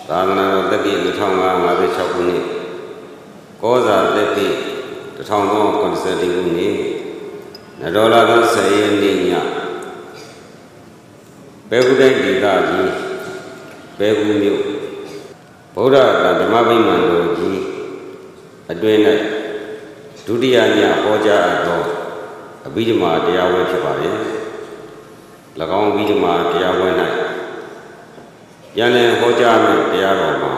သာသနာတော်တက္ကီ1556ခုနှစ်ကောဇာတက္ကီ1380ခုနှစ်နဒေါ်လာက10ရက်နေ့ညပဲခုတိုင်းဒေသကြီးပဲခုမြို့ဗုဒ္ဓဓမ္မဗိမာန်တော်ကြီးအတွင်း၌ဒုတိယညဟောကြားအပ်သောအဘိဓမ္မာတရားဝဲဖြစ်ပါလေ၎င်းအဘိဓမ္မာတရားဝဲ၌ပြန်လည်ဟောကြားမယ့်တရားတော်မှာ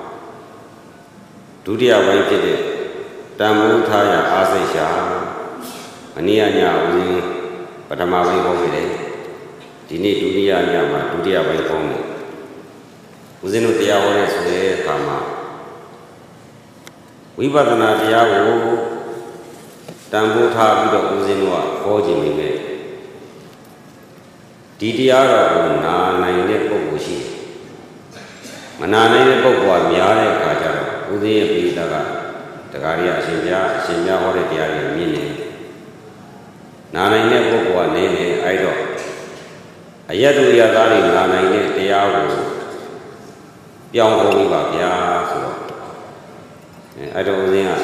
ဒုတိယပိုင်းဖြစ်တဲ့တန်ဖိုးထားရာအားစိတ်ရှာမနေ့ညဦးဇင်းပထမပိုင်းဟောခဲ့တယ်ဒီနေ့ဒုတိယညမှာဒုတိယပိုင်းဟောမယ်ဦးဇင်းတို့တရားဟောတဲ့ဆိုတဲ့အခါမှာဝိပဿနာတရားကိုတန်ဖိုးထားပြီးတော့ဦးဇင်းတို့ကဟောခြင်းနေတယ်ဒီတရားတော်ကိုနာနိုင်တဲ့ပုဂ္ဂိုလ်ရှိတယ်မနာနိုင်တဲ့ပုဂ္ဂိုလ်ကများတဲ့အခါကျတော့ဦးဇင်းရဲ့ပိဋကတရားရီအရှင်ပြဟောတဲ့တရားတွေမြင်နေနာနိုင်တဲ့ပုဂ္ဂိုလ်ကနေနေအဲ့တော့အယတ္တရသားတွေနာနိုင်တဲ့တရားကိုပြောင်းဟောပြီးပါဗျာဆိုတော့အဲ့တော့ဦးဇင်း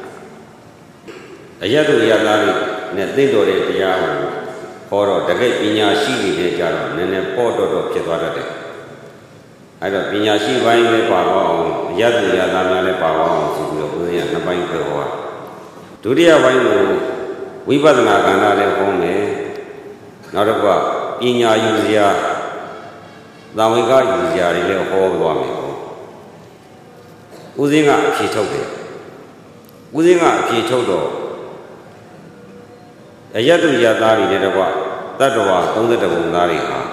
ကအယတ္တရသားတွေနဲ့သိတော်တဲ့တရားကိုဟောတော့တကယ်ပညာရှိနေတဲ့ကြတော့နည်းနည်းပေါ့တော့ဖြစ်သွားတတ်တယ်အဲ့တော့ပညာရှိပိုင်းလည်းပါတော့အောင်အယတ္တရသားများလည်းပါတော့အောင်ဆိုပြီးတော့ဦးဇင်းကနှစ်ပိုင်းပြောဟောဒုတိယပိုင်းကိုဝိပဿနာကဏ္ဍလည်းဟောမယ်နောက်တစ်ခုကပညာယူစရာသံဝေကယူစရာတွေလည်းဟောသွားမယ်ဦးဇင်းကအဖြေထုတ်တယ်ဦးဇင်းကအဖြေထုတ်တော့အယတ္တရသားတွေလည်းတော့တတ္တဝါ32ပုံသားတွေဟာ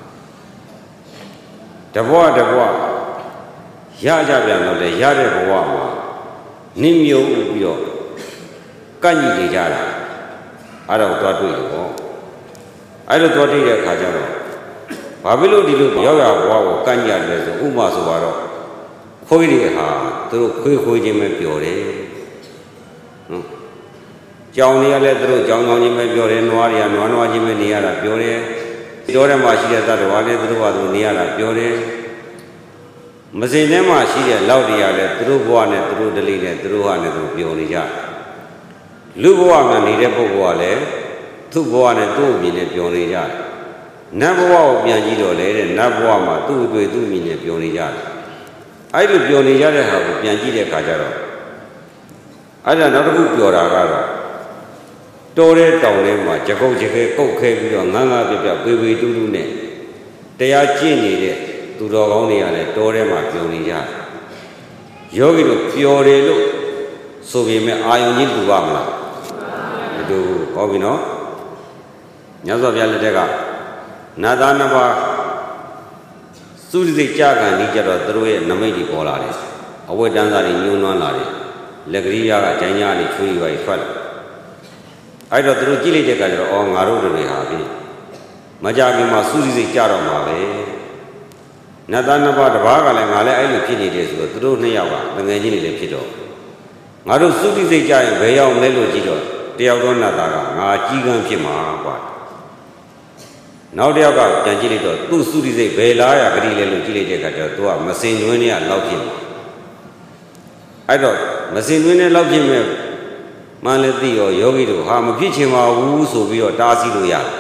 တဘွားရကြပြန်တော့လေရတဲ့ဘဝမှာနင်းမြုပ်ပြီးတော့ကန့်ညီနေကြတာအဲ့တော့သွားတွေ့တယ်ပေါ့အဲ့လိုသွားတွေ့တဲ့အခါကျတော့ဘာဖြစ်လို့ဒီလိုရောက်ရဘဝကိုကန့်ညီရတယ်ဆိုဥပမာဆိုတော့ခွေးတွေဟာသူတို့ခွေးချင်းပဲပျော်တယ်နော်ကြောင်တွေကလည်းသူတို့ကြောင်ချင်းပဲပျော်တယ်နွားတွေကနွားချင်းပဲနေရတာပျော်တယ်တောထဲမှာရှိတဲ့သတ္တဝါလည်းသူတို့ဟာသူနေရတာပျော်တယ်မစင်ထဲမှာရှိတဲ့လောက်တွေကလည်းသူတို့ဘဝနဲ့သူတို့ဒလိနဲ့သူတို့ဟာနဲ့သူပျော်နေကြလူဘဝမှာနေတဲ့ပုဂ္ဂိုလ်ကလည်းသူ့ဘဝနဲ့သူ့အမြင်နဲ့ပျော်နေကြတယ်နတ်ဘဝကိုပြန်ကြည့်တော့လေတဲ့နတ်ဘဝမှာသူ့အတွေ့သူ့အမြင်နဲ့ပျော်နေကြတယ်အဲ့လိုပျော်နေကြတဲ့ဟာကိုပြန်ကြည့်တဲ့အခါကျတော့အဲ့ဒါနောက်တစ်ခုပျော်တာကတော့တိုးတဲ့တောင်ထဲမှာကြကုတ်ကြခဲကုတ်ခဲပြီးတော့ငန်းငါးပြပေတူးတူးနဲ့တရားကျင့်နေတဲ့သူတော်ကောင်းတွေကလည်းတိုးထဲမှာပျော်နေကြတယ်ယောဂီတို့ပျော်တယ်လို့ဆိုပေမဲ့အာယုံကြီးတူပါမလားမတူဘူးဟောပြီနော်မြတ်စွာဘုရားလက်ထက်ကနာသားနှစ်ပါးသုတိစိတ်ကြာခံပြီးကြတော့သူတို့ရဲ့နမိတ်တွေပေါ်လာတယ်အဝတ်တန်းစာတွေညှိုးနွမ်းလာတယ်လက်ကလေးရကဂျိုင်းညာလေးချွေးရွာကြီးထွက်လာအဲ့တော့သူတို့ကြည့်လိုက်တဲ့အခါကျတော့ငါတို့တွေဟာပြီမကြခင်မှာသုတိစိတ်ကြာတော့မှာပဲနတ်သားနှစ်ပါးတစ်ပါးကလည်းငါလည်းအဲ့လိုဖြစ်နေတယ်ဆိုတော့သူတို့နှစ်ယောက်ကငငယ်ချင်းတွေလည်းဖြစ်တော့ငါတို့သုတိစိတ်ကြာရင်ဘယ်ရောက်မလဲလို့ကြည့်တော့တယောက်သောနတ်သားကငါကြီးကန်းဖြစ်မှာကွာနောက်တစ်ယောက်ကပြန်ကြည့်လိုက်တော့သူ့သုတိစိတ်ဘယ်လားရဂတိလဲလို့ကြည့်လိုက်တဲ့အခါကျတော့သူကမစင်တွင်းနဲ့လောက်ဖြစ်မှာအဲ့တော့မစင်တွင်းနဲ့လောက်ဖြစ်မဲ့မှန်လည်းသိရောယောဂီတို့ဟာမဖြစ်ချင်ပါဘူးဆိုပြီးတော့တားဆီးလို့ရတယ်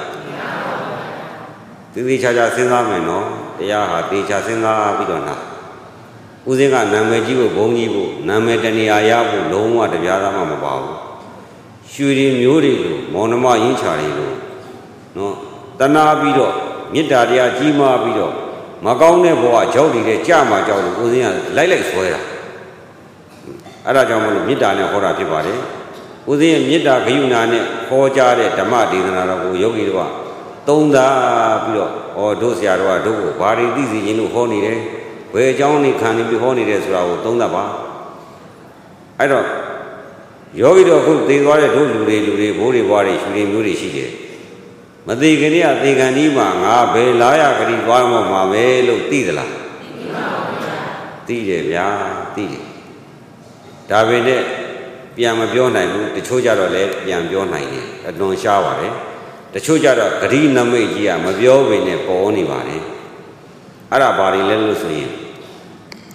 သေသေးချာချာစဉ်းစားမယ်နော်တရားဟာသေချာစဉ်းစားပြီးတော့နာဦးစင်းကနာမည်ကြီးဖို့ဘုံကြီးဖို့နာမည်တဏှာရဖို့လုံးဝတရားသားမှမပါဘူးရွှေတွေမျိုးတွေလိုမောင်နှမရင်းချာတွေလိုနော်တဏှာပြီးတော့မေတ္တာတရားကြီးမားပြီးတော့မကောင်းတဲ့ဘဝကြောက်နေတဲ့ကြာမှကြောက်လို့ဦးစင်းကလိုက်ဆွဲတာအဲ့ဒါကြောင့်မလို့မေတ္တာနဲ့ဟောတာဖြစ်ပါတယ်ဦးဇင်းရဲ့မေတ္တာဂရုဏာနဲ့ဟောကြားတဲ့ဓမ္မဒေသနာတော်ကိုယောဂီတို့ကသုံးသပ်ပြီးတော့တို့ဆရာတော်ကတို့ကိုဘာတွေသိစေခြင်းလို့ဟောနေတယ်ဘယ်အကြောင်းနေခံနေပြီးဟောနေတယ်ဆိုတာကိုသုံးသပ်ပါအဲ့တော့ယောဂီတို့အခုသိသွားတဲ့တို့လူတွေဘိုးတွေဘွားတွေရှင်တွေမျိုးတွေရှိတယ်မသိခင်ကသေကံဒီမှာငါဘယ်လာရခရီးသွားမှမှာပဲလို့သိသလားသိတယ်ဗျာသိတယ်ဒါပေမဲ့ပြန်မပြောနိုင်ဘူးတချို့ကြတော့လည်းပြန်ပြောနိုင်တယ်အလွန်ရှားပါတယ်တချို့ကြတော့ဂရိနမိတ်ကြီးကမပြောဘဲနဲ့ပေါ်နေပါတယ်အဲ့ဒါဘာတွေလဲလို့ဆိုရင်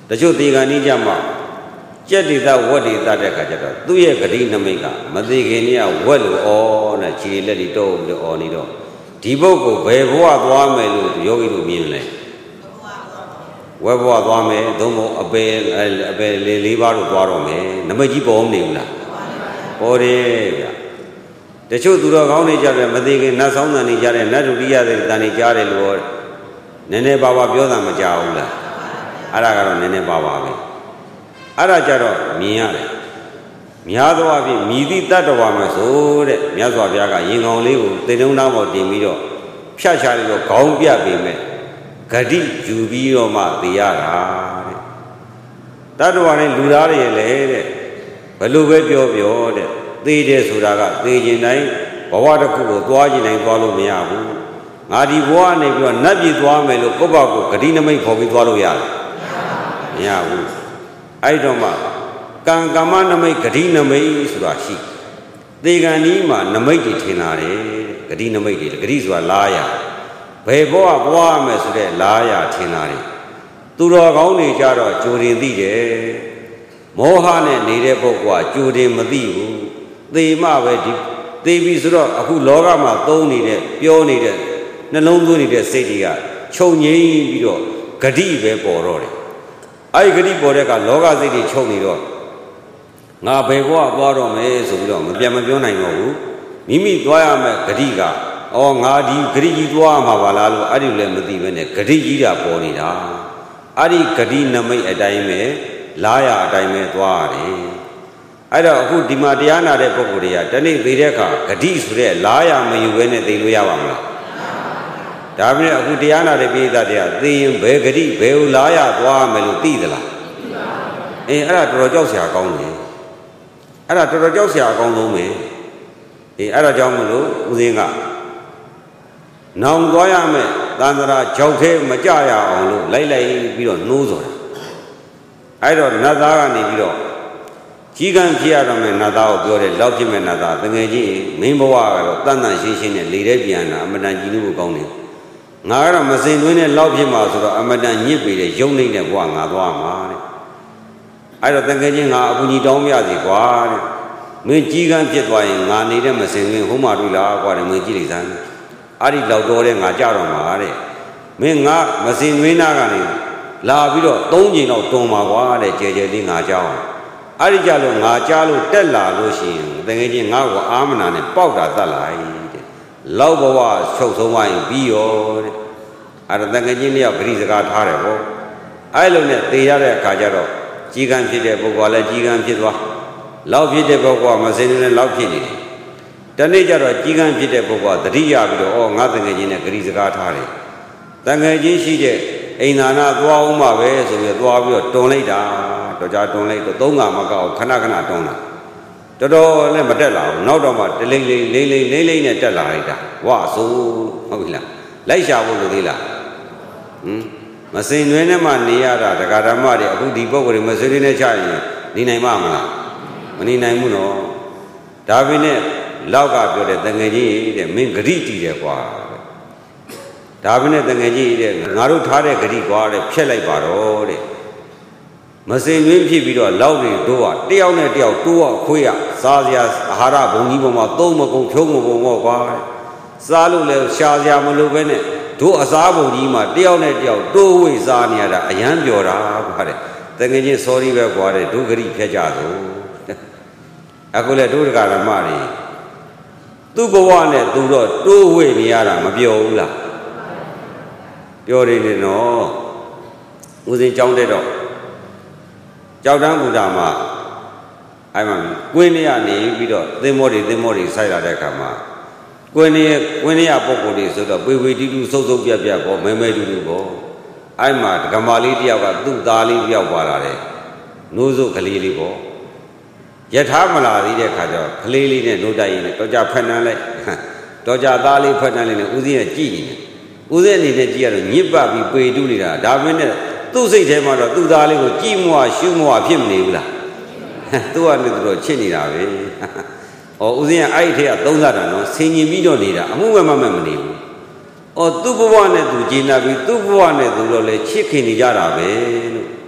တချို့ဒီကနေ့ကြမှာကြက်တိသားဝက်တိသားတဲ့ခါကျတော့သူ့ရဲ့ဂတိနမိတ်ကမသေးခင်နေ့ကဝက်လို့ဩနဲ့ခြေလက်တွေတော့ပြီးဩနေတော့ဒီပုဂ္ဂိုလ်ဘယ်ဘဝသွားမယ်လို့ယောဂီတို့မြင်လဲဝက်ဘဝသွားမယ်သို့မဟုတ်အပယ်လေးပါးတို့သွားတော့မယ်နမိတ်ကြီးပေါ်မနေဘူးလားပေါ်တယ်ဗျတချို့သူတော်ကောင်းတွေကြတယ်မသေးခင်နတ်ဆောင်တန်တွေကြတယ်နတ်ဒုတိယတွေတန်တွေကြားတယ်လို့နည်းနည်းပါးပါးပြောတာမကြဘူးလားအဲ့ဒါကတော့နည်းနည်းပါးပါးပဲအဲ့ဒါကြတော့မြင်ရတယ်များသောအားဖြင့်မြည်သည့်တတ္တဝါမှာဆိုတဲ့မြတ်စွာဘုရားကရင်ကောင်လေးကိုသေတုံးသားပေါ်တင်ပြီးတော့ဖြတ်ချလိုက်တော့ခေါင်းပြပေးမယ်ဂတိယူပြီးတော့မှသိရတာတဲ့တတ္တဝါနဲ့လူသားတွေလည်းတဲ့ဘယ်လိုပဲပြောတဲ့သေတယ်ဆိုတာကသေခြင်းတိုင်းဘဝတစ်ခုကိုသွားခြင်းတိုင်းသွားလို့မရဘူးငါဒီဘဝနေပြီးတော့နတ်ပြည်သွားမယ်လို့ကိုယ့်ဘကိုဂတိနမိတ်ခေါ်ပြီးသွားလို့ရတယ်မရဘူးအဲ့တော့မှကံကမ္မနမိတ်ဂတိနမိတ်ဆိုတာရှိသေကံဤမှာနမိတ်တွေထင်လာတယ်ဂတိနမိတ်တွေဂတိဆိုတာလားရဘယ်ဘဝပွားမယ်ဆိုတဲ့လားရထင်လာတယ်သူတော်ကောင်းတွေကြတော့ကြိုတင်သိတယ်မောဟနဲ့နေတဲ့ပုဂ္ဂိုလ်ကကြိုတင်မသိဘူးသေမှပဲဒီသေပြီဆိုတော့အခုလောကမှာသုံးနေတဲ့ပြောနေတဲ့နှလုံးသွင်းနေတဲ့စိတ်တွေကခြုံငိမ့်ပြီးတော့ဂတိပဲပေါ်တော့တယ်အဲ့ဒီဂတိပေါ်တဲ့ကလောကစိတ်တွေချုပ်နေတော့ငါဘယ်ဘဝသွားတော့မယ်ဆိုပြီးတော့မပြောနိုင်တော့ဘူးမိမိသွားရမယ်ဂတိကငါဒီဂတိကြီးသွားမှာပါလားလို့အဲ့ဒီလည်းမသိဘဲနဲ့ဂတိကြီးတာပေါ်နေတာအဲ့ဒီဂတိနမိတ်အတိုင်းပဲလားရအတိုင်းပဲသွားရတယ်အဲ့တော့အခုဒီမှာတရားနာတဲ့ပုဂ္ဂိုလ်တွေကတနေ့သိတဲ့အခါဂတိဆိုတဲ့လားရမယူဘဲနဲ့သိလို့ရပါမလားဒါပေမဲ့အခုတရားနာတဲ့ပိဋကတရားသိရင်ဘယ်ဂတိဘယ်ဟူလားရသွားမယ်လို့သိသလားအဲ့ဒါတော်တော်ကြောက်စရာကောင်းတယ်အဲ့ဒါတော်တော်ကြောက်စရာအကောင်းဆုံးပဲအဲ့ဒါကြောင့်မလို့ဦးဇင်းကနောင်သွားရမယ်သန္တရာကြောက်သေးမကြရအောင်လို့လိုက်ပြီးတော့နှိုးဆိုတာအဲ့တော့နတ်သားကနေပြီးတော့ကြီးကံဖြစ်ရတော့မယ်နတ်သားကိုပြောတယ်လောက်ဖြစ်မဲ့နတ်သားတကယ်ကြီးမင်းဘဝကတော့တန်တန်ရှင်းရှင်းနဲ့လေတဲ့ပြန်လာအမတန်ကြီးလို့ကောင်းတယ်ငါကတော့မစင်တွင်းနဲ့လောက်ဖြစ်မှာဆိုတော့အမတန်ညစ်ပေတဲ့ယုံနေတဲ့ဘဝငါသွားမှာတဲ့အဲ့တော့တကယ်ချင်းငါအကူကြီးတောင်းပြစီကွာတဲ့မင်းကြီးကန်းဖြစ်သွားရင်ငါနေတဲ့မစင်တွင်းဟိုမှာတွေ့လားကွာတဲ့မင်းကြည့်လိုက်စမ်းအဲ့ဒီလောက်တော့တဲ့ငါကြတော့မှာတဲ့မင်းငါမစင်တွင်းနာကနေလာပြီးတော့၃ချိန်တော့တွန်ပါကွာတဲ့ကြဲကြဲလေးငါကြောင်းအဲ့ဒီကြလို့ငါကြားလို့တက်လာလို့ရှိရင်တကယ်ချင်းငါ့ကိုအာမနာနဲ့ပေါက်တာတတ်လိုက်တဲ့လောက်ဘဝချုပ်ဆုံးသွားရင်ပြီးရောတဲ့အဲ့ဒါတကယ်ချင်းတယောက်ဂရိစကားထားတယ်ပေါ့အဲ့လိုနဲ့သေရတဲ့အခါကျတော့ကြီးကံဖြစ်တဲ့ပုဂ္ဂိုလ်ကလည်းကြီးကံဖြစ်သွားလောက်ဖြစ်တဲ့ပုဂ္ဂိုလ်ကမစင်နဲ့လောက်ဖြစ်နေတယ်တနေ့ကျတော့ကြီးကံဖြစ်တဲ့ပုဂ္ဂိုလ်ကတတိယပြီးတော့ငါတကယ်ချင်းနဲ့ဂရိစကားထားတယ်တကယ်ချင်းရှိတဲ့အိမ်သာနာသွားအောင်ပါပဲဆိုပြီးသွားပြီးတော့တွန်လိုက်တာတော့ကြာတွန်လိုက်တော့သုံးငါမကောက်ခဏတွန်လာတော်တော်လည်းမတက်လာဘူးနောက်တော့မှတလိမ့်လိမ့်နဲ့တက်လာလိုက်တာဝါဆိုဟုတ်ပြီလားလိုက်ရှာဖို့လိုသေးလားမစင်တွင်နဲ့မှနေရတာဒကာဓမ္မတွေအခုဒီပုဂ္ဂိုလ်တွေမစင်တွင်နဲ့ချရင်နေနိုင်မှာမလားမနေနိုင်ဘူးနော်ဒါပေမဲ့လောက်ကပြောတဲ့တငယ်ကြီးတဲ့မင်းဂရိတည်တယ်ကွာဒါပေမဲ့တငယ်ကြီးတဲ့ငါတို့ထားတဲ့ဂရိကွာတဲ့ဖြက်လိုက်ပါတော့တဲ့မစင်တွင်ဖြစ်ပြီးတော့လောက်တွေတို့ကတယောက်နဲ့တယောက်တိုးအောင်ခွေးရစားစရာအာဟာရဘုံကြီးပေါ်မှာသုံးမကုန်ဖြုံးမကုန်တော့ကွာစားလို့လည်းရှာစရာမလိုပဲနဲ့တို့အစားပုံကြီးမှာတယောက်နဲ့တယောက်တိုးဝိစားနေရတာအယမ်းပြောတာကွာတဲ့တကယ်ချင်း sorry ပဲကွာတဲ့ဒုဂရိဖြတ်ကြသို့အခုလည်းဒုဒကာဓမ္မတွေသူ့ဘဝနဲ့သူတော့တိုးဝိနေရတာမပြောဘူးလားပြောနေတယ်နော်ဦးစင်ကြောင်းတဲ့တော့ကြောက်တန်းဘုရားမှာအဲ့မှာကွင်းထဲကနေပြီးတော့သင်္ဘောတွေဆိုက်လာတဲ့အခါမှာကွင်းထဲပုံကိုယ်တွေဆိုတော့ပေတီတူစုပ်ပြက်ပေါ့မဲတူပေါ့အဲ့မှာဒကမာလေးတယောက်ကသူ့သားလေးတယောက်ပါလာတယ်နိုးစုကလေးလေးပေါ့ယထာမလာသေးတဲ့ခါကျတော့ကလေးလေးနဲ့နိုးတိုက်ရင်တော့ကြဖက်နှမ်းလိုက်တော့ကြသားလေးဖက်နှမ်းလိုက်နဲ့ဦးစင်းကကြည့်နေတယ်ဦးစင်းအနေနဲ့ကြည့်ရတော့ညစ်ပတ်ပြီးပေတူနေတာဒါပေမဲ့သူ့စိတ်ထဲမှာတော့သူ့သားလေးကိုကြည်မွားရှုမွားဖြစ်မနေဘူးလားသူကလည်းသူတို့ချစ်နေတာပဲဦးစင်းကအဲ့ဒီထက်ကသုံးစားတာနော်ဆင်ញင်ပြီးတော့နေတာအမှုမဲ့မနေဘူးသူ့ဘဝနဲ့သူကျင်နာပြီးသူ့ဘဝနဲ့သူတော့လည်းချစ်ခင်နေကြတာပဲလို့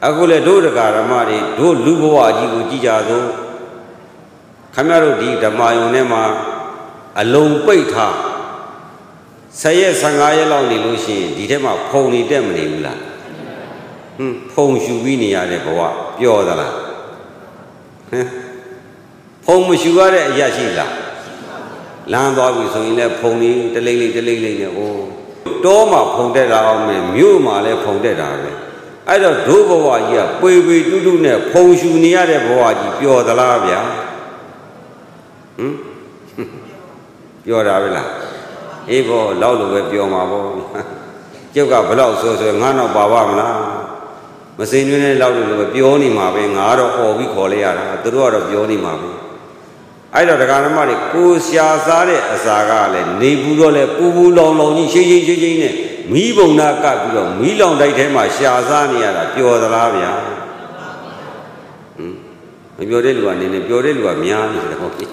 အခုလေတို့တရားဓမ္မတွေတို့လူဘဝကြီးကိုကြည်ကြသို့ခမရတို့ဒီဓမ္မယုံထဲမှာအလုံးပိတ်ထား10 ရက်15 ရက်လောက်နေလို့ရှိရင်ဒီထဲမှာဖုံနေတက်မနေဘူးလားဖုံရှူပြီးနေရတဲ့ဘဝပျော်သလားဖုံမရှူရတဲ့အရာရှိလားလမ်းသွားပြီဆိုရင်လည်းဖုံနေတလိမ့်လိမ့်နဲ့တောမှာဖုံတက်တာအောင်မယ်မြို့မှာလည်းဖုံတက်တာပဲအဲ့တော့ဒုဘဝကြီးကပေပေတူးတူးနဲ့ဖုံရှူနေရတဲ့ဘဝကြီးပျော်သလားဗျာပျော်တာပဲလားအေးဘောလောက်လို့ပဲပျော်မှာပေါ့ကျုပ်ကဘလောက်ဆိုငါတော့ပါပါမလားမစင်ကျွန်းနဲ့လောက်လို့ပဲပြောနေမှာပဲငါတော့អော်ပြီးခေါ်လိုက်ရတာသူတို့ကတော့ပြောနေမှာပဲအဲ့တော့တရားဓမ္မတွေကိုရှာစားတဲ့အစာကလည်းနေဘူးတော့လဲပူပူလောင်လောင်ကြီးရှိနဲ့မီးပုံနာကပ်ပြီးတော့မီးလောင်တိုက်ထဲမှာရှာစားနေရတာပျော်သလားဗျာမပျော်တဲ့လူကနေပျော်တဲ့လူကများနေတယ်ဟုတ်ပြီ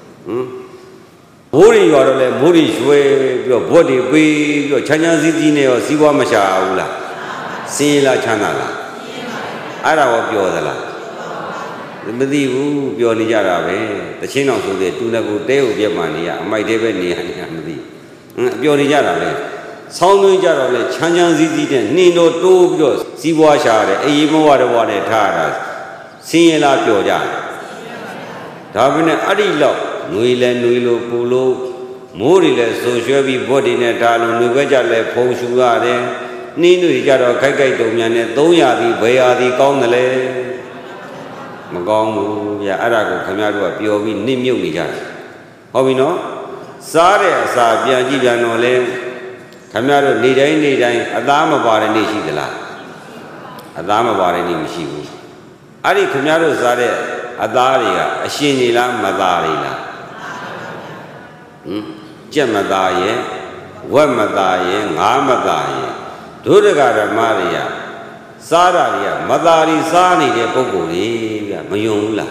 မိုးရီရွာတော့လဲမိုးရီရွှဲပြီးတော့ဘွက်တွေပေးပြီးတော့ချမ်းချမ်းစည်းစည်းနဲ့ရောစီးပွားမရှာဘူးလားစင်းလားချမ်းသာလားအဲ့ဒါကိုပျော်သလားမသိဘူးပျော်နေကြတာပဲတချင်းတော်ဆိုတဲ့တူလည်းကိုတဲကိုပြက်မှနေရအမိုက်တဲပဲနေရမသိပျော်နေကြတာပဲဆောင်းသွင်းကြတော့လဲချမ်းချမ်းစည်းစည်းနဲ့နှင်းတော့တိုးပြီးတော့စီးပွားရှာတယ်အေးမဝတဘွားနဲ့ထားတာစင်းရလားပျော်ကြတယ်ဒါပေမဲ့အဲ့ဒီလောက်နွေလဲနွေလို့ပူလို့မိုးတွေလဲဆိုရွှဲပြီးဘွက်တွေနဲ့ဒါလိုနွေဘက်ကြလဲဖုံရှူရတယ်နှင်းတွေကြတော့ခိုက်တုံမြန်နဲ့300ဒီဘယ်ရာဒီကောင်းတယ်လဲမကောင်းဘူးဗျာအဲ့ဒါကိုခင်ဗျားတို့ကပျော်ပြီးနစ်မြုပ်နေကြတယ်ဟုတ်ပြီနော်စားတဲ့အစာပြန်ကြည့်ပြန်တော့လဲခင်ဗျားတို့နေတိုင်းအသားမပါတဲ့နေ့ရှိသလားအသားမပါတဲ့နေ့မရှိဘူးအဲ့ဒီခင်ဗျားတို့စားတဲ့အသားတွေကအရှင်နေလားမသားတွေလားကြက်မသားရဲ့ဝက်မသားရဲ့ငါးမသားရဲ့ဒုဒကဓမ္မတွေကစားတာတွေကမသားတွေစားနေတဲ့ပုဂ္ဂိုလ်တွေကမယုံဘူးလား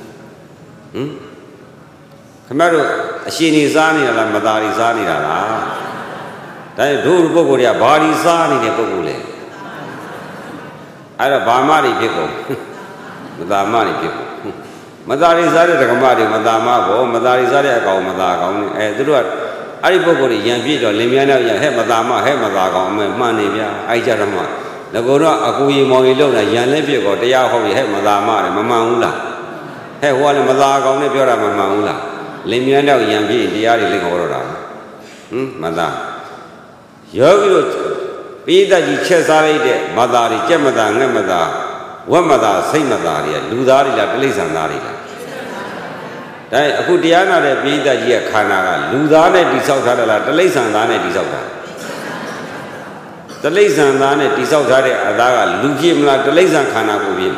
ခင်ဗျားတို့အရှင်နေစားနေတာလားမသားတွေစားနေတာလားဒါဒုပုဂ္ဂိုလ်တွေကဘာတွေစားနေတဲ့ပုဂ္ဂိုလ်လဲအဲ့တော့ဘာမှတွေဖြစ်ကုန်မသားမှတွေဖြစ်ကုန်မသားတွေစားတဲ့ဓမ္မတွေမသားမှဘောမသားတွေစားတဲ့အကောင်မသားကောင်နဲ့သူတို့ကအဲ့ဒီပုဂ္ဂိုလ်တွေရံပြည့်တော့လင်မြန်းတော့ရဟဲ့မသားမှဟဲ့မသားကောင်အမေမှန်နေဗျာအဲ့ကြတော့မှငကိုတော့အကူကြီးမောင်ကြီးလုံတာရံလက်ပြည့်ကောတရားဟောပြီးဟဲ့မသားမှတယ်မမှန်ဘူးလားဟဲ့ဟိုကလည်းမသားကောင်နဲ့ပြောတာမမှန်ဘူးလားလင်မြန်းတော့ရံပြည့်တရားတွေလက်ခေါ်တော့တာမသားယောဂီတို့ပိဋကကြီးချက်စားလိုက်တဲ့မသားတွေကြက်မသားငှက်မသားဝက်မသားစိတ်မသားတွေကလူသားတွေလားတိရစ္ဆာန်သားတွေလားဒါအခုတရားနာတဲ့ပိဋကကြီးရဲ့ခန္ဓာကလူသားနဲ့တိဆောက်ထားတယ်လားတိရစ္ဆာန်သားနဲ့တိဆောက်တာတိရစ္ဆာန်သားနဲ့တိဆောက်ထားတဲ့အသားကလူဖြစ်မလားတိရစ္ဆာန်ခန္ဓာကိုဖြစ်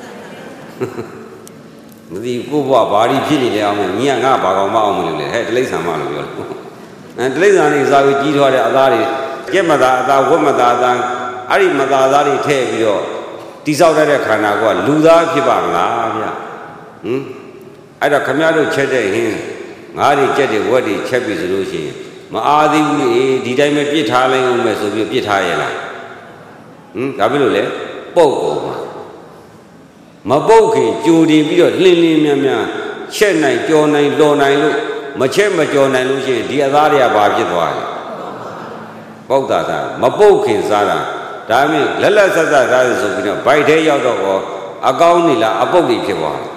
မသိကိုဘွားဘာတွေဖြစ်နေလဲအောင်ညီကငါဘာကောင်မအောင်မလို့လေဟဲ့တိရစ္ဆာန်မလို့ပြောလို့တိရစ္ဆာန်တွေစားပြီးကြီးထွားတဲ့အသားတွေကြက်မသားအသားဝက်မသားအသားအဲ့ဒီမသားသားတွေထည့်ပြီးတော့တိဆောက်တဲ့ခန္ဓာကလူသားဖြစ်ပါမလားဗျအဲ့တော့ခမရတို့ချက်တဲ့ဟင်းငါးတွေကြက်တွေဝက်တွေချက်ပြီဆိုလို့ရှိရင်မအားသေးဘူးလေဒီတိုင်းပဲပြစ်ထားလိုက်အောင်မယ်ဆိုပြီးပြစ်ထားရလားဒါဖြစ်လို့လေပုတ်ကုန်မှာမပုတ်ခင်ကြိုတင်ပြီးတော့လင်းမြန်ချက်နိုင်ကြော်နိုင်လော်နိုင်လို့မချက်မကြော်နိုင်လို့ရှိရင်ဒီအသားတွေကဘာဖြစ်သွားလဲပုတ်တာသာမပုတ်ခင်စားတာဒါမှမဟုတ်လက်ဆက်စားရဆိုပြီးတော့ဗိုက်ထဲရောက်တော့အကောင်းနေလားအပုတ်တွေဖြစ်သွားတယ်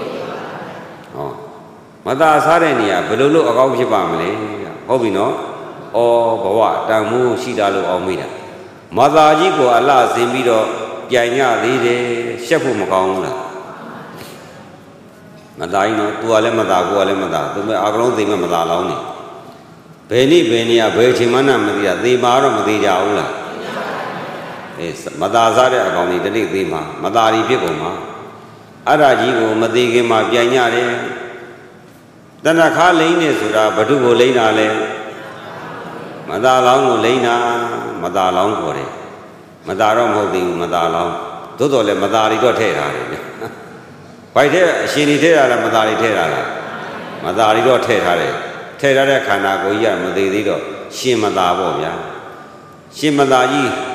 မသာစားတဲ့နေရာဘယ်လိုလုပ်အကောင်းဖြစ်ပါမလဲဟုတ်ပြီနော်ဘဝတန်မိုးရှိတာလို့အောင်မိတာမသာကြီးကိုအလှဆင်းပြီးတော့ပြိုင်ညသေးတယ်ရှက်ဖို့မကောင်းဘူးလားမသာကြီးနော် तू ကလည်းမသာကိုကလည်းမသာသူမဲ့အာကလုံးသိမဲ့မသာလောင်းနေဘယ်နေ့ဘယ်နေရာဘယ်ချိန်မှမသိတာသေမှာတော့မသေးကြဘူးလားမသာစားတဲ့အကောင်ကြီးတတိသေးမှာမသာရီဖြစ်ကုန်မှာအဲ့ဒါကြီးကိုမသေးခင်မှာပြိုင်ညတယ်တဏ္ဍခါလိမ့်နေဆိုတာဘဒုကိုလိမ့်တာလဲမသာလောင်းကိုလိမ့်တာမသာလောင်းခေါ်တယ်မသာတော့မဟုတ်သေးဘူးမသာလောင်းသို့တော်လည်းမသာရီတော့ထည့်ထားတယ်ဗျဘိုက်ထဲအရှင်ကြီးထည့်တာလားမသာရီထည့်တာလားမသာရီတော့ထည့်ထားတယ်ထည့်ထားတဲ့ခန္ဓာကိုယ်ကြီးကမသေးသေးတော့ရှင်မသာပေါ့ဗျာရှင်မသာကြီး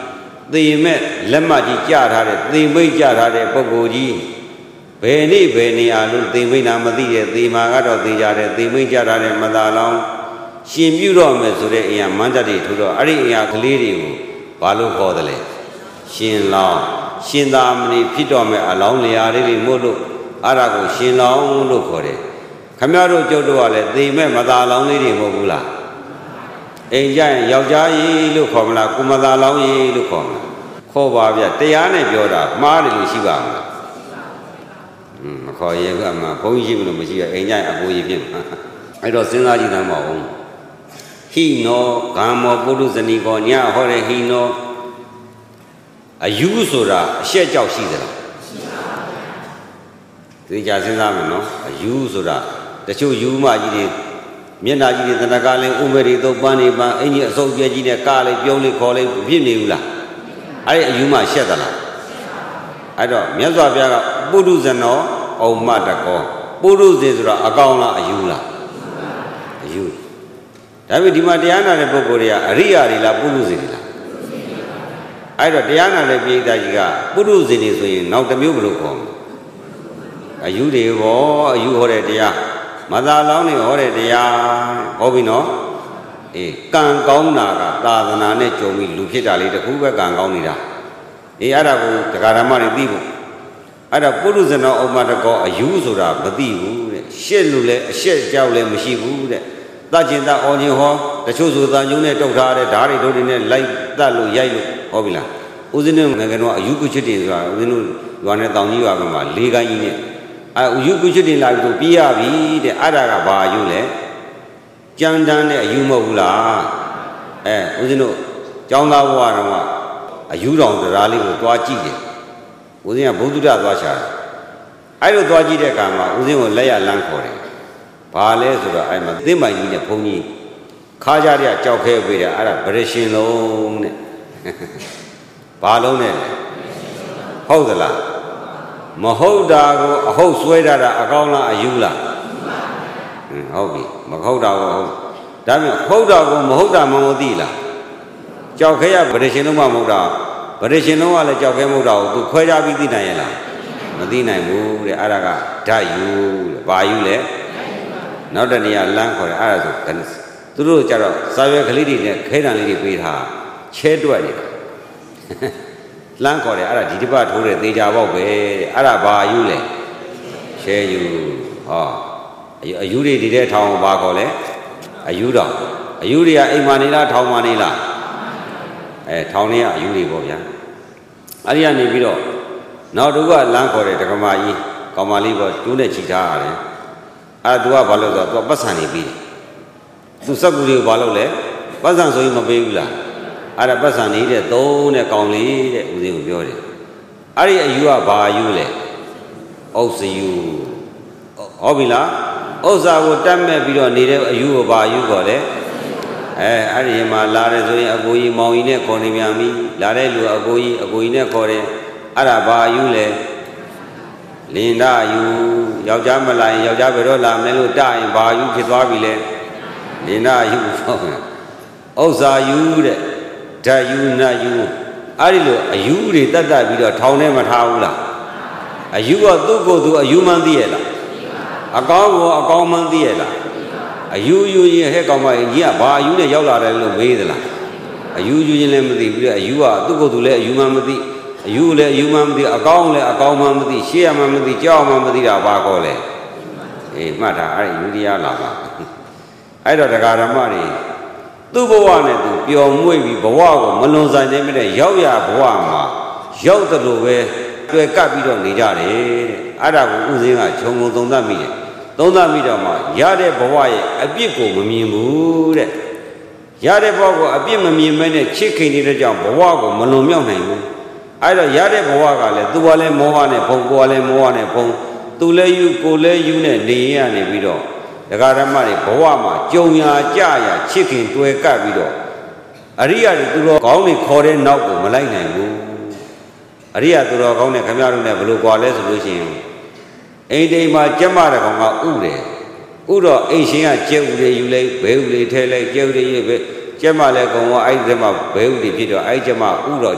သေမဲ့လက်မှတ်ကြီးကြထားတဲ့သေမိတ်ကြထားတဲ့ပုဂ္ဂိုလ်ကြီးဘယ်နေ့ဘယ်နေရာလို့သေမိတ်နာမသိတဲ့သေမာကတော့သေကြတယ်သေမိတ်ကြထားတဲ့မသာလောင်းရှင်ပြုတော့မယ်ဆိုတဲ့အရာမန္တတိထူတော့အဲ့ဒီအရာကလေးတွေကိုဘာလို့ခေါ်တယ်လဲရှင်လောင်းရှင်သာမဏေဖြစ်တော်မယ်အလောင်းလျာလေးတွေမို့လို့အဲ့ဒါကိုရှင်လောင်းလို့ခေါ်တယ်ခမရတို့ကျုပ်တို့ကလည်းသေမဲ့မသာလောင်းလေးတွေမဟုတ်ဘူးလားအိမ်ကြရင်ယောက်ျားကြီးလို့ခေါ်မလားကုမသာလောင်းကြီးလို့ခေါ်မလားခေါ်ပါဗျတရားနဲ့ပြောတာမှားတယ်လို့ရှိပါမလားမခေါ်ရင်ကမှဘုန်းကြီးရှိမလို့မရှိရအိမ်ကြရင်အကိုကြီးဖြစ်မှာအဲ့တော့စဉ်းစားကြည့်သမ်းပါဦးဟိနောဂံမောပုရုဇဏီကောညဟောတဲ့ဟိနောအယူဆိုတာအရှက်ကြောက်ရှိသလားရှိပါဘူးဒီကြစဉ်းစားမယ်နော်အယူဆိုတာတချို့ယူမကြီးတွေမျက်နှာကြီးတွေတဏ္ဍကလည်းဥမေရီတော့ပန်းနေပန်းအင်ကြီးအစုပ်ပြဲကြီးနဲ့ကလည်းပြုံးလေးခေါ်လေးဖြစ်နေဘူးလားအဲ့ဒီအယူမရှက်သလားအဲ့တော့မြတ်စွာဘုရားကပုရုဇနောဩမတကောပုရုဇေဆိုတာအကောင်လားအယူလားအယူဒါပေမဲ့ဒီမှာတရားနာတဲ့ပုဂ္ဂိုလ်တွေကအရိယာတွေလားပုရုဇေတွေလားအဲ့တော့တရားနာတဲ့ပိဋကကြီးကပုရုဇေတွေဆိုရင်နောက်တစ်မျိုးဘယ်လိုခေါ်မလဲအယူတွေဘောအယူဟောတဲ့တရားမသာလောင်းတွေဟောတဲ့တရားဟောပြီနော်အေးကံကောင်းတာကသာသနာနဲ့ကြုံပြီးလူဖြစ်တာလေးတခုပဲကံကောင်းနေတာအေးအဲ့ဒါကိုတရားဓမ္မတွေသိဖို့အဲ့ဒါပုရုဇနောဥမ္မာတကောအယူဆိုတာမသိဘူးတဲ့ရှစ်လူလည်းအရှက်ကြောက်လည်းမရှိဘူးတဲ့တတ်ကျင်တတ်အော်ခြင်းဟောတချို့ဆိုတန်ကျုံနဲ့တုတ်ထားတဲ့ဓာတ်တွေတို့တွေနဲ့လိုက်တတ်လို့ရိုက်လို့ဟောပြီလားဦးဇင်းတို့ငယ်ငယ်တော့အယူကုချစ်တင်ဆိုတာဦးဇင်းတို့ရွာနဲ့တောင်ကြီးရွာကမှာ၄ကိုင်းကြီးနဲ့အယူကုချစ်တင်လာပြီးတော့ပြေးရပြီတဲ့အဲ့ဒါကဘာအယူလဲကြမ်းတမ်းတဲ့အယူမဟုတ်ဘူးလားဦးဇင်းတို့ကျောင်းသားဘဝတော့အယူတော်တရားလေးကိုတွားကြည့်တယ်ဦးဇင်းကဘုဒ္ဓသွားရှာတယ်အဲ့လိုသွားကြည့်တဲ့အခါမှာဦးဇင်းကိုလက်ရလန်းခေါ်တယ်ဘာလဲဆိုတော့အဲ့မှာသင်းပိုင်ကြီးနဲ့ဘုန်းကြီးခါကြတဲ့ကြောက်ခဲပေးတယ်အဲ့ဒါဗရရှင်လုံးတဲ့ဘာလုံးနဲ့လဲဟုတ်သလားမဟုတ်တာကိုအဟုတ်ဆွဲတာအကောင်းလားအယူလားဟုတ်ပြီမဟုတ်တာကိုဟုတ်ဒါပေမဲ့ဟုတ်တာကိုမဟုတ်တာမသိလားကြောက်ခဲရဗရရှင်လုံးမဟုတ်တာဗရရှင်လုံးကလည်းကြောက်ခဲမဟုတ်တာကိုသူခွဲခြားပြီးသိနိုင်ရဲ့လားမသိနိုင်ဘူးတဲ့အဲ့ဒါကဓာတ်ယူတဲ့ဘာယူလဲနောက်တနေရာလမ်းခေါ်တယ်အဲ့ဒါဆိုသူတို့ကြတော့စာရွက်ကလေးတွေနဲ့ခဲတံလေးတွေပေးထားချဲတွက်နေတာလမ်းခေါ်တယ်အဲ့ဒါဒီတစ်ပတ်ထိုးတဲ့သေချာပေါက်ပဲတဲ့အဲ့ဒါဘာယူလဲချဲယူဟောအယူတွေဒီတဲ့ထောင်ဘာခေါ်လဲအယူတော်အယူတွေကအိမ်မှာနေလားထောင်မှာနေလားထောင်ထဲကအယူတွေပေါ့ဗျာအဲ့ဒီကနေပြီးတော့နောက်တစ်ခုကလမ်းခေါ်တယ်ဒကမာကြီးကောင်မလေးပေါ့ကျိုးနဲ့ချီထားရတယ်အဲ့သူကဘာလို့ဆိုတော့သူကပတ်စံနေပြီးသူစက်ကူတွေကိုဘာလို့လဲပတ်စံဆိုရင်မပေးဘူးလားအဲ့ဒါပတ်စံနေတဲ့သုံးတဲ့ကောင်လေးတဲ့ဦးဇင်းကိုပြောတယ်အဲ့ဒီအယူကဘာအယူလဲဥစ္စာယူဟောပြီလားဥစ္စာကိုတတ်မဲ့ပြီးတော့နေတဲ့အယူကိုဘာအယူခေါ်လဲအဲ့ဒီမှာလာတယ်ဆိုရင်အကိုကြီးမောင်ကြီးနဲ့ခေါ်နေပြန်ပြီလာတဲ့လူအကိုကြီးနဲ့ခေါ်တယ်အဲ့ဒါဘာအယူလဲလင်ဒယူယောက်ျားမလာရင်ယောက်ျားဘယ်တော့လာမလဲလို့တရင်ဘာယူဖြစ်သွားပြီလဲလင်ဒယူဟုတ်ကဲ့ဥစ္စာယူတဲ့ဓာယူနတ်ယူအဲ့ဒီလိုအယူတွေတတ်တတ်ပြီးတော့ထောင်ထဲမထားဘူးလားအယူကသူ့ကိုယ်သူအယူမှန်းသိရဲ့လားအကောင်းကိုအကောင်းမှန်းသိရဲ့လားအယူယူရင်ဟဲ့ကောင်မကြီးကဘာအယူနဲ့ရောက်လာတယ်လို့မေးသလားအယူယူရင်လည်းမသိဘူးတဲ့အယူကသူ့ကိုယ်သူလည်းအယူမှန်းမသိအယူလည်းအယူမှန်းမသိအကောင်းလည်းအကောင်းမှန်းမသိရှေ့ရမှန်းမသိကြောက်မှန်းမသိတာဘာခေါ်လဲအေးမှတ်တာအဲ့ဒီယူတရားလာပါအဲ့တော့တရားဓမ္မတွေသူ့ဘဝနဲ့သူပျော်မွေ့ပြီးဘဝကိုမလွန်ဆန်ခြင်းမဲ့ရောက်ရဘဝမှာရောက်တယ်လို့ပဲတွေ့ကပ်ပြီးတော့နေကြတယ်တဲ့အဲ့ဒါကိုဥစဉ်ကခြုံငုံသုံးသပ်မိတယ်သုံးသပ်မိတော့မှရတဲ့ဘဝရဲ့အပြစ်ကိုမမြင်ဘူးတဲ့ရတဲ့ဘဝကိုအပြစ်မမြင်မဲနဲ့ချစ်ခင်နေတဲ့ကြောင့်ဘဝကိုမလွန်မြောက်နိုင်ဘူးအဲ့တော့ရတဲ့ဘဝကလည်းသူကလည်းမောဟနဲ့ဘုံကိုကလည်းမောဟနဲ့ဘုံသူလည်းယူကိုလည်းယူနဲ့နေရနေပြီးတော့ဒကာဓမ္မတွေဘဝမှာကြုံရာကြရာချစ်ခင်တွေ့ကပ်ပြီးတော့အရိယာတွေသူတော်ကောင်းတွေခေါ်တဲ့နောက်ကိုမလိုက်နိုင်ဘူးအရိယာသူတော်ကောင်းတွေခမရတို့နဲ့ဘယ်လိုကြွာလဲဆိုလို့ရှိရင်အိမ်တိမ်မှာကျမတဲ့ကောင်ကဥတယ်ဥတော့အိမ်ရှင်ကကျဲဥတွေယူလိုက်ဘဲဥတွေထဲလိုက်ကျဲဥတွေယူပဲကျမလည်းကောင်ကအဲ့ဒီမှာဘဲဥတွေဖြစ်တော့အဲ့ကျမဥတော့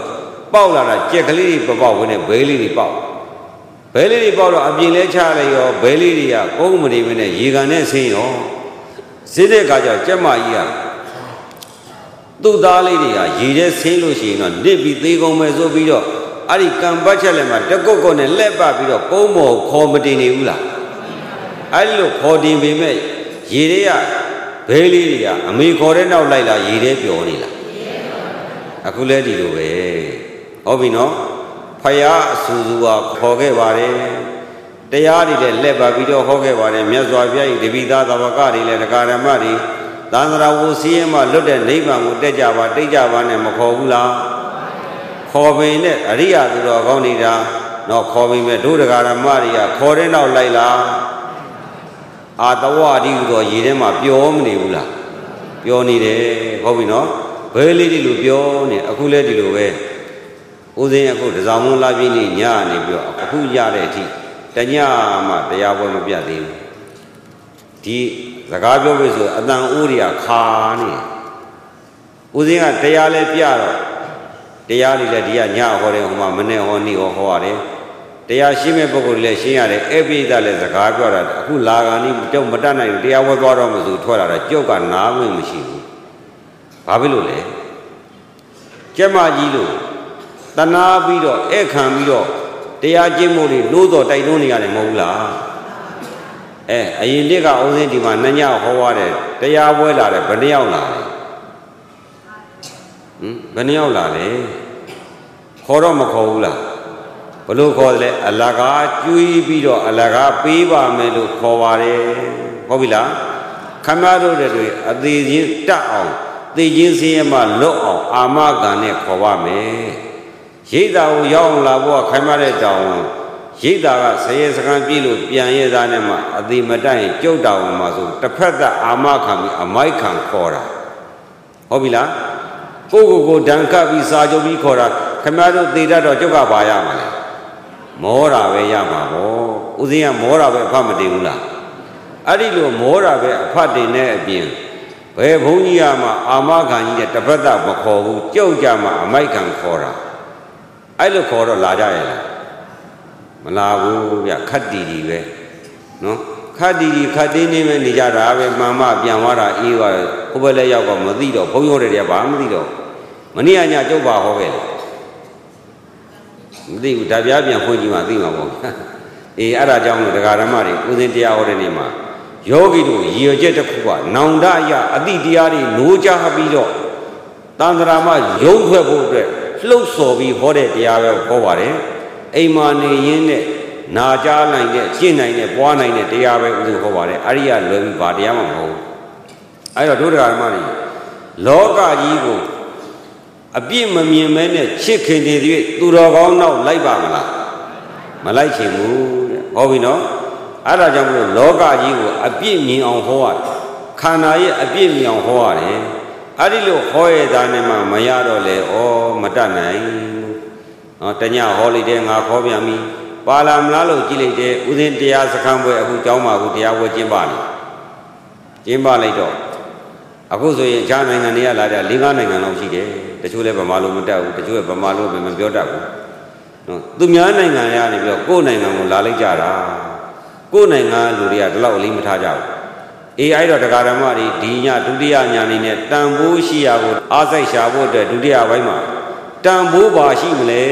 ပေါက်လာတာကြက်ကလေးတွေပေါက်ဝင်နေဘဲလေးတွေပေါက်ဘဲလေးတွေပေါက်တော့အပြင်လဲချလိုက်ရောဘဲလေးတွေကကုန်းမနေမနဲ့ရေကန်နဲ့ဆင်းရောဈေးတဲ့အခါကျကျက်မကြီးကသူ့သားလေးတွေကရေထဲဆင်းလို့ရှိရင်တော့နစ်ပြီးသေးကုန်မယ်ဆိုပြီးတော့အဲ့ဒီကံပတ်ချက်လည်းမှတကုတ်ကုတ်နဲ့လက်ပတ်ပြီးတော့ကုန်းမော်ခေါ်မတင်နေဘူးလားအဲ့လိုခေါ်တင်ပေမဲ့ရေတွေကဘဲလေးတွေကအမေခေါ်တဲ့နောက်လိုက်လာရေထဲပျော်နေလားအခုလဲဒီလိုပဲဟုတ်ပြီနော်ဖယားအဆူဆူကခေါ်ခဲ့ပါတယ်တရားတွေလည်းလက်ပတ်ပြီးတော့ဟောခဲ့ပါတယ်မြတ်စွာဘုရား၏တပိသားသဝကတွေလည်းဒကာရမတွေသံဃာဝစီရင်မှလွတ်တဲ့နိဗ္ဗာန်ကိုတက်ကြပါတိတ်ကြပါနဲ့မခေါ်ဘူးလားခေါ်ပင်နဲ့အရိယာသူတော်ကောင်းနေတာတော့ခေါ်ပင်မဲ့ဒုဒကာရမတွေကခေါ်တဲ့နောက်လိုက်လားအာတဝအတိဟူသောရေထဲမှာပျော်မနေဘူးလားပျော်နေတယ်ဟုတ်ပြီနော်ဘယ်လေးဒီလိုပျော်နေအခုလဲဒီလိုပဲဦးစင်းအခုတစောင်းမလာပြင်းနေညနေပြီးတော့အခုရတဲ့အထိတညမှတရားပွဲမပြတ်သေးဘူးဒီစကားပြောပြီဆိုအတန်အိုးတွေကခါနေဦးစင်းကတရားလဲပြတော့တရားလေးလည်းဒီကညဟောတယ်ဟိုမှာမနေ့ဟောနေ့ဟောရတယ်တရားရှင်းမဲ့ပုဂ္ဂိုလ်လည်းရှင်းရတယ်အဲ့ပိဿလည်းစကားပြောတာအခုလာကနီးကြောက်မတတ်နိုင်ဘူးတရားဝဲသွားတော့မှဆိုထွက်လာတာကြောက်ကနားဝင်မရှိဘူးဘာဖြစ်လို့လဲကျက်မကြီးလို့တနာပြီးတော့ဧခံပြီးတော့တရားကျင့်မှုတွေလို့တော့တိုက်တွန်းနေရတယ်မဟုတ်ဘူးလားအရင်လက်ကအောင်စင်းဒီမှာနှစ်ညဟောရတယ်တရားပွဲလာတယ်ဘယ်နှယောက်လာလဲဘယ်နှယောက်လာလဲခေါ်တော့မခေါ်ဘူးလားဘလို့ခေါ်တယ်လဲအလကားကျွေးပြီးတော့အလကားပေးပါမယ်လို့ခေါ်ပါတယ်ဟုတ်ပြီလားခမရတို့တွေအသေးချင်းတက်အောင်သေချင်းစင်းရမှလွတ်အောင်အာမခံနဲ့ခေါ်ပါမယ်ရိတ်တာကိုရောက်လာဖို့ခိုင်းမတဲ့တောင်းရိတ်တာကဆရေစကန်ပြည့်လို့ပြန်ရသားနဲ့မှအသေးမတိုင်ကြုတ်တောင်းမှာဆိုတစ်ဖက်ကအာမခံပြီးအမိုက်ခံခေါ်တာဟုတ်ပြီလားကိုဒဏ်ခတ်ပြီးစာချုပ်ပြီးခေါ်တာခမရတို့သေတတ်တော့ကျုပ်ကပါရမှာလဲမောတာပဲရမှာပေါ့ဦးစင်းကမောတာပဲအဖတ်မတင်ဘူးလားအဲ့ဒီလိုမောတာပဲအဖတ်တင်တဲ့အပြင်ဘယ်ဘုန်းကြီးကမှအာမခံကြီးတဲ့တပတ်သက်မခေါ်ဘူးကြုတ်ကြမှာအမိုက်ခံခေါ်တာအဲ့လိုခေါ်တော့လာကြရဲ့လားမလာဘူးဗျခတ်တီတီပဲနော်ခတ်တီတီခတ်တင်းနေပဲနေကြတာပဲမှန်မှပြန်သွားတာအေးပါဟိုဘက်လည်းရောက်တော့မသိတော့ဘုန်းရောတဲ့တည်းဘာမှမသိတော့မနေ့ကညကျုပ်ပါဟောခဲ့တယ်မသိဘူးဒါပြားပြန်ဖွင့်ကြည့်မှသိမှာပေါ့အေးအဲ့ဒါကြောင့်လို့ဒကာဓမ္မတွေဦးစင်းတရားဟောတဲ့နေ့မှာယောဂီတို့ရည်ရွယ်ချက်တစ်ခုကနောင်တရအတိတရားတွေနိုးကြပြီးတော့တန်ត្រာမရုံးထွက်ဖို့အတွက်လှုပ်ဆော်ပြီးဟောတဲ့တရားပဲဟောပါတယ်အိမ်မာနေရင်းနဲ့နာကြားနိုင်တဲ့ကျင့်နိုင်တဲ့ပွားနိုင်တဲ့တရားပဲဦးစင်းဟောပါတယ်အရိယလွယ်ပြီးဘာတရားမှမဟုတ်ဘူးအဲ့တော့ဒုဒကာဓမ္မတွေလောကကြီးကိုအပြစ်မမြင်မဲနဲ့ချစ်ခင်နေတဲ့သူတော်ကောင်းနောက်လိုက်ပါမလားမလိုက်ချင်ဘူးတဲ့ဟောပြီနော်အဲ့ဒါကြောင့်မလို့လောကကြီးကိုအပြစ်မြင်အောင်ဟောရတယ်ခန္ဓာရဲ့အပြစ်မြင်အောင်ဟောရတယ်အဲ့ဒီလိုဟောရတာနဲ့မှမရတော့လေဩမတတ်နိုင်နော်တညဟောလိုက်တယ်ငါခေါ်ပြန်ပြီပါလာမလားလို့ကြည့်လိုက်တယ်ဥစဉ်တရားစခန်းပွဲအခုကျောင်းမှာအခုတရားပွဲကျင်းပနေကျင်းပလိုက်တော့အခုဆိုရင်အခြားနိုင်ငံတွေကလာတဲ့၄-၅နိုင်ငံလောက်ရှိတယ်တချို့လည်းဗမာလိုမတတ်ဘူးတချို့ကဗမာလိုပဲမပြောတတ်ဘူးနော်သူများနိုင်ငံတွေကနေပြီးတော့ကိုယ်နိုင်ငံကိုလာလိုက်ကြတာကိုယ်နိုင်ငံလူတွေကဒီလောက်အလေးမထားကြဘူးအေးအဲ့တော့တရားဓမ္မတွေဒီညဒုတိယညနေနဲ့တန်ဖိုးရှိရာကိုအားစိုက်ရှာဖို့အတွက်ဒုတိယပိုင်းမှာတန်ဖိုးပါရှိမလဲ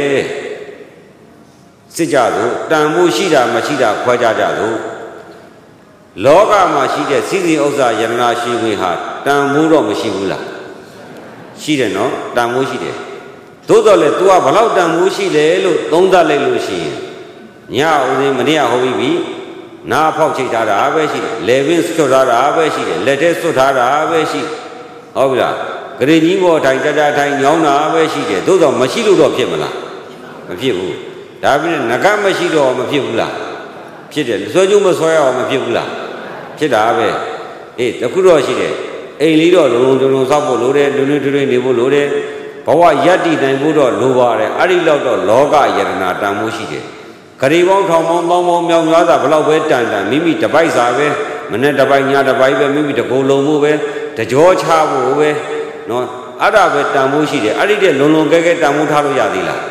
စစ်ကြသို့တန်ဖိုးရှိတာမရှိတာခွဲကြကြသို့လောကမှာရှိတဲ့စီစဉ်ဥစ္စာယန္နာရှိခွင့်ဟာတန်ဖိုးတော့မရှိဘူးလားရှိတယ်နော်တန်ဖိုးရှိတယ်သို့တော်လည်း तू ကဘလောက်တန်ဖိုးရှိလဲလို့သုံးသပ်လိုက်လို့ရှိရင်ညဦးစင်းမနေ့ကဟောပြီးပြီနားဖောက်ချိတ်ထားတာပဲရှိတယ်လေပင်ဆွတ်ထားတာပဲရှိတယ်လက်ထဲဆွတ်ထားတာပဲရှိဟုတ်ပြီလားဂရေကြီးဘောထိုင်တတထိုင်ညောင်းတာပဲရှိတယ်သို့တော်မရှိလို့တော့ဖြစ်မလားမဖြစ်ဘူးဒါပြင်ငကမရှိတော့မဖြစ်ဘူးလားဖြစ်တယ်ဆွဲကျုံမဆွဲအောင်မဖြစ်ဘူးလားဖြစ်တာပဲအေးတခုတော့ရှိတယ်အိမ်လေးတော့လုံလုံလုံစောက်ဖို့လိုတယ်လူလူတွေနေဖို့လိုတယ်ဘဝယက်တည်နိုင်ဖို့တော့လိုပါတယ်အဲ့ဒီလောက်တော့လောကယတနာတန်မှုရှိတယ်ဂရေပေါင်းထောင်ပေါင်းပေါင်းပေါင်းမြောင်များစွာဘလောက်ပဲတန်မိမိတပိုက်စာပဲမနဲ့တပိုက်ညတပိုက်ပဲမိမိတကိုယ်လုံးဖို့ပဲတကြောချဖို့ပဲနော် ara be tamu shi de ari de lon lon ke ke tamu tha lo ya thi la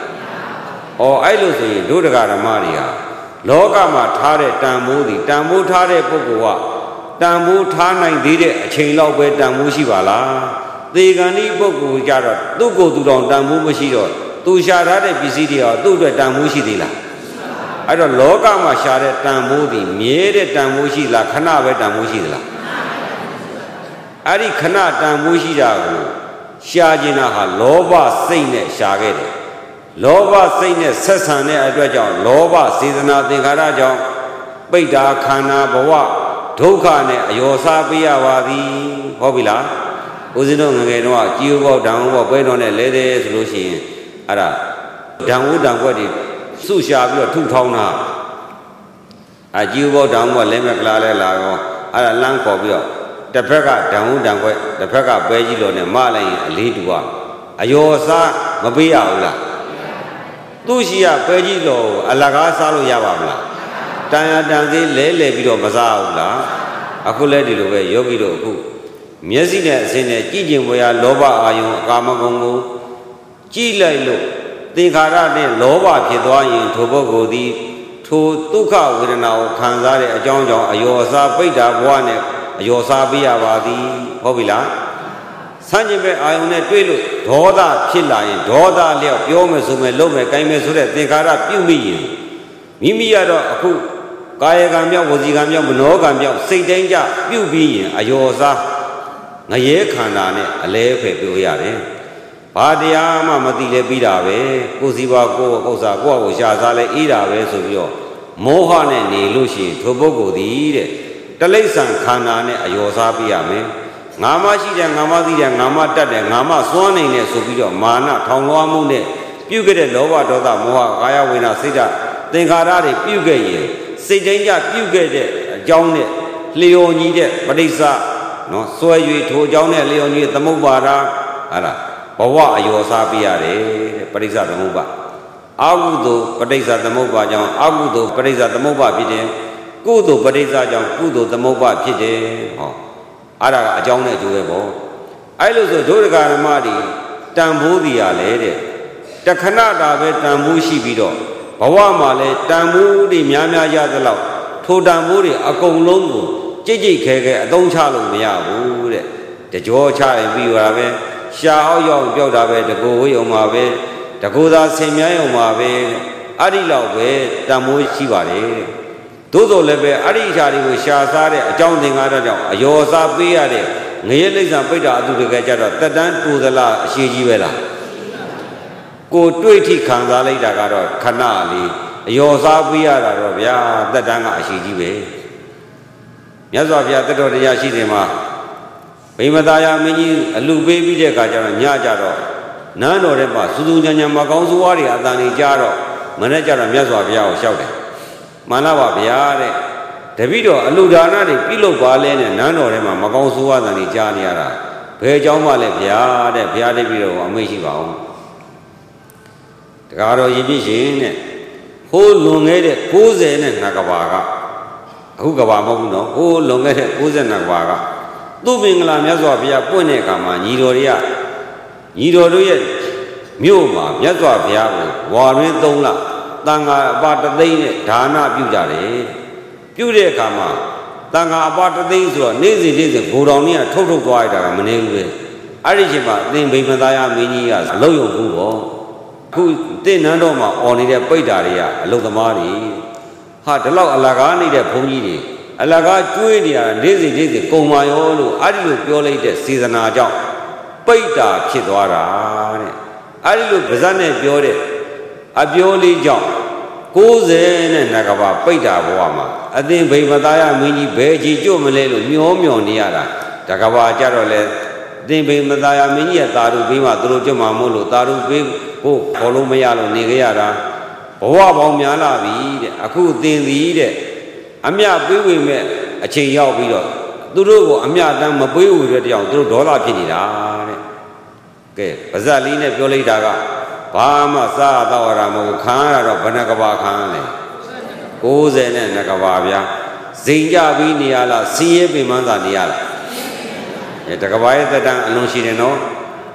o ai lo so yin do daga dhamma ri ha loka ma tha de tamu di tamu tha de pukkul wa tamu tha nai thi de achain lauk be tamu shi ba laသေကံဤပုဂ္ဂိုလ်ကြတော့သူ့ကိုယ်သူတော်တန်ဖိုးမရှိတော့သူရှာထားတဲ့ပစ္စည်းတွေရောသူ့အတွက်တန်ဖိုးရှိသေးလားအဲ့တော့လောကမှာရှာတဲ့တန်ဖိုးတွေမြဲတဲ့တန်ဖိုးရှိလားခဏပဲတန်ဖိုးရှိသလားအဲ့ဒီခဏတန်ဖိုးရှိတာကိုရှာခြင်းဟာလောဘစိတ်နဲ့ရှာခဲ့တယ်လောဘစိတ်နဲ့ဆက်ဆံတဲ့အတွက်ကြောင့်လောဘစေတနာသင်္ခါရကြောင့်ပိဋ္ဌာခန္ဓာဘဝဒုက္ခနဲ့အယောစားပေးရပါသည်ဟုတ်ပြီလားဦးဇင်းတို့ငယ်တော့ကြည်ဥပေါဓာန်ဥပေါပဲတော်နဲ့လဲတယ်ဆိုလို့ရှိရင်အဲ့ဒါဓာန်ဥဓာန်ခွက်တွေစုရှာပြီးတော့ထုထောင်းတာကြည်ဥပေါဓာန်ဥပေါလဲမဲ့ကလားလဲလာရောအဲ့ဒါလမ်းခေါ်ပြီးတော့တစ်ဖက်ကဓာန်ဥဓာန်ခွက်တစ်ဖက်ကပဲကြီးတော်နဲ့မလိုက်ရင်အလေးတူအယောစားမပေးရဘူးလားသူရှိရပဲကြီးတော်ကိုအလကားစားလို့ရပါမလားတန်ရတန်သေးလဲလဲပြီးတော့မစားဘူးလားအခုလဲဒီလိုပဲယောဂီတို့အခုမျက်စိနဲ့အစင်းနဲ့ကြည်ကျင်ဝေယလောဘအာယုံအကာမဂုဏ်ကိုကြည်လိုက်လို့သင်္ခါရနဲ့လောဘဖြစ်သွားရင်ထိုပုဂ္ဂိုလ်သည်ထိုဒုက္ခဝေဒနာကိုခံစားတဲ့အကြောင်းကြောင့်အယောအစားပိဋ္ဌာဘဝနဲ့အယောစားပေးရပါသည်ဟုတ်ပြီလားဆန့်ကျင်ဘက်အာယုံနဲ့တွေ့လို့ဒေါသဖြစ်လာရင်ဒေါသလျောက်ပြောမယ်ဆိုမယ်လုပ်မယ်ကိုင်းမယ်ဆိုတဲ့သင်္ခါရပြုမိရင်မိမိကတော့အခုကာယကံမြောက်ဝစီကံမြောက်မနောကံမြောက်စိတ်တိုင်းကြပြုပြီးရင်အယောစားငရဲခန္ဓာနဲ့အလဲဖယ်ပြောရတယ်။ဘာတရားမှမသိလဲပြီးတာပဲကိုယ်စီပါကိုယ်ဥစ္စာကိုယ့်ကိုရှာစားလဲအေးတာပဲဆိုပြီးတော့မောဟနဲ့နေလို့ရှိရင်ထိုပုဂ္ဂိုလ်သည်တဲ့တလိ္ဆန်ခန္ဓာနဲ့အယောစားပြရမယ်။ငါမရှိတယ်ငါမသိတယ်ငါမတတ်တယ်ငါမစွမ်းနိုင်တယ်ဆိုပြီးတော့မာနထောင်လွှားမှုနဲ့ပြုတ်ခဲ့တဲ့လောဘဒေါသမောဟကာယဝိနာစိတ်ဓာတ်သင်္ခါရတွေပြုတ်ခဲ့ရင်စိတ်တိုင်းကြပြုတ်ခဲ့တဲ့အကြောင်းနဲ့လျော်ညီတဲ့ပဋိစ္စနော်စွဲ၍ထိုကြောင့်နဲ့လျော်ညီသမုပ္ပါဒဟာလားဘဝအယောစားပြရတယ်တဲ့ပဋိစ္စသမုပ္ပါအာဟုသောပဋိစ္စသမုပ္ပါကြောင့်အာဟုသောပဋိစ္စသမုပ္ပါဖြစ်တယ်ကုသိုလ်ပဋိစ္စကြောင့်ကုသိုလ်သမုပ္ပါဖြစ်တယ်ဟောအဲ့ဒါကအကြောင်းနဲ့အကျိုးပဲပေါ့အဲ့လိုဆိုဒုဒကာဓမ္မတွေတန်ဖိုးစီရလဲတဲ့တခဏတာပဲတန်ဖိုးရှိပြီးတော့ဘဝမှာလဲတန်ဖိုးတွေများများရသလောက်ထိုတန်ဖိုးတွေအကုန်လုံးကိုကြိတ်ကြိတ်ခဲခဲအသုံးချလို့မရဘူးတဲ့တကြောချရင်ပြီးရတာပဲရှားအောင်ရောက်ပြောက်တာပဲတကူဝေးအောင်မှာပဲတကူသာဆင်မြန်းအောင်မှာပဲအဲ့ဒီလောက်ပဲတန်ဖိုးရှိပါတယ်သို့တော်လည်းပဲအဲ့ဒီအရာတွေကိုရှားစားတဲ့အကြောင်းသင်္ကားကြောင့်အယောစားပေးရတဲ့ငရဲလိမ့်စာပိဋ္ဌာအတုတကယ်ကြတော့တက်တန်းတူသလားအရှိကြီးပဲလားကိုတွေ့ထိခံစားလိုက်တာကတော့ခဏလေးအယောစားပေးရတာတော့ဗျာတက်တန်းကအရှိကြီးပဲမြတ်စွာဘုရားတတော်တရားရှိတယ်မှာဗိမသာယမင်းကြီးအလူပေးပြီးတဲ့အခါကျတော့ညကြတော့နန်းတော်ထဲမှာစူးစူးညံညံမကောင်းဆိုးဝါးတွေအတန်ကြီးကြားတော့မနေ့ကျတော့မြတ်စွာဘုရားကိုလျှောက်တယ်မှန်လားပါဗျာတဲ့တပည့်တော်အလူဒါနတွေပြုလုပ်ပါလဲနဲ့နန်းတော်ထဲမှာမကောင်းဆိုးဝါးတန်ကြီးကြားနေရတာဘယ်เจ้าမှလဲဗျာတဲ့ဘုရားတပည့်တော်ကအမိန့်ရှိပါအောင်တကားတော်ရည်ပြည့်ရှင်တဲ့ဟိုးလွန်ခဲ့တဲ့92ကဘာကအခုကဘာမဟုတ်ဘူးနော်ဟိုးလွန်ခဲ့တဲ့92ကဘာကသူ့မင်္ဂလာမြတ်စွာဘုရားပွင့်တဲ့အခါမှာညီတော်တို့ရဲ့မြို့မှာမြတ်စွာဘုရားကိုဝါရင်း3လတန်ခါအပါတသိန်းနဲ့ဒါနပြုကြတယ်ပြုတဲ့အခါမှာတန်ခါအပါတသိန်းဆိုတော့နေ့စဉ်ဂိုတော်ကြီးကထုတ်သွားရတာကမနေဘူးပဲအဲ့ဒီချိန်မှာအသင်ဗိမသာယမင်းကြီးကအလုတ်ရုံဘူးပေါ့ခုတင့်နန်းတော်မှာអော်နေတဲ့ပိဋ္ဌာတွေကအလုတ်သမားတွေဟာဒီလောက်အလကားနေတဲ့ဘုန်းကြီးတွေအလကားကျွေးနေရတာနေ့စဉ်ကုံမာရောလို့အဲ့ဒီလိုပြောလိုက်တဲ့စေတနာကြောင့်ပိဋ္ဌာဖြစ်သွားတာတဲ့အဲ့ဒီလိုဗဇတ်နဲ့ပြောတဲ့အပြောလေးကြောင့်92ကဘာပိဋ္ဌာဘဝမှာအသင်ဗိမသာယမင်းကြီးဘယ်ကြီးကြွမလဲလို့မျောနေရတာတကဘာကြတော့လေအသင်ဗိမသာယမင်းကြီးရဲ့တာရုပေးမှသူတို့ကြွမှာမို့လို့တာရုပေးဖို့ခေါ်လို့မရလို့နေကြရတာဘဝပေါင်းများလာပြီတဲ့အခုသင်သည်တဲ့အမြပေးဝေမဲ့အချိန်ရောက်ပြီးတော့သူတို့ကိုအမြတမ်းမပေးဝေတဲ့တောင်သူတို့ဒေါသဖြစ်နေတာတဲ့ကဲပါဇက်လေးနဲ့ပြောလိုက်တာကဘာမှစားတော့ရမဟုတ်ခံရတော့ဘယ်နှကဘာခံလဲ92ကဘာဗျာဇိမ်ကြပြီးနေရလားစီးရဲပင်မန်းသာနေရလားတကဘာရဲ့တက်တန်းအလွန်ရှိတယ်နော်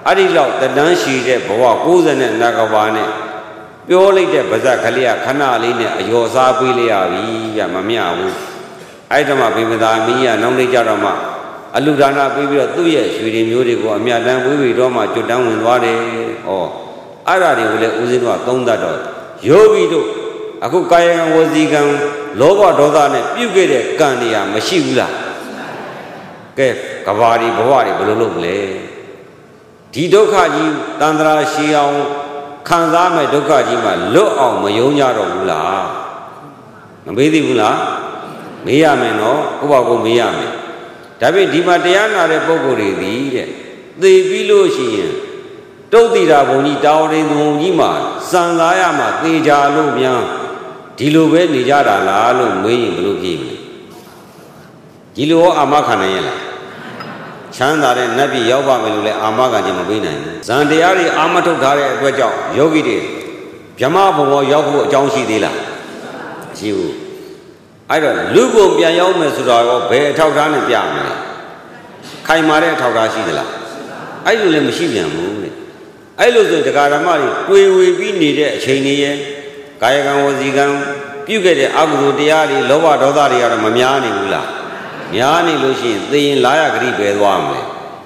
အဲ့ဒီလောက်တန်းရှိတဲ့ဘဝ90နဲ့နဂဘာနဲ့ပြောလိုက်တဲ့ဗဇက်ကလေးကခဏလေးနဲ့အယောစားပေးလိုက်ရပြီဗျမမျှဘူးအဲ့ဒါမှဘိမသာမင်းကြီးကနောက်နေ့ကြတော့မှအလူဒါနပေးပြီးတော့သူ့ရဲ့ရွှေတွေမျိုးတွေကိုအမြတ်တမ်းဝေးပြီးတော့မှကျွတ်တန်းဝင်သွားတယ်ဩအဲ့ဒါတွေကိုလည်းဦးဇင်းတို့ကသုံးသပ်တော့ယောဂီတို့အခုကာယကံဝစီကံလောဘဒေါသနဲ့ပြုတ်ခဲ့တဲ့ကံတွေကမရှိဘူးလားကဲကဘာဒီဘဝတွေဘယ်လိုလုပ်မလဲဒီဒုက္ခကြီးတန်ត្រာရှည်အောင်ခံစားမဲ့ဒုက္ခကြီးမှာလွတ်အောင်မယုံကြတော့ဘူးလားမမေးသေးဘူးလားမေးရမယ်နော်ဥပကုမေးရမယ်ဒါဖြင့်ဒီမှာတရားနာတဲ့ပုဂ္ဂိုလ်တွေသည်တဲ့သိပြီးလို့ရှိရင်တုတ်တိတာဘုံကြီးတာဝရင်ဘုံကြီးမှာစံစားရမှာသေချာလို့ပြန်ဒီလိုပဲနေကြတာလားလို့မေးရင်ဘယ်လိုဖြေမလဲဒီလိုအာမခံနိုင်ရဲ့လားချမ်းသာတဲ့နတ်ပြည်ရောက်ပါမယ်လို့လည်းအာမခံခြင်းမပေးနိုင်ဘူးဇန်တရားတွေအာမထုတ်ထားတဲ့အတွက်ကြောင့်ယောဂီတွေဗြဟ္မဘဝရောက်ဖို့အကြောင်းရှိသေးလားရှိဘူးအဲ့တော့လူကိုပြန်ရောက်မယ်ဆိုတော့ဘယ်အထောက်ထားနဲ့ပြမလဲခိုင်မာတဲ့အထောက်ထားရှိသလားအဲ့လိုလည်းမရှိပြန်ဘူးတဲ့အဲ့လိုဆိုတရားဓမ္မတွေတွေ့ဝေပြီးနေတဲ့အချိန်တွေရဲ့ကာယကံဝစီကံပြုခဲ့တဲ့အကုသိုလ်တရားတွေလောဘဒေါသတွေကတော့မများနေဘူးလားများနေလို့ရှိရင်သေရင်လာရဂရိပဲသွားမယ်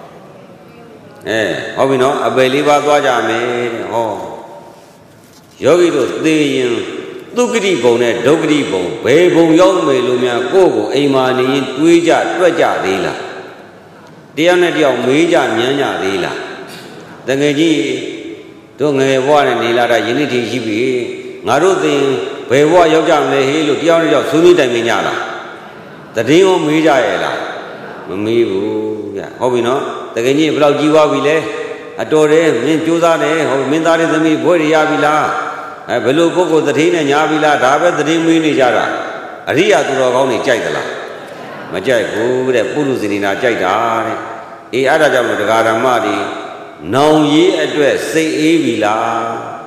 ဟုတ်ပြီနော်အပယ်လေးပါးသွားကြမယ်တဲ့ဟောယောဂီတို့သေရင်သုဂတိဘုံနဲ့ဒုက္ခတိဘုံဘယ်ဘုံရောက်မယ်လို့များကိုယ့်ကိုအိမ်မာနေရင်တွေးကြတွက်ကြသေးလားတယောက်နဲ့တယောက်မေးကြမြန်းကြသေးလားတကယ်ကြီးတို့ငယ်ဘဝနဲ့နေလာတာယနေ့ထိရှိပြီငါတို့သိရင်ဘယ်ဘဝရောက်ကြမလဲဟေးလို့တယောက်နဲ့တယောက်ဆွေးနွေးတိုင်ပင်ကြလားတည်င်းကိုမေးကြရဲ့လားမမေးဘူးဗျဟုတ်ပြီနော်တကယ်ကြီးဘယ်လောက်ကြီးသွားပြီလဲအတော်တယ်မင်းကြိုးစားတယ်ဟုတ်မင်းသားရဲ့သမီးဘွဲ့ရရပြီလားဘယ်လိုပုဂ္ဂိုလ်တည်င်းနဲ့ညာပြီလားဒါပဲတည်င်းမေးနေကြတာအရိယာသူတော်ကောင်းတွေကြိုက်သလားမကြိုက်ဘူးတဲ့ပုရုဇဏီနာကြိုက်တာတဲ့အေးအဲ့ဒါကြောင့်လို့တရားဓမ္မတွေနောင်ရေးအတွက်စိတ်အေးပြီလား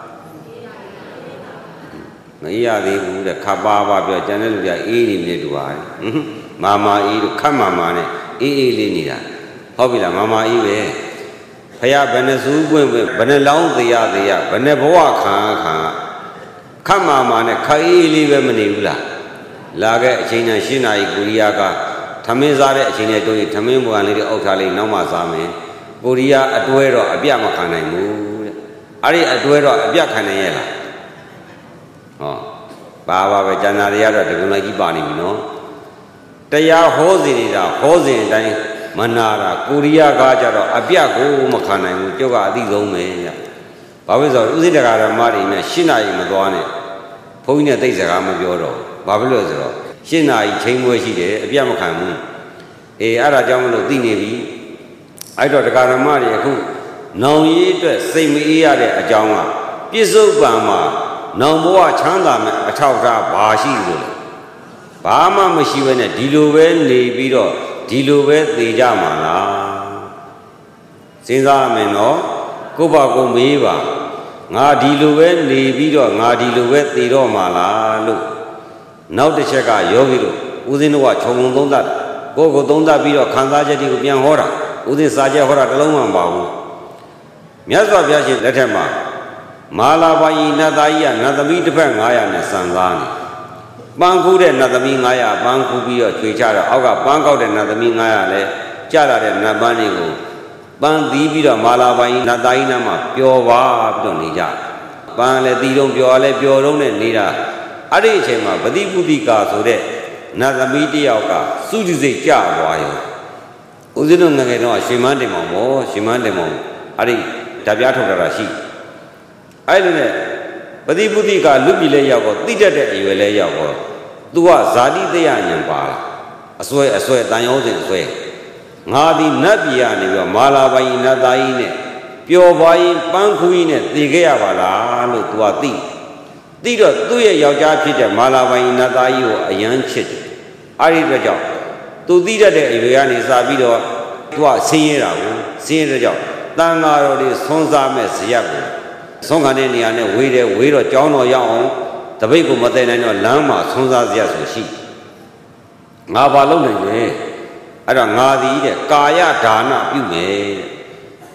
မအေးရသေးဘူးတဲ့ခပ်ပါပါပြောကျန်တဲ့လူကအေးနေပြီတူပါတယ်မာမာအေးတို့ခတ်မာမာနဲ့အေးအေးလေးနေတာဟုတ်ပြီလားမာမာအေးပဲဖယားဘယ်နှစူးပွင့်ပွင့်ဘယ်နှလောင်းသေးရဘယ်နှဘဝခံခတ်မာမာနဲ့ခအေးလေးပဲမနေဘူးလားလာခဲ့အချိန်နဲ့၈နာရီကိုရီးယားကထမင်းစားတဲ့အချိန်နဲ့တို့ရင်ထမင်းဘွားလေးတွေအောက်ထားလေးနောက်မှစားမယ်ကိုရီးယားအတွဲတော့အပြတ်မခံနိုင်ဘူးတဲ့အဲ့ဒီအတွဲတော့အပြတ်ခံနိုင်ရဲ့လားဟောပါပဲကျန်တာတွေကတော့ဒီကုလားကြီးပါနေပြီနော်တရားဟောစီနေတာဟောစဉ်အတိုင်းမနာတာကိုရီးယားကကြတော့အပြတ်ကိုမခံနိုင်ဘူးကျုပ်ကအသိဆုံးပဲညဘာဖြစ်လို့ဥစိတကာဓမ္မတွေနဲ့၈နာရီမသွားနဲ့ဘုန်းကြီးနဲ့သိစကားမပြောတော့ဘာဖြစ်လို့ဆိုတော့၈နာရီချိန်ပွဲရှိတယ်အပြတ်မခံဘူးအေးအဲ့ဒါကြောင့်မလို့သိနေပြီအဲ့တော့တရားဓမ္မတွေအခုနောင်ရေးအတွက်စိတ်မအေးရတဲ့အကြောင်းကပြစ္ဆုတ်ပံမှာနောင်ဘဝချမ်းသာမဲ့အထောက်အထားဘာရှိလို့လဲဘာမှမရှိဘဲနဲ့ဒီလိုပဲနေပြီးတော့ဒီလိုပဲသေကြမှာလားစဉ်းစားရမယ်နော်ကိုယ့်ဘာကိုမေးပါငါဒီလိုပဲနေပြီးတော့ငါဒီလိုပဲသေတော့မှာလားလို့နောက်တစ်ချက်ကယောဂီတို့ဦးဇင်းတို့ကခြုံငုံသုံးသပ်ကိုယ့်ကိုသုံးသပ်ပြီးတော့ခံစားချက်တွေကိုပြန်ဟောတာဦးဇင်းစာချက်ဟောတာတစ်လုံးမှမပါဘူးမြတ်စွာဘုရားရှင်လက်ထက်မှာမာလာပါယီနတ်သားကြီးကနတ်သမီးတစ်ဖက်900နဲ့စံစားနေပန်းခူးတဲ့နတ်သမီး900ပန်းခူးပြီးတော့ကျွေချတော့အောက်ကပန်းကောက်တဲ့နတ်သမီး900လည်းကြလာတဲ့နတ်ပန်းတွေကိုပန်းသီးပြီးတော့မာလာပါယီနတ်သားကြီးနားမှာပျော်ပါပြီးတော့နေကြပန်းလည်းသီးတော့ပျော်လည်းပျော်တော့နဲ့နေတာအဲ့ဒီအချိန်မှာဗတိပုတိကာဆိုတဲ့နတ်သမီးတယောက်ကစုကြည်စိတ်ကြသွားရောဦးဇင်းတို့ငယ်ငယ်တော့ရှင်မန်းတင်မောင်ပေါ့ရှင်မန်းတင်မောင်အဲ့ဒီဓာပြထုတ်တာရှိအဲ့လိုနဲ့ပတိပုတိကလူပြည်လဲရောက်တော့တိတတ်တဲ့အရွယ်လဲရောက်တော့သူကဇာတိတရဉဏ်ပါလာအစွဲတန်ရောစဉ်အစွဲငါဒီနတ်ပြည်ကနေပြီးတော့မာလာပိုင်နတ်သားကြီးနဲ့ပျော်ပါရင်ပန်းခူးကြီးနဲ့တည်ခဲ့ရပါလားလို့သူကသိတော့သူ့ရဲ့ယောက်ျားဖြစ်တဲ့မာလာပိုင်နတ်သားကြီးကိုအယမ်းချစ်တယ်အဲ့ဒီအတွက်ကြောင့်သူသိတတ်တဲ့အရွယ်ကနေစပြီးတော့သူကဆင်းရဲတာကိုဆင်းရဲတဲ့ကြောင့်တန်ဃာတော်တွေဆွမ်းစားမဲ့ဇယက်ကိုဆုံးခံတဲ့နေရာနဲ့ဝေးတော့ကြောင်းတော်ရောက်အောင်တပိတ်ကိုမတည်နိုင်တော့လမ်းမှာဆုံးစားဇယက်ဆိုရှိငါဘာလုပ်နိုင်လဲအဲ့တော့ငါသည်တဲ့ကာယဒါနပြုမယ်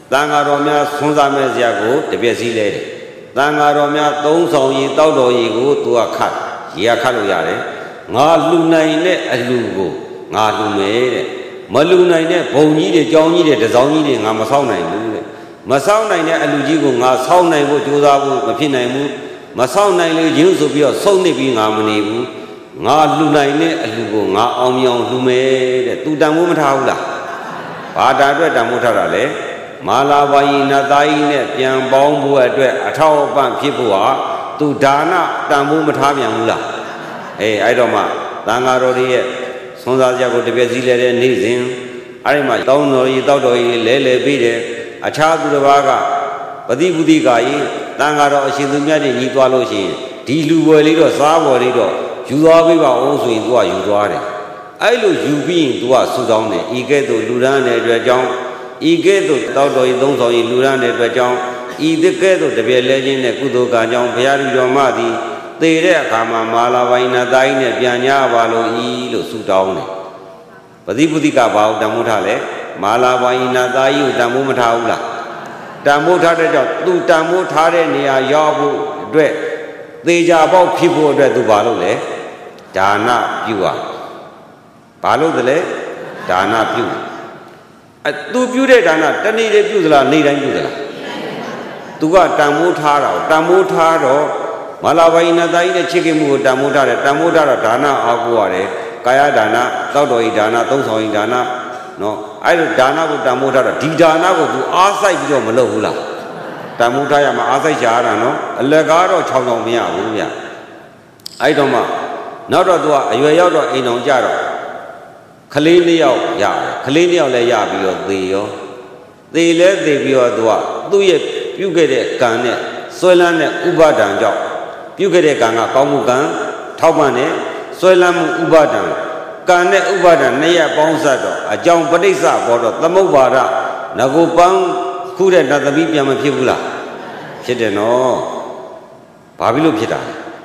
တန်ဃာတော်များဆွမ်းစားမဲ့စရာကိုတပြည့်စည်းလဲတယ်တန်ဃာတော်များသုံးဆောင်ရည်တောက်တော်ရည်ကိုသူကခတ်ရေကခတ်လို့ရတယ်ငါလှူနိုင်တဲ့အလှူကိုငါလှူမယ်တဲ့မလှူနိုင်တဲ့ဘုံကြီးတွေကြောင်းကြီးတွေတစောင်းကြီးတွေငါမဆောက်နိုင်ဘူးတဲ့မဆောက်နိုင်တဲ့အလှူကြီးကိုငါဆောက်နိုင်ဖို့ကြိုးစားဖို့မဖြစ်နိုင်ဘူးမဆောက်နိုင်လို့ရင်းဆိုပြီးတော့ဆုံးနေပြီးငါမနေဘူးငါလှူနိုင်တဲ့အလှူကိုငါအောင်မြောင်လှူမယ်တဲ့သူတန်ဖိုးမထားဘူးလားဘာတာအတွက်တန်ဖိုးထားတာလဲမာလာဘာယီနတ်သားကြီးနဲ့ပြန်ပေါင်းဖို့အတွက်အထောက်အပံ့ဖြစ်ဖို့ဟာသူဒါနတန်ဖိုးမထားပြန်ဘူးလားအဲ့တော့မှသံဃာတော်တွေရဲ့ဆွမ်းစားစရာကိုတပြည့်စည်းလဲတဲ့နေ့စဉ်အဲ့ဒီမှာတောင်းတော်ကြီးတောက်တော်ကြီးလဲပြီးတယ်အခြားသူတစ်ပါးကပฏิပုတိကာကြီးသံဃာတော်အရှင်သူမြတ်တွေညီးသွားလို့ရှိရင်ဒီလူဝယ်လေးတော့စားပေါ်လေးတော့ယူသွားပြီးပါအောင်ဆိုရင်သူကယူသွားတယ်အဲ့လိုယူပြီးရင်သူကဆူတောင်းတယ်ဤကဲ့သို့လူရန်တဲ့အတွက်ကြောင့်ဤကဲ့သို့တောက်တော်ကြီးသုံးဆောင်ကြီးလူရန်တဲ့အတွက်ကြောင့်ဤတကဲ့သို့တပြည့်လဲခြင်းနဲ့ကုသိုလ်ကံကြောင့်ဘုရားတော်မသည်သေတဲ့အခါမှာမာလာပိုင်းနာသားကြီးနဲ့ပြန်ညပါလို့ဤလို့ဆူတောင်းတယ်ပฏิပုတိကဘာကိုတန်ဖိုးထားလဲမာလာပိုင်းနာသားကြီးကိုတန်ဖိုးမထားဘူးလားတန်ဖိုးထားတဲ့ကြောင့်သူတန်ဖိုးထားတဲ့နေရာရောက်ဖို့အတွက်သေချာပေါက်ဖြစ်ဖို့အတွက်သူဘာလုပ်လဲဒါနပြုရဘာလို့လဲဒါနပြုသူပြုတဲ့ဒါနတနေ့တည်းပြုသလားနေ့တိုင်းပြုသလားသူကတန်ဖိုးထားတာတန်ဖိုးထားတော့မာလာပိုင်းနာသားကြီးနဲ့ချစ်ခင်မှုကိုတန်ဖိုးထားတယ်တန်ဖိုးထားတော့ဒါနအားကိုးရတယ်ကာယဒါနသောက်တော်ဤဒါနသုံးဆောင်ဤဒါနနော်အဲ့လိုဒါနကိုတန်ဖိုးထားတော့ဒီဒါနကိုသူအားစိုက်ပြီးတော့မလုပ်ဘူးလားတန်ဖိုးထားရမှာအားစိုက်ကြရတာနော်အလက်ကားတော့6ဆောင်မရဘူးဗျအဲ့တော့မှနောက်တော့သူကအရွယ်ရောက်တော့အိမ်တော်ကြတော့ခလေး2ယောက်ရတယ်ခလေး2ယောက်လည်းရပြီးတော့သေရောသေလဲသေပြီးတော့သူ့ရဲ့ပြုခဲ့တဲ့ကံနဲ့ဆွဲလန်းတဲ့ဥပါဒံကြောင့်ပြုခဲ့တဲ့ကံကကောင်းမှုကံထောက်ပံ့တဲ့ဆွဲလန်းမှုဥပါဒံကံနဲ့ဥပါဒံ2ရပ်ပေါင်းစပ်တော့အကြောင်းပဋိစ္စပေါ်တော့သမုပ္ပါဒငကိုပန်းခုတဲ့နတ်သမီးပြန်မဖြစ်ဘူးလားဖြစ်တယ်နော်ဘာဖြစ်လို့ဖြစ်တာ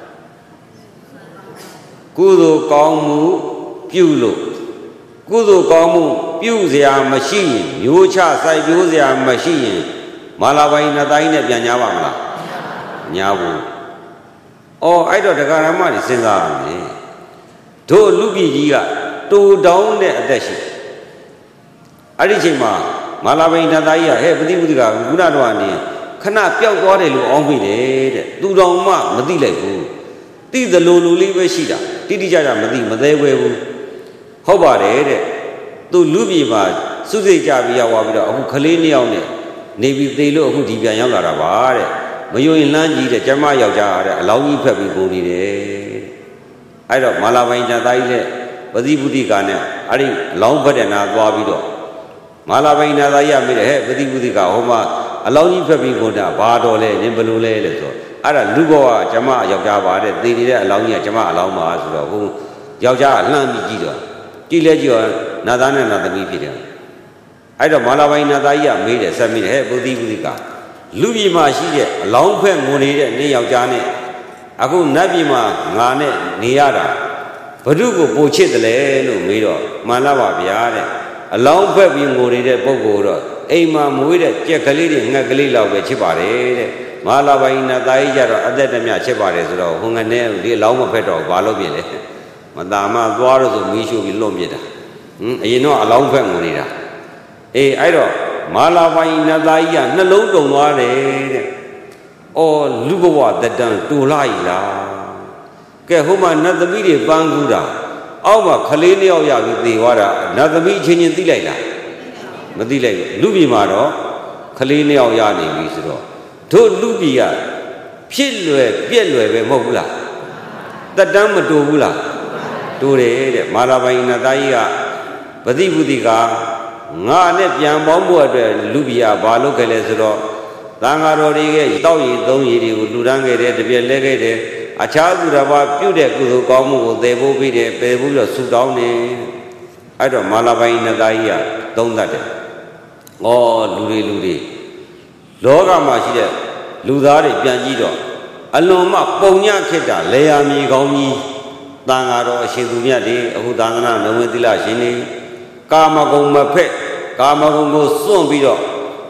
ကုသိုလ်ကောင်းမှုပြုလို့ကုသိုလ်ကောင်းမှုပြုเสียမရှိရင်မျိုးချစိုက်ပျိုးเสียမရှိရင်မာလာပိုင်းနတ်သားကြီးနဲ့ပြန်ညာပါမလားညာဘူးအဲ့တော့တရားဓမ္မတွေစဉ်းစားရမယ်တို့လူပြည်ကြီးကတူတောင်းတဲ့အသက်ရှိအဲ့ဒီချိန်မှာမာလာပိုင်းနတ်သားကြီးကပฏิပုတိကခုနတော့ကနေခဏပျောက်သွားတယ်လို့အောင်းမိတယ်တဲ့သူတော်မှမသိလိုက်ဘူးသိသလိုလူလေးပဲရှိတာတိတိကျကျမသိမသေးွယ်ဘူးဟုတ်ပါတယ်တဲ့သူလူပြည်မှာစုစိတ်ကြပြီးရောက်သွားပြီးတော့အခုခလေး2ယောက်နဲ့နေပြီးသေလို့အခုဒီပြန်ရောက်လာတာပါတဲ့မယုံရင်လှမ်းကြည့်တဲ့ကျမယောက်ျားတဲ့အလောင်းကြီးဖက်ပြီးပုံနေတယ်အဲ့တော့မာလာပိုင်းသားကြီးနဲ့ပฏิပုတိကနဲ့အဲ့ဒီအလောင်းဖက်တဲ့နာသွားပြီးတော့မာလာပိုင်းသားကြီးကမေးတယ်ပฏิပုတိကဟိုမှာအလောင်းကြီးဖက်ပြီးပုံတာဘာတော်လဲနင်ဘယ်လိုလဲလို့ဆိုအဲ့ဒါလူဘောကကျမယောက်ျားပါတဲ့သေနေတဲ့အလောင်းကြီးကကျမအလောင်းပါဆိုတော့ဟိုယောက်ျားကလှမ်းပြီးကြည့်တော့ကြည့်လဲကြည့်တော့နာသားနဲ့နာသမီးဖြစ်တယ်အဲ့တော့မာလာပိုင်းနာသားကြီးကမေးတယ်ဆက်မေးတယ်ပฏิပုတိကလူပြည်မှာရှိတဲ့အလောင်းဖက်ငိုနေတဲ့နေ့ယောက်ျားနဲ့အခုနတ်ပြည်မှာငါနဲ့နေရတာဘ누구ကိုပိုချစ်တယ်လဲလို့မေးတော့မှန်လားပါဗျာတဲ့အလောင်းဖက်ပြီးငိုနေတဲ့ပုဂ္ဂိုလ်တော့အိမ်မှာမွေးတဲ့ကြက်ကလေးတွေငှက်ကလေးလောက်ပဲချစ်ပါတယ်တဲ့မာလာပိုင်းနတ်သားကြီးကြတော့အသက်တမျှချစ်ပါတယ်ဆိုတော့ဟိုငနဲ့ဒီအလောင်းမဖက်တော့ဘာလို့ပြင်လဲမตาမသွားလို့ဆိုမီးရှို့ပြီးလွတ်မြစ်တာအရင်တော့အလောင်းဖက်ငိုနေတာအဲ့တော့မာလာပိုင်းနတ်သားကြီးကနှလုံးတုံသွားတယ်တဲ့။လူဘဝတတန်တူလိုက်လား။ကဲဟိုမှာနတ်သမီးတွေပန်းကူးတာအောက်မှာခလေး2ယောက်ရပြီးသေသွားတာနတ်သမီးချင်းချင်းသိလိုက်လားမသိလိုက်ဘူးလူပြည်မှာတော့ခလေး2ယောက်ရနေပြီဆိုတော့တို့လူပြည်ကဖြစ်လွယ်ပြက်လွယ်ပဲမဟုတ်ဘူးလားတတန်းမတူဘူးလားတူတယ်တဲ့မာလာပိုင်းနတ်သားကြီးကပฏิပုတိကငါနဲ့ပြန်ပေါင်းဖို့အတွက်လူပြည်ကဘာလုပ်ခဲ့လဲဆိုတော့သံဃာတော်တွေရဲ့တောက်ရည်သုံးရည်တွေကိုလူတန်းခဲ့တယ်တပြက်လဲခဲ့တယ်အခြားသူတစ်ပါးပြုတဲ့ကုသိုလ်ကောင်းမှုကိုသေဖို့ပြီးတယ်ပယ်ဖို့တော့ဆူတောင်းတယ်အဲ့တော့မာလာပိုင်းနတ်သားကြီးကသုံးသတ်တယ်လူတွေလောကမှာရှိတဲ့လူသားတွေပြန်ကြည့်တော့အလွန်မှပုံညခေတ္တလေယာမြေကောင်းကြီးသံဃာတော်အရှင်သူမြတ်တွေအခုသာသနာနဝေသီလရှင်တွေကာမဂုဏ်မဖက်ကာမဂုဏ်ကိုစွန့်ပြီးတော့ဖ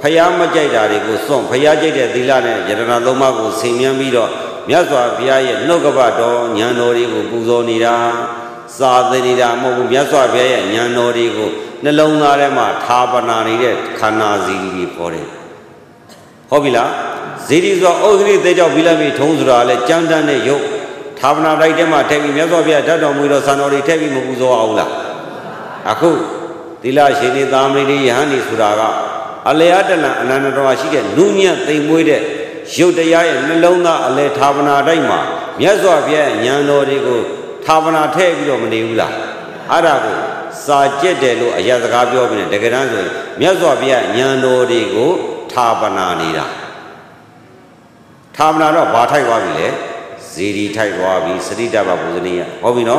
ရားမကြိုက်တာတွေကိုစွန့်ဖရားကြိုက်တဲ့သီလနဲ့ယတနာသုံးပါးကိုဆင်မြန်းပြီးတော့မြတ်စွာဘုရားရဲ့နှုတ်ကပတော်ဉာဏ်တော်တွေကိုပူဇော်နေတာစာသိနေတာမဟုတ်ဘူးမြတ်စွာဘုရားရဲ့ဉာဏ်တော်တွေကိုနှလုံးသားထဲမှာဌာပနာနေတဲ့ခန္ဓာဇီတိတွေပေါ်တယ်ဟုတ်ပြီလားဇီတိဆိုတော့ဩဂရိသေးကြောင့်ဘိလမိထုံးဆိုတာလဲကြမ်းတမ်းတဲ့ရုပ်ဌာပနာတိုက်ထဲမှာထည့်ပြီးမြတ်စွာဘုရားဓာတ်တော်မူသောဆံတော်တွေထည့်ပြီးမပူဇော်အောင်လားအခုသီလရှင်နေသာမဏေတွေယဟန်နေဆိုတာကအလျာတလံအနန္တတော်ရှိတဲ့နုညံ့သိမ်မွေးတဲ့ရုပ်တရားရဲ့နှလုံးသားအလဲဌာပနာတိုက်မှာမြတ်စွာဘုရားဉာဏ်တော်တွေကိုဌာပနာထည့်ပြီးတော့မနေဘူးလားအဲ့ဒါကိုစာကျက်တယ်လို့အရာစကားပြောပြီးတယ်တကယ်တမ်းဆိုရင်မြတ်စွာဘုရားဉာဏ်တော်တွေကိုဌာပနာနေတာဌာပနာတော့ဘာထိုက်သွားပြီလဲဇီရီထိုက်သွားပြီစရိတ္တပပုဇနိယဟုတ်ပြီနော်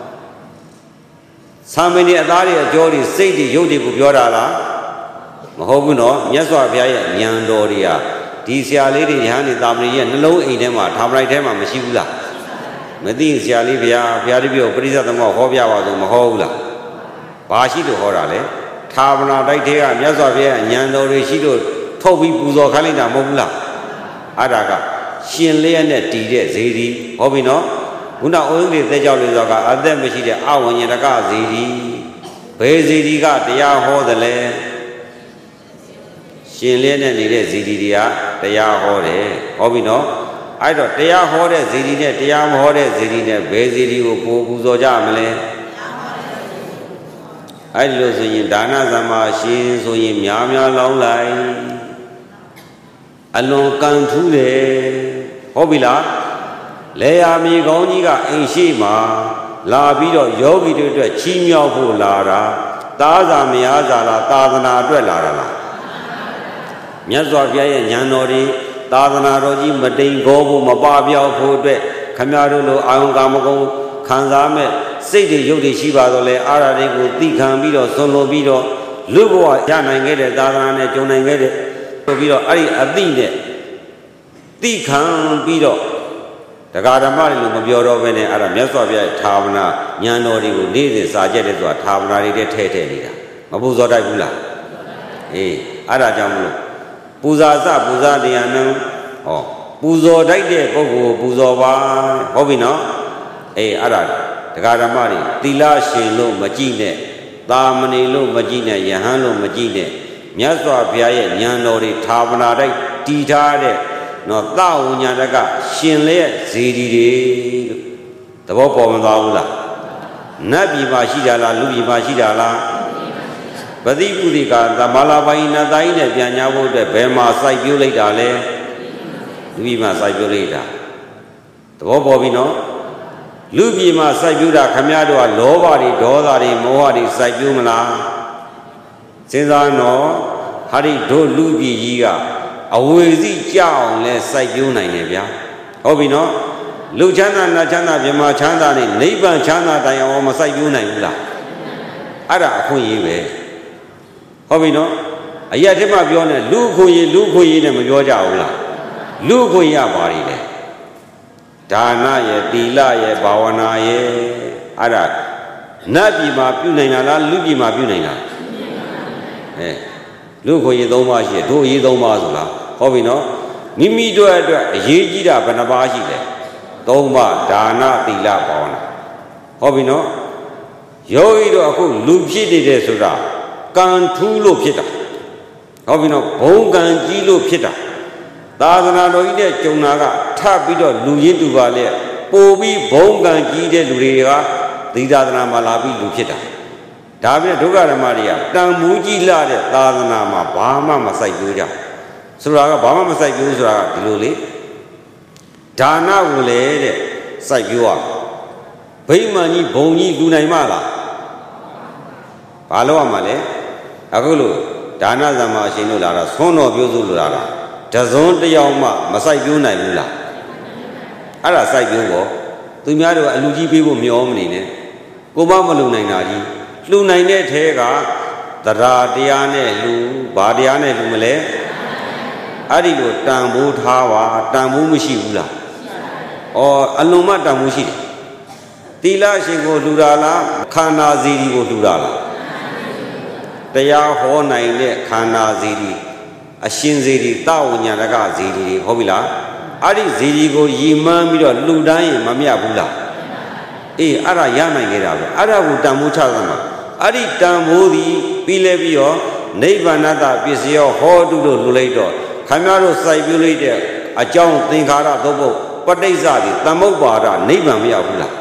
သာမဏေအသားတွေအကျော်တွေစိတ်တွေရုပ်တွေကိုပြောတာလားမဟုတ်ဘူးနော်မြတ်စွာဘုရားရဲ့ဉာဏ်တော်တွေဟာဒီဆရာလေးတွေယဟန်နေသာမဏေရဲ့နှလုံးအိမ်ထဲမှာဌာပလိုက်ထဲမှာမရှိဘူးလားမသိဆရာလေးဘုရားတပည့်ကိုပရိသတ်သမဟောပြပါဆိုမဟောဘူးလားဘာရှိလို့ဟောတာလဲဌာပနာတိုက်ထဲကမြတ်စွာဘုရားဉာဏ်တော်တွေရှိလို့ထုတ်ပြီးပူဇော်ခိုင်းလိုက်တာမဟုတ်ဘူးလားအဲ့ဒါကရှင်လျက်နဲ့တည်တဲ့ဇေဒီဟုတ်ပြီနော်ခုနဩဇိသေကြောင့်လို့ဆိုတော့အသက်မရှိတဲ့အဝဉ္ဇရကဇေဒီဘယ်ဇေဒီကတရားဟောတယ်လဲရှင်လျက်နဲ့နေတဲ့ဇေဒီတွေကတရားဟောတယ်ဟုတ်ပြီနော်အဲ့တော့တရားဟောတဲ့ဇေဒီနဲ့တရားမဟောတဲ့ဇေဒီနဲ့ဘယ်ဇေဒီကိုပို့ပူဇော်ကြမလဲအဲ့ဒီလိုဆိုရင်ဒါနသမ္မာရှင်ဆိုရင်များများလောင်းလိုက်အလွန်ကံထူးတယ်ဟုတ်ပြီလားလေယာမြေကောင်းကြီးကအိမ်ရှိမှာလာပြီးတော့ယောဂီတွေအတွက်ချီးမြှောက်ဖို့လာတာသားစာမယားစာလားသာသနာအတွက်လာတာလားမြတ်စွာဘုရားရဲ့ဉာဏ်တော်တွေသာသနာတော်ကြီးမတိမ်ခေါ်ဖို့မပပြောက်ဖို့အတွက်ခမရတို့လိုအာယုံကာမဂုဏ်ခံစားမဲ့စိတ်တွေရုပ်တွေရှိပါတော့လေအာရတွေကိုသိခံပြီးတော့စွန့်လွတ်ပြီးတော့လူဘဝရနိုင်ခဲ့တဲ့သာသနာနဲ့ကြုံနိုင်ခဲ့တဲ့ဆိုပြီးတော့အဲ့ဒီအသိနဲ့သိခံပြီးတော့တရားဓမ္မတွေလို့မပြောတော့ဘဲနဲ့အဲ့ဒါမြတ်စွာဘုရားရဲ့ဌာပနာဉာဏ်တော်တွေကိုနေ့စဉ်စာကျက်တဲ့ဆိုတာဌာပနာတွေထဲထည့်နေတာမပူဇော်တတ်ဘူးလားအေးအဲ့ဒါကြောင့်မလို့ပူဇာစပူဇာတရားနံဟောပူဇော်တတ်တဲ့ပုဂ္ဂိုလ်ပူဇော်ပါဟုတ်ပြီနော်အေးအဲ့ဒါတရားဓမ္မတွေသီလရှင်လို့မကြည့်နဲ့သာမဏေလို့မကြည့်နဲ့ယဟန်လို့မကြည့်နဲ့မြတ်စွာဘုရားရဲ့ဉာဏ်တော်တွေဌာပနာတိုက်တည်ထားတဲ့နော်သဝဉ္ညာတကရှင်လျက်ဇေဒီတွေလို့သဘောပေါ်မသွားဘူးလားနတ်ပြည်မှာရှိတာလားလူပြည်မှာရှိတာလားပฏิပုရိကသမလာပိုင်းနတ်တိုင်းနဲ့ပြန်ညာဖို့အတွက်ဘယ်မှာစိုက်ပြိုးလိုက်တာလဲလူပြည်မှာစိုက်ပြိုးလိုက်တာသဘောပေါ်ပြီနော်လူပြည်မှာစိုက်ပြိုးတာခမည်းတော်ကလောဘတွေဒေါသတွေမောဟတွေစိုက်ပြိုးမလားစဉ်းစားနော်ဟာဒီတို့လူပြည်ကြီးကအဝေစီကြောက်လဲစိုက်ပြိုးနိုင်တယ်ဗျာဟုတ်ပြီနော်လူချမ်းသာနတ်ချမ်းသာမြမချမ်းသာနေနိဗ္ဗာန်ချမ်းသာတိုင်အောင်မစိုက်ပြိုးနိုင်ဘူးလားအဲ့ဒါအခွင့်အရေးပဲဟုတ်ပြီနော်အရာတည်းမှပြောနေလူခွင့်ရေးနဲ့မပြောကြဘူးလားလူခွင့်ရပါလိမ့်လေဒါနရဲ့သီလရဲ့ဘာဝနာရဲ့အဲ့ဒါနတ်ပြည်မှာပြုနိုင်တာလားလူပြည်မှာပြုနိုင်တာလူခွင့်ရေး၃ပါးရှိတယ်တို့အရေး၃ပါးဆိုလားဟုတ်ပြီနော်မိမိတို့အတွက်အရေးကြီးတာဘယ်နှပါးရှိလဲ၃ပါးဒါနသီလဘာဝနာဟုတ်ပြီနော်ယောဂီတို့အခုလူဖြစ်နေတယ်ဆိုတာကံထူးလို့ဖြစ်တာဟုတ်ပြီနော်ဘုံကံကြီးလို့ဖြစ်တာသာသနာတော်ကြီးနဲ့ကြုံတာကထပ်ပြီးတော့လူရင်းတူပါလေပို့ပြီးဘုံကံကြီးတဲ့လူတွေကသီသာသနာမှာလာပြီးလူဖြစ်တာဒါပြင်ဒုက္ခဓမ္မတွေကတန်မူးကြီးလာတဲ့သာသနာမှာဘာမှမစိုက်ပြိုးကြဆိုတာကဘာမှမစိုက်ပြိုးဆိုတာကဒီလိုလေဒါနကိုလေတဲ့စိုက်ပြိုးရဗိမာန်ကြီးဘုံကြီးလူနိုင်မလားဘာလို့ရမှာလဲအခုလို့ဒါနသမ္မာရှင်တို့လာတာသွန်းတော်ပြုစုလို့လာတာတစုံတယောက်မှမစိုက်ပြိုးနိုင်ဘူးလားအဲ့ဒါစိုက်ပြိုးပေါ့သူများတို့ကအလူကြီးပေးဖို့မျောမနေနဲ့ကိုမမလုံနိုင်တာကြီးလှူနိုင်တဲ့ထဲကသဒ္ဓါတရားနဲ့လှူဘာတရားနဲ့လှူမလဲအဲ့ဒီလိုတန်ဖိုးထားပါတန်ဖိုးမရှိဘူးလားဩအလုံးမတန်ဖိုးရှိတယ်သီလရှင်ကိုလှူတာလားခန္ဓာစီဒီကိုလှူတာလားတရားဟောနိုင်တဲ့ခန္ဓာစီဒီအရှင်ဇေဒီတာဝညာတကဇေဒီတွေဟုတ်ပြီလားအဲ့ဒီဇေဒီကိုရည်မှန်းပြီးတော့လူတန်းရင်မမြတ်ဘူးလားအေးအဲ့ဒါရနိုင်ခဲ့တာပဲအဲ့ဒါကိုတန်ဖိုးချသမှာအဲ့ဒီတန်ဖိုးသည်ပြီးလဲပြီးတော့နိဗ္ဗာန်တပစ္စယောဟောတုလို့လူလိုက်တော့ခမည်းတော်စိုက်ပြုလိုက်တဲ့အကြောင်းသင်္ခါရသုံးဖို့ပဋိစ္စသည်သမုပ္ပါဒနိဗ္ဗာန်မရောက်ဘူးလား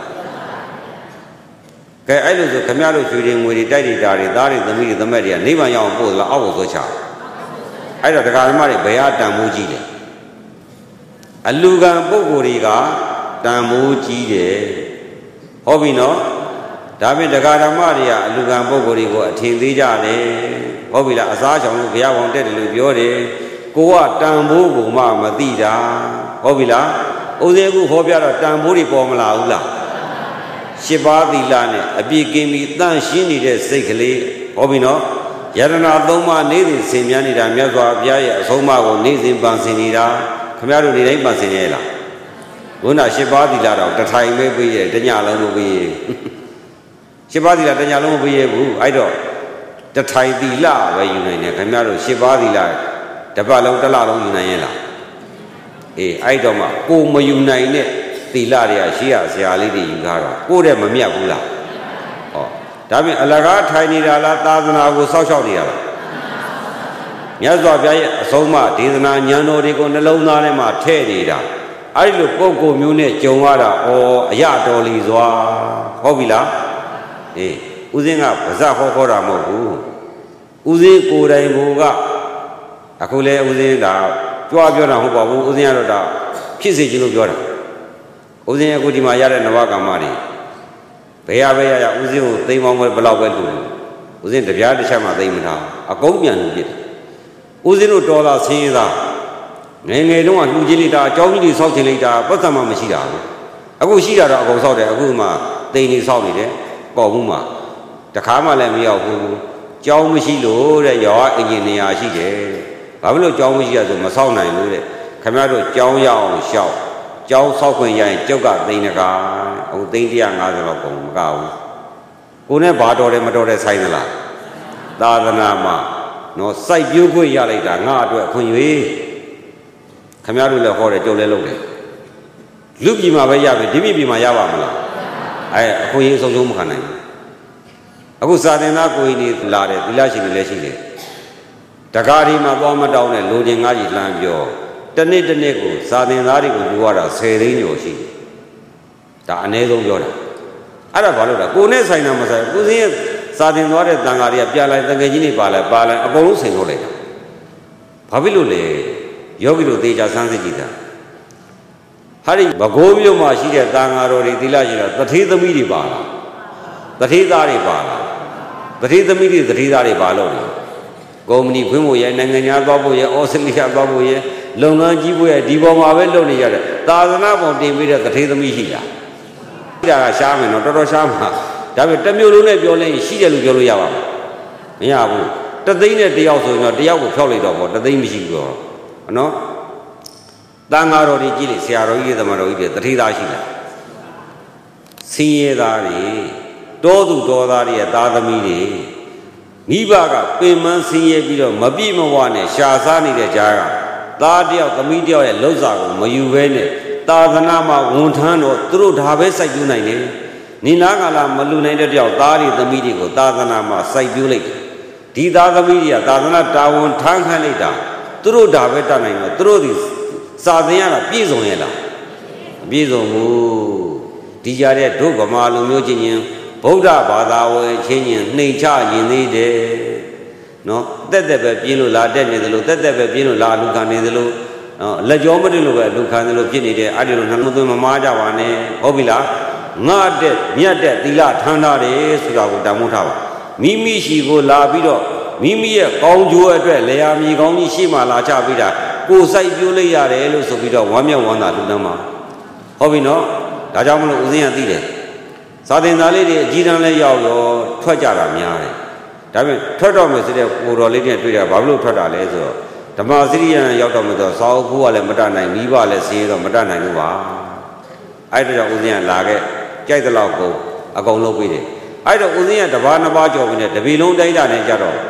ကဲအဲ့လိုဆိုခမည်းတော်ရွှေတွေငွေတွေတိုက်တွေတာတွေသားတွေသမီးတွေသမက်တွေကနိဗ္ဗာန်ရောက်အောင်ပို့လားအောက်ကိုဆွဲချအဲ့တော့တရားဓမ္မတွေဘယ်ဟာတန်ဖိုးကြီးလဲအလူကံပုဂ္ဂိုလ်တွေကတန်ဖိုးကြီးတယ်ဟုတ်ပြီနော်ဒါဖြင့်တရားဓမ္မတွေကအလူကံပုဂ္ဂိုလ်တွေကိုအထင်သေးကြတယ်ဟုတ်ပြီလားအစားချောင်လို့ဘုရားပေါင်းတက်တယ်လို့ပြောတယ်ကိုကတန်ဖိုးကိုမှမသိတာဟုတ်ပြီလားဥစဉ်အခုဟောပြတော့တန်ဖိုးတွေပေါ်မလာဘူးလားရှစ်ပါးသီလနဲ့အပြည့်ကင်းပြီးတန့်ရှင်းနေတဲ့စိတ်ကလေးဟုတ်ပြီနော်ယတနာသုံးပါးနေ့စဉ်ဆင်မြန်းနေတာမြတ်စွာဘုရားရဲ့အဆုံးအမကိုနေ့စဉ်ပန်ဆင်နေတာခင်ဗျားတို့နေ့တိုင်းပန်ဆင်ရဲ့လားဘုရားရှစ်ပါးသီလတော့တထိုင်ပဲပေးရဲ့တညလုံးမပေးရဲ့ရှစ်ပါးသီလတညလုံးမပေးရဲ့ဘူးအဲ့တော့တထိုင်သီလပဲယူနိုင်တယ်ခင်ဗျားတို့ရှစ်ပါးသီလတစ်ပတ်လုံးတစ်လလုံးယူနိုင်ရဲ့လားအေးအဲ့တော့မှကိုမယူနိုင်တဲ့သီလတွေကရှိရဆရာလေးတွေယူထားတော့ကိုတဲ့မမြတ်ဘူးလားဟောဒါဖြင့်အလကားထိုင်နေတာလားသာသနာကိုစောင့်ရှောက်နေတာလားမြတ်စွာဘုရားရဲ့အဆုံးအမဒေသနာဉာဏ်တော်တွေကိုနှလုံးသားထဲမှာထည့်နေတာအဲ့ဒီလိုပုံကိုမျိုးနဲ့ကြုံရတာဩအရတော်လီစွာဟုတ်ပြီလားအေးဦးစင်းကဗဇတ်ဟောတာမဟုတ်ဘူးဦးစင်းကိုယ်တိုင်ကအခုလဲဦးစင်းဒါကြွားပြောတာမဟုတ်ပါဘူးဦးစင်းကတော့ဒါဖြစ်စေချင်လို့ပြောတာဦးစင်းအခုဒီမှာရတဲ့နဝကမ္မတွေဘယ်ရဦးစင်းကိုသိမ်းပေါင်းပဲဘယ်လောက်ပဲလူဦးစင်းတပြားတစ်ချက်မှသိမ်းမထားအကုန်ပြန်လူပြစ်တယ်ဦးစင်းတို့တော်လာဆင်းရဲသားငယ်ငယ်တုန်းကလူချင်းလိုက်တာအကြောင်းကြီးတွေဆောက်ချင်လိုက်တာပတ်သက်မှမရှိတာဘူးအခုရှိတာတော့အကုန်ဆောက်တယ်အခုမှတိမ်နေဆောက်နေတယ်ပေါ်မှုမှာတခါမှလည်းမရောက်ဘူးကြောင်းမရှိလို့တဲ့ရွာအင်ဂျင်နီယာရှိတယ်ဘာဖြစ်လို့ကြောင်းမရှိရဆိုမဆောက်နိုင်လို့တဲ့ခင်ဗျားတို့ကြောင်းရအောင်ရှောက်ကြောင်းဆောက်ခွင့်ရရင်ကျုပ်ကသိန်းတကာအခုသိန်း150လောက်ကုန်မကဘူးကိုနဲ့ဘာတော်တယ်မတော်တယ်ဆိုင်သလားသာသနာမှာနော်စိုက်ပြိုးခွင့်ရလိုက်တာငါအတွက်အခွင့်အရေးခင်ဗျားတို့လည်းဟောတယ်ကျုပ်လည်းလုပ်တယ်လူပြည်မှာပဲရပြီဒီပြည်မှာရပါမလားအခွင့်အရေးဆုံးရှုံးမခံနိုင်ဘူးအခုစာသင်သားကိုကြီးနေလာတယ်သီလရှင်တွေလည်းရှိတယ်တကားဒီမှာသွားမတောင်းနဲ့လူချင်းငါးကြီးလှမ်းပြောတနေ့ကိုစာသင်သားတွေကိုယူရတာ10သိန်းကျော်ရှိတယ်ဒါအနည်းဆုံးပြောတာအဲ့ဒါဘာလို့လဲကိုနဲ့ဆိုင်တာမဆိုင်ကိုစင်းရဲ့စာသင်သွားတဲ့တန်ဃာတွေကပြလိုက်တကယ်ကြီးနေပါလိုက်အကုန်လုံးဆင်ထုတ်လိုက်တာဘာဖြစ်လို့လဲယောဂီတို့သေချာစမ်းစစ်ကြည့်တာဟာဒီဘကိုးမြို့မှာရှိတဲ့တန်ဃာတော်တွေသီလရှင်တာတထေးသမီးတွေပါလားတထေးသားတွေပါလားတထေးသမီးတွေတထေးသားတွေပါလို့ကုမ္ပဏီဖွင့်ဖို့ရနိုင်ငံခြားသွားဖို့ရဩစတြေးလျသွားဖို့ရလုပ်ငန်းကြီးဖို့ရဒီပေါ်မှာပဲလုပ်နေရတယ်သာသနာပေါ်တင်ပြီးတဲ့တထေးသမီးရှိလားဒါကရှားမယ်နော်တော်တော်ရှားမှာဒါပေမဲ့တစ်မျိုးလုံးနဲ့ပြောလိုက်ရင်ရှိတယ်လို့ပြောလို့ရပါမရဘူးတသိန်းနဲ့တယောက်ဆိုရင်တော့တယောက်ကိုဖျောက်လိုက်တော့ပေါ့တသိန်းမရှိဘူးတော့နော်တန်ဃာတော်တွေကြည့်လေဆရာတော်ကြီးတွေသမတော်ကြီးတွေတထေးသားရှိလားဆင်းရဲသားတွေတောသူတော်သားတွေရဲ့သားသမီးတွေမိဘကပင်မဆင်းရဲပြီးတော့မပြည့်မဝနဲ့ရှာစားနေတဲ့ကြားကသားတယောက်သမီးတယောက်ရဲ့လှုပ်စာကိုမယူဘဲနဲ့သာသနာမှာဝန်ထမ်းတော့သူတို့ဒါပဲစိုက်ပြူးနိုင်တယ်နိနာကလာမလူနိုင်တဲ့တယောက်သားတွေသမီးတွေကိုသာသနာမှာစိုက်ပြူးလိုက်တယ်ဒီသားသမီးတွေကသာသနာတာဝန်ထမ်းခံလိုက်တာသူတို့ဒါပဲတတ်နိုင်တော့သူတို့ဒီစာသင်ရတာပြည့်စုံရဲ့လားမပြည့်စုံဘူးဒီကြတဲ့ဒုဗမာလူမျိုးချင်းချင်းဗုဒ္ဓဘာသာဝင်ချင်းချင်းနှိမ်ချရင်သေးတယ်နော်တက်တက်ပဲပြင်းလို့လာတက်နေတယ်လို့တက်တက်ပဲပြင်းလို့လာလူခံနေတယ်လို့လက်ကြောမတက်လို့ပဲလူခံတယ်လို့ဖြစ်နေတယ်အဲ့ဒီလိုနှလုံးသွင်းမမားကြပါနဲ့ဟုတ်ပြီလားငါတက်မြတ်တက်သီလထမ်းထားတယ်ဆိုတာကိုတန်ဖိုးထားပါမိမိရှိကိုလာပြီးတော့မိမိရဲ့ကောင်းကျိုးအတွက်လျာမြေကောင်းကြီးရှေ့မှာလာချပြီးတာကိုစိုက်ပြိုးလိုက်ရတယ်လို့ဆိုပြီးတော့ဝမ်းမြောက်ဝမ်းသာလူတန်းမှာဟုတ်ပြီနော်ဒါကြောင့်မလို့ဦးဇင်းကသိတယ်စာသင်သားလေးတွေအကြီးတန်းလဲရောက်ရောထွက်ကြတာများတယ်ဒါပေမဲ့ထွက်တော့မယ်ဆိုတဲ့ကိုတော်လေးတွေတွေ့တာဘာလို့ထွက်တာလဲဆိုတော့ဓမ္မစရိယံရောက်တော့မယ်ဆိုတော့စာအုပ်ခိုးကလည်းမတတ်နိုင်မိဘလည်းစင်းတော့မတတ်နိုင်ဘူးပါအဲ့ဒါကြောင့်ဦးဇင်းကလာခဲ့ကြိုက်တဲ့လောက်ကိုအကုန်လုပ်ပြီးတယ်အဲ့တော့ဦးဇင်းကတပါးနှစ်ပါးကြော်ပြီးနဲ့တပီလုံးတိုင်းတာနဲ့ကြတော့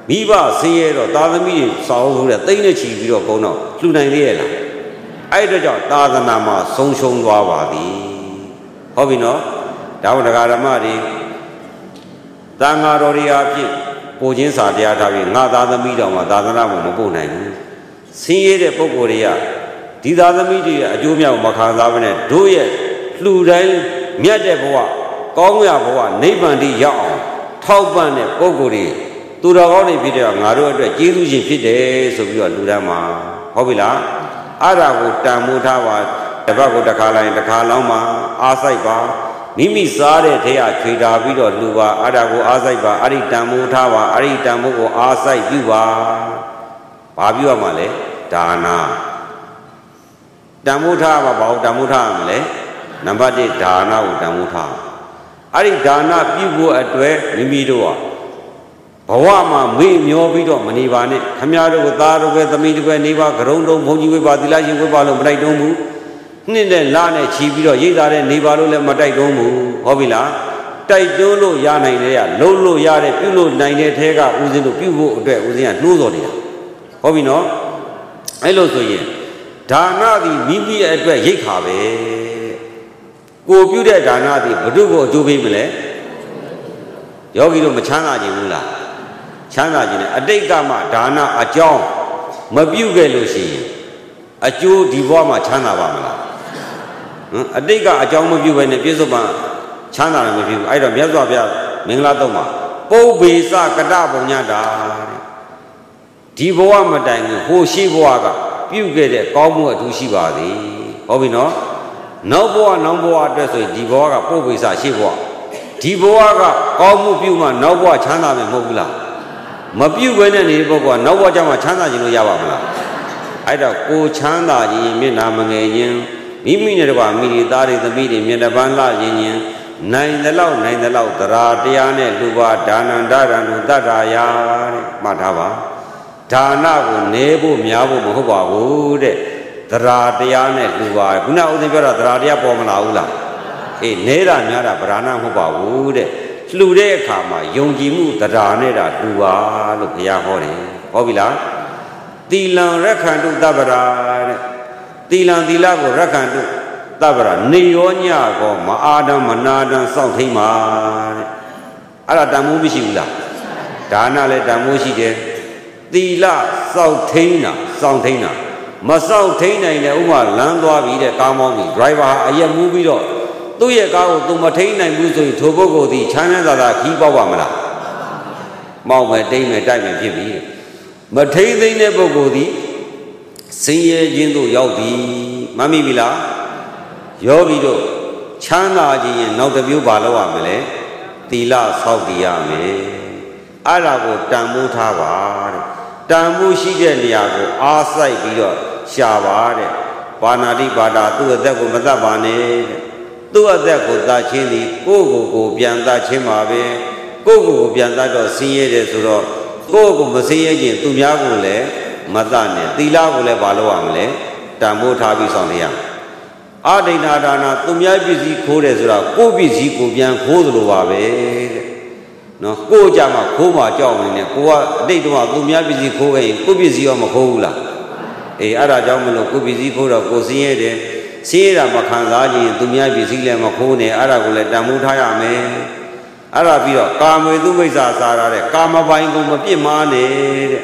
မိဘဆင်းရဲတော့သာသမီစောင်းလို့တဲ့သိမ့်နဲ့ချီပြီးတော့ကုန်းတော့လှူနိုင်သေးရဲ့လားအဲ့အတွက်ကြောင့်သာသနာမှာဆုံးရှုံးသွားပါသည်ဟုတ်ပြီနော်ဒါဝဒဂရမတွေသံဃာတော်တွေအဖြစ်ပို့ချင်းစာတရားထားပြီးငါသာသမီတော်မှာသာသနာမှာမပို့နိုင်ဘူးဆင်းရဲတဲ့ပုဂ္ဂိုလ်တွေကဒီသာသမီတွေရဲ့အကျိုးမြောက်မခံစားဘဲနဲ့တို့ရဲ့လှူတိုင်းမြတ်တဲ့ဘဝကောင်းရာဘဝနိဗ္ဗာန်တိရောက်အောင်ထောက်ပံ့တဲ့ပုဂ္ဂိုလ်တွေသူတော်ကောင်းတွေဖြစ်တဲ့ငါတို့အတွက်ကျေးဇူးရှင်ဖြစ်တယ်ဆိုပြီးတော့လူတန်းမှာဟုတ်ပြီလားအဲ့ဒါကိုတန်မိုးထားပါတပတ်ကိုတစ်ခါလိုက်တစ်ခါလောင်းမှာအားစိုက်ပါမိမိစားတဲ့ထဲကခြေတာပြီးတော့လူပါအဲ့ဒါကိုအားစိုက်ပါအဲ့ဒီတန်မိုးထားပါအဲ့ဒီတန်မိုးကိုအားစိုက်ပြုပါဘာပြုရမှာလဲဒါနာတန်မိုးထားပါဘာလို့တန်မိုးထားရမလဲနံပါတ်1ဒါနာကိုတန်မိုးထားအဲ့ဒီဒါနာပြုဖို့အတွက်မိမိတို့ကဘဝမှာမေ့မျောပြီးတော့မနေပါနဲ့ခမည်းတော်ကိုသားတော်ပဲသမီးတော်ပဲနေပါကရုံတုံဘုံကြီးဝိပါသီလရှင်ဝိပါလို့မတိုက်တွန်းဘူးနှစ်နဲ့လနဲ့ချီပြီးတော့ရိတ်သားတဲ့နေပါလို့လည်းမတိုက်တွန်းဘူးဟုတ်ပြီလားတိုက်တွန်းလို့ရနိုင်တဲ့လုံးလို့ရတဲ့ပြုလို့နိုင်တဲ့ထဲကဦးဇင်းတို့ပြုဖို့အတွက်ဦးဇင်းကနှိုးစော်နေတာဟုတ်ပြီနော်အဲ့လိုဆိုရင်ဒါနသည်မိမိရဲ့အတွက်ရိတ်ခါပဲကိုပြုတဲ့ဒါနသည်ဘု து ကိုအကျိုးပေးမလဲယောဂီတို့မချမ်းသာကြဘူးလားချမ်းသာခြင်းနဲ့အတိတ်ကမှဒါနအကြောင်းမပြုခဲ့လို့ရှိရင်အကျိုးဒီဘဝမှာချမ်းသာပါမလားအတိတ်ကအကြောင်းမပြုဘဲနဲ့ပြစ္ဆုတ်ပံချမ်းသာတယ်မပြုဘူးအဲ့တော့မြတ်စွာဘုရားမင်္ဂလာတုံးမှာပုဗ္ဗေစကတပုံညတာဒီဘဝမတိုင်ဘူးဟိုရှိဘဝကပြုခဲ့တဲ့ကောင်းမှုအထူးရှိပါသည်ဟုတ်ပြီနော်နောက်ဘဝအတွက်ဆိုရင်ဒီဘဝကပုဗ္ဗေစရှိဘဝဒီဘဝကကောင်းမှုပြုမှနောက်ဘဝချမ်းသာမယ်မဟုတ်ဘူးလားမပြုတ်ဘဲနဲ့နေတဲ့ပုဂ္ဂိုလ်ကနောက်ဘဝကျမှချမ်းသာခြင်းလို့ရပါမလားအဲ့တော့ကိုချမ်းသာခြင်းမျက်နာမငယ်ခြင်းမိမိနဲ့တကွာမိဒီသားတွေသမီးတွေမျက်နှာပန်းလှခြင်းခြင်းနိုင်သလောက်သရာတရားနဲ့လူပါဒါနန္ဒရံလူတတ္ထာယာတဲ့မှတ်ထားပါဒါနကိုနေဖို့များဖို့မဟုတ်ပါဘူးတဲ့သရာတရားနဲ့လူပါခုနဦးဇင်းပြောတာသရာတရားပေါ်မလာဘူးလားအေးနေတာများတာဗราဏမဟုတ်ပါဘူးတဲ့လှူတဲ့အခါမှာယုံကြည်မှုတရားနဲ့တာလှူပါလို့ဘုရားဟောတယ်ဟုတ်ပြီလားသီလံရက္ခန္တုတပ္ပရာတဲ့သီလံသီလကိုရက္ခန္တုတပ္ပရာနေရောညကောမအာဒံမနာဒံစောင့်ထိန်ပါတဲ့အဲ့ဒါတန်မိုးမရှိဘူးလားဒါနလည်းတန်မိုးရှိတယ်သီလစောင့်ထိန်တာမစောင့်ထိန်နိုင်တဲ့ဥမာလမ်းသွားပြီးတဲ့ကားမောင်းပြီး driver အရက်မူးပြီးတော့သူ့ရဲ့ကားကိုသူမထိန်နိုင်ဘူးဆိုရင်ထိုပုဂ္ဂိုလ်သည်ချမ်းသာခီးပေါက်ပါမလားမောက်မယ်တိမ့်မယ်တိုက်မယ်ဖြစ်ပြီမထိန်သိမ့်တဲ့ပုဂ္ဂိုလ်သည်ဆင်းရဲခြင်းသို့ရောက်သည်မှတ်မိပြီလားယောဂီတို့ချမ်းသာခြင်းရင်နောက်တစ်မျိုးဘာလုပ်ရမလဲသီလဆောက်တည်ရမယ်အဲ့ဒါကိုတန်ဖိုးထားပါတဲ့တန်ဖိုးရှိတဲ့နေရာကိုအားစိုက်ပြီးတော့ရှာပါတဲ့ဘာနာတိပါဒသူ့အသက်ကိုမတတ်ပါနဲ့တဲ့သူ့အသက်ကိုတတ်ခြင်းသည်ကိုယ့်ကိုပြန်တတ်ခြင်းပါပဲကိုယ့်ကိုပြန်တတ်တော့ဆင်းရဲတယ်ဆိုတော့ကိုယ့်ကိုမဆင်းရဲခြင်းသူများကိုလည်းမတတ်နဲ့သီလကိုလည်းဘာလုပ်ရမလဲတန်ဖိုးထားပြီးဆောင်ရမယ်အာဒိဏဒါနာသူများပစ္စည်းခိုးတယ်ဆိုတာကိုယ့်ပစ္စည်းကိုပြန်ခိုးသလိုပါပဲတဲ့နော်ကိုယ့်ကြမှာခိုးမှကြောက်နေတယ်ကိုကအတိတ်တုန်းကသူများပစ္စည်းခိုးခဲ့ရင်ကိုယ့်ပစ္စည်းရောမခိုးဘူးလားအေးအဲ့ဒါကြောင့်မလို့ကိုယ့်ပစ္စည်းခိုးတော့ကိုယ်ဆင်းရဲတယ်ဆင်းရဲတာမခံစားခြင်းသူများပစ္စည်းလည်းမခိုးနဲ့အဲ့ဒါကိုလည်းတန်ဖိုးထားရမယ်အဲ့ဒါပြီးတော့ကာမဝေသူမိစ္ဆာစားရတဲ့ကာမပိုင်ကိုမပြစ်မှားနဲ့တဲ့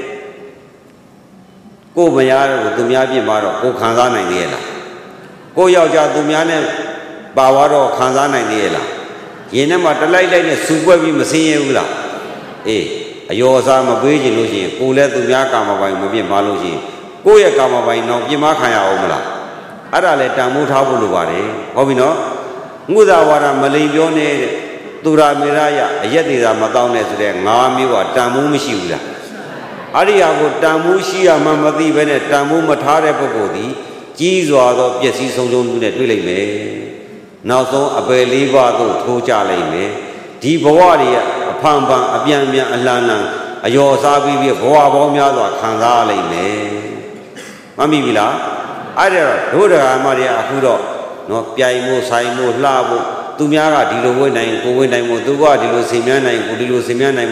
ကိုယ်မရတော့သူများပြစ်မှားတော့ကိုခံစားနိုင်သေးရဲ့လားကိုယောက်ျားသူများနဲ့ပါသွားတော့ခံစားနိုင်သေးရဲ့လားရင်ထဲမှာတလိုက်နဲ့စူပွက်ပြီးမဆင်းရဲဘူးလားအေးအယောအစားမပေးခြင်းလို့ရှိရင်ကိုလည်းသူများကာမပိုင်မပြစ်မှားလို့ရှိရင်ကိုယ့်ရဲ့ကာမပိုင်တော့ပြစ်မှားခံရအောင်မလားအဲ့ဒါလည်းတန်ဖိုးထားဖို့လိုပါတယ်ဟုတ်ပြီနော်ငုဒဝါဒမလိန်ပြောနေတဲ့သူရာမေရယအရက်သေးတာမတောင်းနဲ့ဆိုတဲ့၅မျိုးကတန်ဖိုးမရှိဘူးလားအဲ့ဒီဟာကိုတန်ဖိုးရှိရမှမသိဘဲနဲ့တန်ဖိုးမထားတဲ့ပုဂ္ဂိုလ်ဒီကြီးစွာသောပျက်စီးဆုံးရှုံးမှုနဲ့တွေ့လိမ့်မယ်နောက်ဆုံးအပယ်လေးပါးသို့ထိုးကြလိမ့်မယ်ဒီဘဝတွေကအဖန်ဖန်အပြန်အလှန်အယောအစားပြီးဘဝပေါင်းများစွာခံစားရလိမ့်မယ်မှတ်မိပြီလားအဲ့ဒါတို့တရားမတွေအခုတော့နော်ပြိုင်မှုဆိုင်မှုလှဖို့သူများကဒီလိုဝိနိုင်ကိုဝိနိုင်မှုသူကဒီလိုဆင်မြန်းနိုင်ကိုဒီလိုဆင်မြန်းနိုင်မှု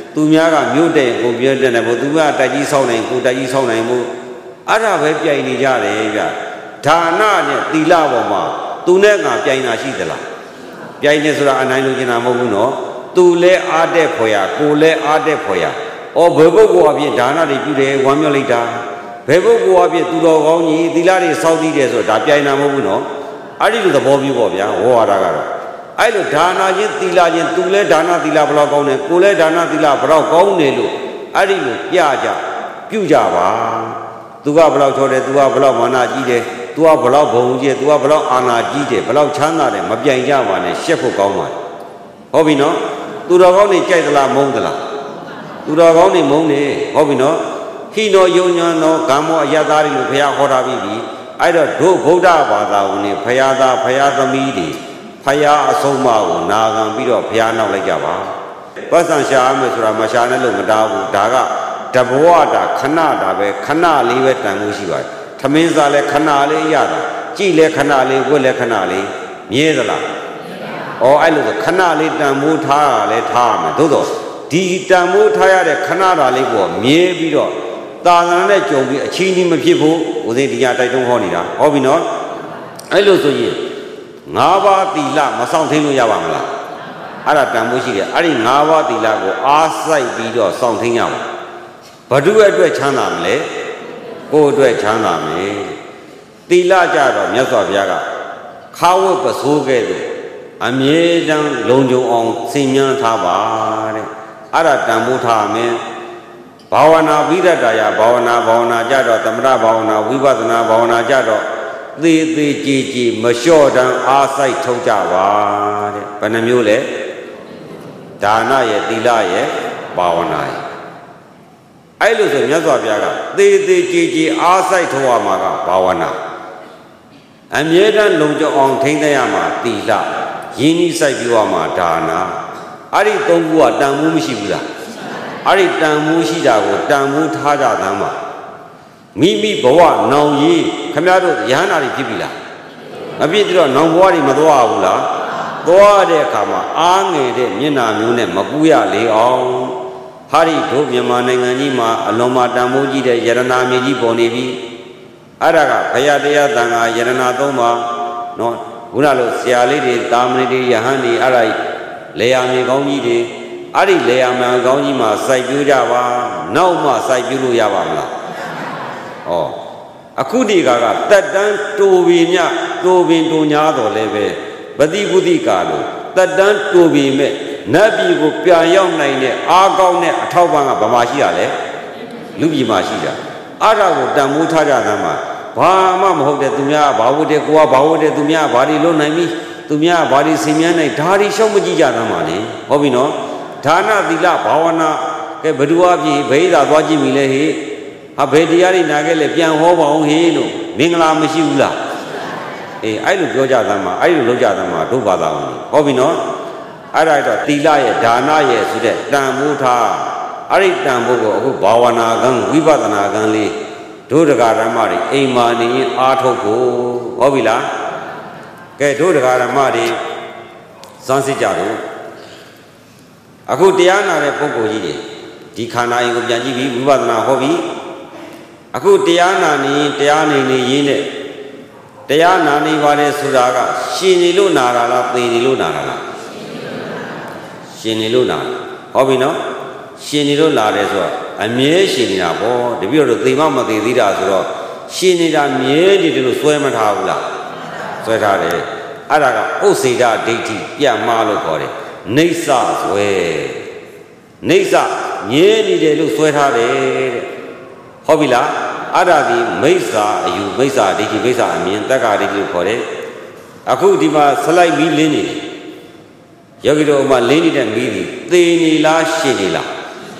သူများကမြို့တဲ့ကိုပြောတဲ့နဲ့ဘုသူကတိုက်ကြီးဆောင်းနိုင်ကိုတိုက်ကြီးဆောင်းနိုင်မှုအဲ့ဒါပဲပြိုင်နေကြတယ်ဗျဒါနနဲ့သီလပေါ်မှာသူနဲ့ငါပြိုင်တာရှိသလားပြိုင်နေဆိုတာအနိုင်လို့ကျင်တာမဟုတ်ဘူးနော်သူလဲအားတဲ့ဖွယ်ရကိုလဲအားတဲ့ဖွယ်ရဩဘယ်ပုဂ္ဂိုလ်အဖြစ်ဒါနတွေပြုတယ်ဝမ်းမြောက်လိုက်တာဘယ်ပုဂ္ဂိုလ်အဖြစ်သူတော်ကောင်းကြီးသီလတွေစောင့်တည်တယ်ဆိုတာဒါပြိုင်တာမဟုတ်ဘူးနော်အဲ့ဒီလိုသဘောမျိုးပေါ့ဗျာဝေါ်ရတာကတော့အဲ့လိုဒါနချင်းသီလချင်းသူလဲဒါနသီလဘယ်လောက်ကောင်းတယ်ကိုလဲဒါနသီလဘယ်လောက်ကောင်းတယ်လို့အဲ့ဒီလိုပြကြပြုကြပါသူကဘယ်လောက်ချောတယ်သူကဘယ်လောက်မာနကြီးတယ်သူကဘယ်လောက်ဘုံကြီးသူကဘယ်လောက်အာနာကြီးတယ်ဘယ်လောက်ချမ်းသာတယ်မပြိုင်ကြပါနဲ့ရှက်ဖို့ကောင်းပါတယ်ဟုတ်ပြီနော်သူတော်ကောင်းတွေကြိုက်သလားမုန်းသလားသူတော်ကောင်းတွေမုန်းနေဟုတ်ပြီနော်ဟိနောယုံညာသောဂမ္မောအယတ္သားတွေလို့ဘုရားဟောတာပြီးပြီအဲ့တော့တို့ဗုဒ္ဓဘာသာဝင်တွေဘုရားသားဘုရားသမီးတွေဘုရားအဆုံးအမကိုနာခံပြီးတော့ဘုရားနောက်လိုက်ကြပါပတ်စံရှာရမယ်ဆိုတာမရှာနဲ့လို့မတားဘူးဒါကတဘဝတာခဏတာပဲခဏလေးပဲတန်ဖို့ရှိပါတယ်ထမင်းစားလဲခဏလေးရတာကြည်လဲခဏလေးဝတ်လဲခဏလေးမြဲသလားဩအဲ့လိုဆိုခဏလေးတန်ဖိုးထားရလဲထားရမယ်သို့တော့ဒီတန်ဖိုးထားရတဲ့ခဏတာလေးကိုမြဲပြီးတော့သာသနာနဲ့ကြုံပြီးအချင်းချင်းမဖြစ်ဘူးဦးသိန်းတရားတိုက်တွန်းဟောနေတာဟောပြီနော်အဲ့လိုဆိုရင်၅ပါးသီလမဆောင်ထိန်လို့ရပါမလားအဲ့ဒါတန်ဖိုးရှိတယ်အဲ့ဒီ၅ပါးသီလကိုအားစိုက်ပြီးတော့ဆောင်ထိန်ရပါဘဒုအတွက်ချမ်းသာမလဲကိုယ်အတွက်ချမ်းသာမယ်သီလကြတော့မြတ်စွာဘုရားကခါဝတ်ပစိုးခဲ့တယ်အမြဲတမ်းလုံခြုံအောင်စင်မြန်းထားပါတဲ့အဲ့ဒါတန်ဖိုးထားမယ်ဘာဝနာဝိရတယဘာဝနာကြတော့သမထဘာဝနာဝိပဿနာဘာဝနာကြတော့သေးသေးကြည်ကြည်မလျှော့တမ်းအားစိုက်ထုတ်ကြပါတဲ့ဘယ်နှမျိုးလဲဒါနရဲ့သီလရဲ့ဘာဝနာရဲ့အဲ့လိုဆိုမြတ်စွာဘုရားကသေးသေးကြည်ကြည်အားစိုက်ထုတ်ရမှာကဘာဝနာအမြဲတမ်းလုံခြုံအောင်ထိန်းသိမ်းရမှာသီလရင်းနှီးစိုက်ပြောရမှာဒါနာအဲ့ဒီသုံးခုကတန်ဖိုးမရှိဘူးလားအဲ့ဒီတန်ဖိုးရှိတာကိုတန်ဖိုးထားကြသမ်းပါမိမိဘဝနောင်ကြီးခမည်းတော်ရဟန္တာတွေဖြစ်ပြီလားမဖြစ်တော့နောင်ဘဝတွေမသွားဘူးလားသွားတဲ့အခါမှာအားငယ်တဲ့မျက်နှာမျိုးနဲ့မကူရလေအောင်ဟာဒီတို့မြန်မာနိုင်ငံကြီးမှာအလွန်မှတန်ဖိုးကြီးတဲ့ယရနာမြေကြီးပေါ်နေပြီအဲ့ဒါကဘုရားတရားသံဃာယရနာသုံးပါနော်ခုနလိုဆရာလေးတွေတာမဏေတွေယဟန်တွေအဲ့ဒါလေယာမြေကောင်းကြီးတွေအဲ့ဒီလေယာမြေကောင်းကြီးမှာစိုက်ပြိုးကြပါနောက်မှစိုက်ပြိုးလို့ရပါမလားဩအခုဒီကတက်တန်းတူပင်မြတူပင်တူညာတော်လည်းပဲပฏิပုတိကာလို့တက်တန်းတူပင်မဲ့နတ်ပြည်ကိုပြန်ရောက်နိုင်တဲ့အားကောင်းတဲ့အထောက်ပံ့ကဗမာရှိရလဲလူပြည်မှာရှိတာအဲ့ဒါကိုတန်ဖိုးထားကြသမ်းမှာဘာမှမဟုတ်တဲ့သူများဘာဝတ်တဲ့ကိုကဘာဝတ်တဲ့သူများဘာတွေလွတ်နိုင်ပြီသူများဘာတွေစင်မြန်းနိုင်ဒါတွေရှောက်မကြည့်ကြသမ်းပါလေဟုတ်ပြီနော်ဒါနသီလဘာဝနာကဲဘဒုအဖြစ်ဘိဓာသွားကြည့်ပြီလေဟေ့ဟာဘယ်တရားတွေနာခဲ့လဲပြန်ဟောပါအောင်ဟေ့လို့မင်္ဂလာမရှိဘူးလားအေးအဲ့လိုပြောကြသမ်းမှာအဲ့လိုလုပ်ကြသမ်းမှာဒုဘာသာဝင်ဟုတ်ပြီနော်အဲ့ဒါတော့သီလရဲ့ဒါနရဲ့ဆိုတဲ့တန်ဖိုးထားအဲ့ဒီတန်ဖိုးကိုအခုဘာဝနာကံဝိပဿနာကံလေးဒုဒကာဓမ္မတွေအိမ်မာနေရင်အားထုတ်ဖို့ဟုတ်ပြီလားကဲဒုဒကာဓမ္မတွေစမ်းစစ်ကြတော့အခုတရားနာတဲ့ပုဂ္ဂိုလ်ကြီးတွေဒီခန္ဓာရင်ကိုပြန်ကြည့်ပြီးဝိပဿနာဟောပြီးအခုတရားနာနေတရားနေနေရင်းနဲ့တရားနာနေပါတယ်ဆိုတာကရှင်နေလို့နာတာလားသေနေလို့နာတာလားရှင်နေလို့နာဟုတ်ပြီနော်ရှင်နေလို့လာတယ်ဆိုတော့အမြဲရှင်နေတာပေါ့တပည့်တော်သေမမသေသေးတာဆိုတော့ရှင်နေတာမြဲနေတယ်လို့စွဲမထားဘူးလားစွဲထားတယ်အဲ့ဒါကဥစ္စေဒဒိဋ္ဌိပြတ်မှားလို့ခေါ်တယ်နိစ္စစွဲနိစ္စမြဲနေတယ်လို့စွဲထားတယ်တဲ့ဟုတ်ပြီလားအဲ့ဒါဒီမိစ္ဆာအယူမိစ္ဆာဒိဋ္ဌိမိစ္ဆာအမြင်တက္ကဒိဋ္ဌိလို့ခေါ်တယ်အခုဒီမှာစလိုက်ပြီးလင်းနေတယ်ယောဂီတို့ဥမာလင်းနေတဲ့မီးဒီသေနေလားရှင်နေလား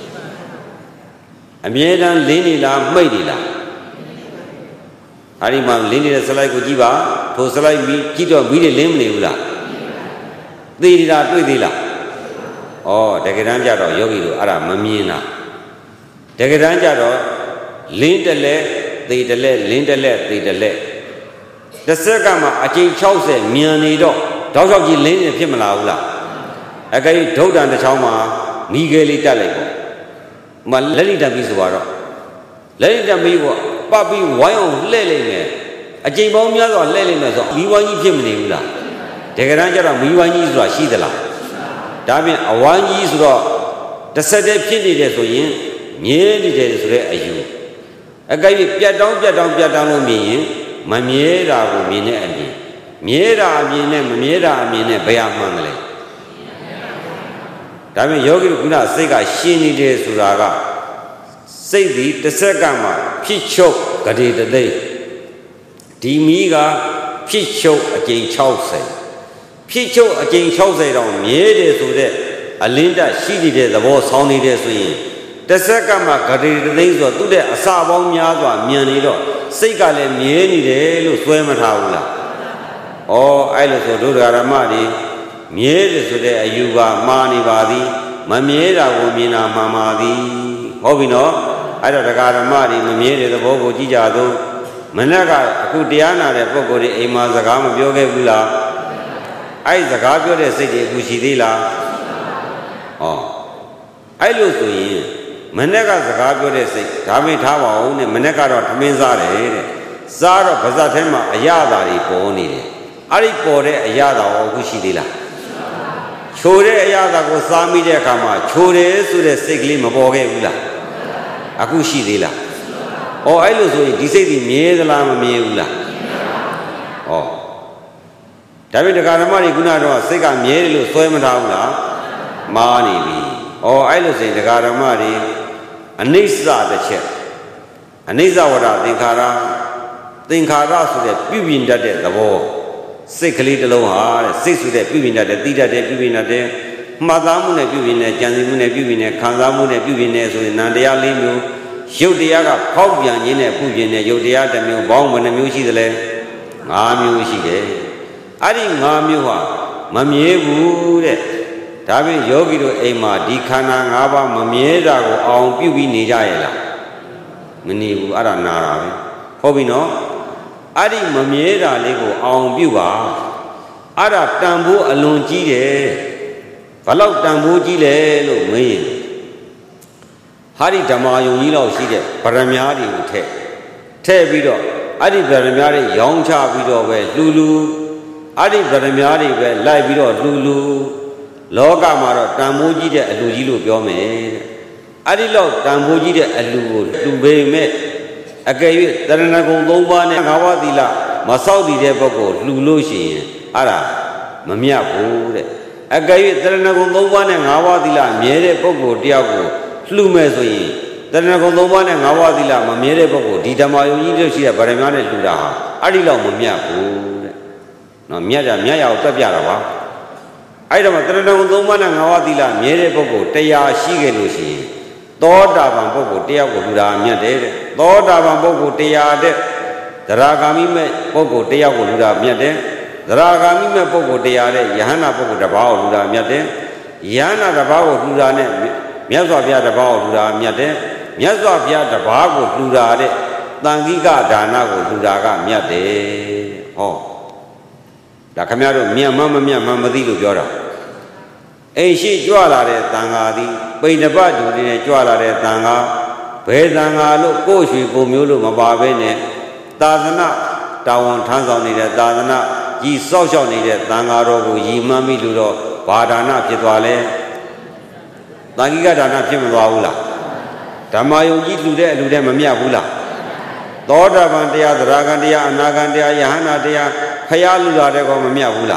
အမြဲတမ်းလင်းနေလားမှိတ်နေလားအဲ့ဒီမှာလင်းနေတဲ့စလိုက်ကိုကြည့်ပါထိုစလိုက်မီးကြည့်တော့မီးတွေလင်းမနေဘူးလားသေနေတာတွေ့သေးလားဩတကယ်တမ်းကြတော့ယောဂီတို့အဲ့ဒါမမြင်တာတကယ်တမ်းကြတော့လင်းတလဲသေတလဲလင်းတလဲသေတလဲတစ်စက္ကန့်မှာအချိန်60မြန်နေတော့တောက်လျှောက်ကြီးလင်းနေဖြစ်မလာဘူးလားအကယ်ဒုတ်တန်တစ်ချောင်းမှာမီးခဲလေးတက်လိုက်ပေါ့ mà lấy đi làm gì vậy đó lấy đi làm gì vậy bà bị vay ông lấy lên mẹ à chỉ bao nhiêu rồi lấy lên mẹ rồi bị vay gì phim này là thế cái này cho là bị vay gì rồi xí đấy là đó bên vay gì rồi tất cả đều phim này đấy rồi nhớ đi đấy rồi ai yêu à cái gì biết đâu luôn mình mà nhớ ra cũng mình này nhớ ra mình này bây giờ mang lại đó bên yogi cũng là xây cái xin đi đấy rồi ra xây đi tất cả mà phí chốc cái gì đấy đi mi cái phí chốc ở trên sáu岁phí chốc ở trên sáu岁rồi nhớ đấy rồi đấy à linh đã xin đi đấy đó xong đi đấy rồi tất cả mà cái gì đấy rồi tụi đấy sao bao nhiêu rồi miền này rồi xây cái này miền này đấy lúc xuôi mà tháo là ai lúc xuôi rồi ra mà đi miền rồi đấy ayuba mani badi mà miền ra cũng miền nam mà đi hobby nó ai đó cái mà đi mà miền đấy đó bố chỉ ra thôi mình là cái cụ thể nào đấy bố cái em mà giá mà biểu cái bự là ai giá biểu đấy xây dựng cụ chỉ đi là ai lúc xuôi mình là cái giá biểu đấy xây tham mình tháo vào này mình là cái đó tham mình ra đấy ra đó bây giờ thêm mà giá đó đi bỏ đi đấy ai bỏ đấy giá đó cụ chỉ đi là chối đấy giá đó có sao mi đấy cả mà chối đấy số đấy xây cái mà bỏ cái bự là cụ chỉ đi là ai lúc rồi đi xây thì miếng là mà miếng là tại vì cái mà đi cũng là đó xây cái miếng lúc xoay mà tháo là mà đi đi ai lúc rồi cái mà đi anh ấy sao đấy chứ anh ấy sao vậy thinh khá ra số đấy biểu hiện ra đấy đó xây cái gì đó ha xây số đấy biểu hiện ra đấy tí ra đấy biểu hiện ra đấy mà ta muốn này biểu hiện này chẳng gì muốn này biểu hiện này khán giả muốn này biểu hiện này rồi năn đề lấy miêu yêu địa cái pháo biển như này, phù biển này yêu địa cái miêu bóng mình miêu gì đấy, ngã miêu gì đấy, anh ngã miêu à, mà miêu bu đấy, tại vì yogi đó em mà đi khana ngã ba mà miêu ra có ông biểu hiện này ra là, mình đi bu ara nara đấy, hobby nó, anh mà miêu ra lấy có ông biểu à, ara tambu alon chi đấy, phải lâu tambu chi đấy luôn mấy. Hari Dhamma yung như nào xí đấy, Paramya đi cũng thế bây giờ, Adi Paramya đi yong cha bây giờ về lulu, Adi Paramya đi về lại bây giờ lulu, loka mà rồi Tambu gì đấy, lulu gì luônပြောmẹ, Adi lo Tambu gì đấy, lulu về mẹ, cái gì, tại nên con đông ba này ngáo đi là, mà sau đi đấy bao cô lulu xí, ara, mà mía bù đấy, cái gì, tại nên con đông ba này ngáo đi là, mía đấy bao cô tiao cô lưu mê rồi, tại nên con đông ba này ngáo đi là mà mía đấy bao cô đi Dhamma yung như thế này, Paramya này lưu ra, Adi lo mà mía bù đấy, nó mía ra mía giàu tập ra rồi, ai đó mà tại nên con đông ba này ngáo đi là mía đấy bao cô tây xí cái lối xí. Đó là bằng bao cô tây của lura miết đấy, đó là bằng bao cô tây đấy, Dharagami में bao cô tây của lura miết đấy, Dharagami में bao cô tây đấy, Yahana bao cô dabao lura miết đấy, Yahana dabao lura này, miết so bia dabao lura miết đấy, miết so bia dabao của lura đấy, Tangika dana của lura cả miết đấy, đã khám nhà rồi miết mà đi được chưa đó. Ấy sĩ chua là để tăng à đi, bây giờ bắt đầu đi này chua là để tăng à, bây tăng à lúc cố suy cố miêu lúc mà bảo vệ này, ta thân à, tao hoàn thành xong này để ta thân à, chỉ sau sau này để tăng à rồi cũng chỉ mà mi lúc đó, bà đàn à phía toa lên, tăng cái đàn à phía mà toa ula, Dhamma yung chỉ lúc đấy mà miết ula, đó là bằng tia, Dharagan tia, Anagan tia, Yahana tia, khaya lúc đó đấy có mà miết ula,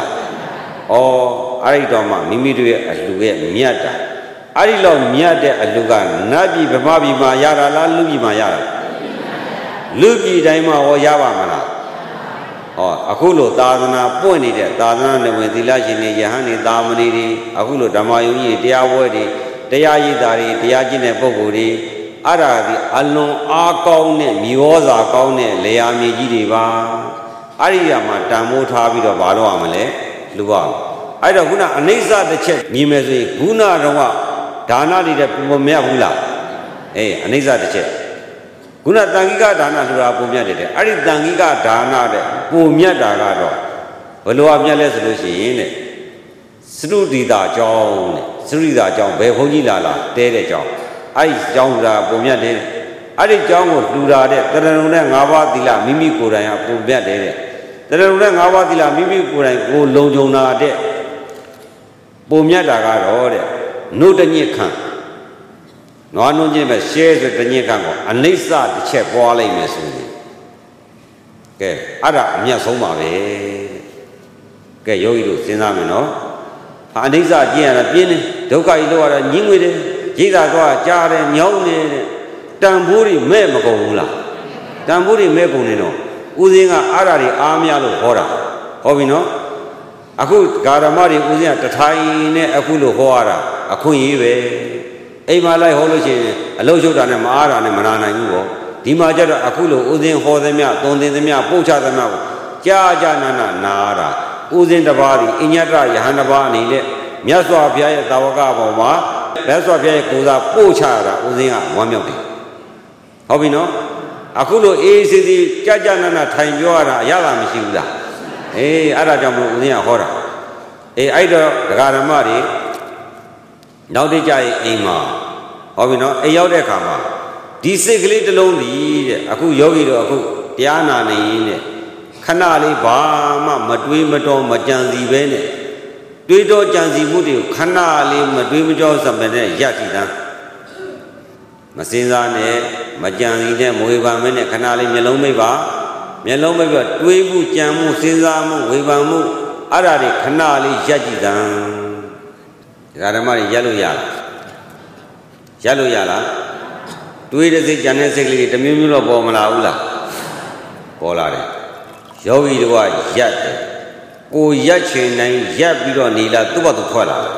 ai đó mà mimi đuôi lúa miết à, ai lo miết đấy lúa nabi bama bi mà yara la lúa bi mà yara, lúa bi đây mà họ yaba mà la, aku lo ta na point này đấy, ta na này mình đi la chỉ này yahan này ta mình đi, aku lo Dhamma yung gì tia voi đi, tia gì ta đi, tia gì này bốc đi, ara đi alon a cao này, miwa cao này, lea mi gì đi ba, ai đó mà Dhammo tha bi đó bảo lo mà lẽ lúa. Ai đó cũng là anh ấy ra để chết, nhìn mấy người cũng là rồi mà, đàn đi để bơm mía bùn là, anh ấy ra để chết, cũng là tăng cái đàn là lura bơm mía để, ai tăng cái đàn để bơm mía đàn đó, bây giờ mía lấy sưu gì này, sưu đi đào chong này, sưu đi đào chong, bây giờ không gì là để chong, ai cháu ra bố mẹ đấy ai cháu một lù ra đấy tao nói là ngã ba thì là mimi cô này à bố mẹ đấy tao nói là ngã ba thì là mimi cô này cô lâu trong na đấy bố mẹ đã cả rồi đấy nô đơn nhẹ khăn nó nô như mà xe rồi đơn nhẹ khăn có anh lấy ra thì che qua lại mà xuống cái à ra nhà sống mà về cái yogi đồ sinh ra mình nó anh lấy ra chỉ là biến đâu cái đâu là những người đấy chỉ là có cha đấy nhau này tam bố đi mẹ mà còn là tam bố đi mẹ còn này nó uzinga à ra đi amya lo hora hobi nó aku garama đi uzinga tathai ne aku lo hora aku yi về ai mà lại hô lo chi lâu chút ra này mà à ra này mà na như vậy đi mà cho aku lo uzin hô thế mẹ tôn thế mẹ bố cha thế mẹ cha cha na ra uzin đa ba đi inya ra yahan đa ba này đấy nhớ xóa phía tàu cá bảo mà nhớ xóa phía cố ra bố cha ra uzinga ngoan miệng đi hobi nó aku lo gì cha cha na thay biểu ra ya là mình chịu ra à ra trong lo uzinga hô ra ai đó garama đi nào đi chạy em mà hobi nó ai yêu đấy cả mà đi xe cái gì đó đi aku yogi đó aku tiang na này nè khán giả đi ba mà đuôi mà to mà chẳng gì vậy nè đuôi to chẳng gì bút đi khán giả đi mà đuôi mà cho sao vậy nè giá trị đó mà sinh ra nè mà chẳng gì nè mỗi bạn mấy nè khán giả đi miền Long mấy ba đuôi bút chẳng bút sinh ra bút mỗi bạn bút à ra đi khán giả đi giá trị đó cái đó mà đi giá lôi là đuôi đấy thì chẳng nên cái gì tầm miêu lo bỏ mà là bỏ lại yogi đó là giá đấy cô giá chuyện này giá bị rồi này là tu bắt tu khoa là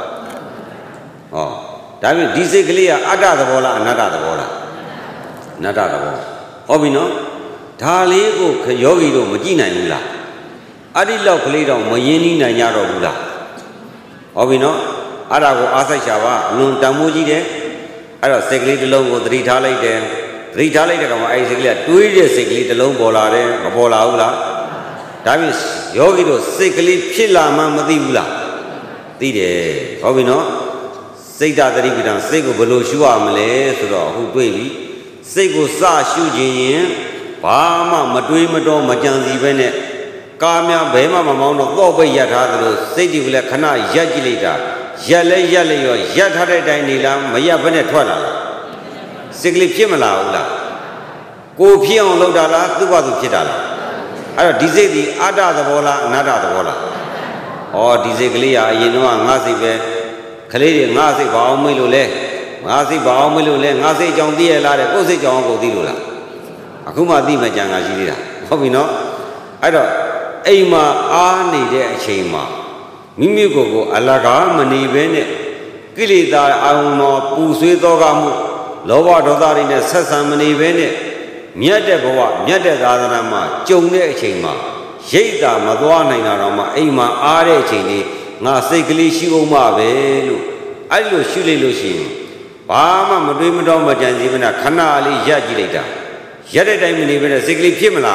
tại vì đi cái gì à đã đó bỏ là nada đó bỏ hobi nó thà lý cô yogi đó mà chỉ này là à đi lâu cái gì đó mà yên đi này nhà đó là hobi nó à đó cô asa chava luôn tam mua gì đấy à đó cái gì đó cô tri thà lấy đấy cái mà ai cái gì đuôi đấy cái gì đó bỏ lại đấy mà bỏ lại là tại vì yogi đó cái gì mà đi là đi đấy hobi nó xây ra cái gì đó xây của balo shua mà lấy rồi đó hụt đuôi đi xây của sa shua gì ba mà đuôi mà to mà chẳng gì vậy nè cam ya bé mà mong nó có bây giờ thà rồi xây đi là khana giá trị lấy ra giá lấy rồi giá thà đấy đây này là mấy giờ bên này thoát là xây cái gì mà là cô phía ông lâu đã là tu bao nhiêu là à đi dây đi à đã đó là nada đó là đi dây cái gì à yên nó ngã gì về cái gì ngã gì bảo mấy lô lệ ngã gì trong đi là đấy cô gì trong cô đi luôn là aku mà đi mà chẳng ngã gì là không biết nó à đó ai mà này đấy chơi mà mình cô alaga mà đi về nè cái gì ta ông nó bù suy to cả mu lâu ba đó ta đi nè sát san mà đi về nè miết để ra ra mà trông đấy chơi mà dễ ta mà đoan này nào mà ai mà đấy chơi đi ngã xây cái gì siêu mà về luôn ai luôn siêu lên luôn siêu ba mà đuôi mà đâu mà chẳng gì mà khán giả đi giá trị đấy ta giá đấy mình đi về là xây cái gì mà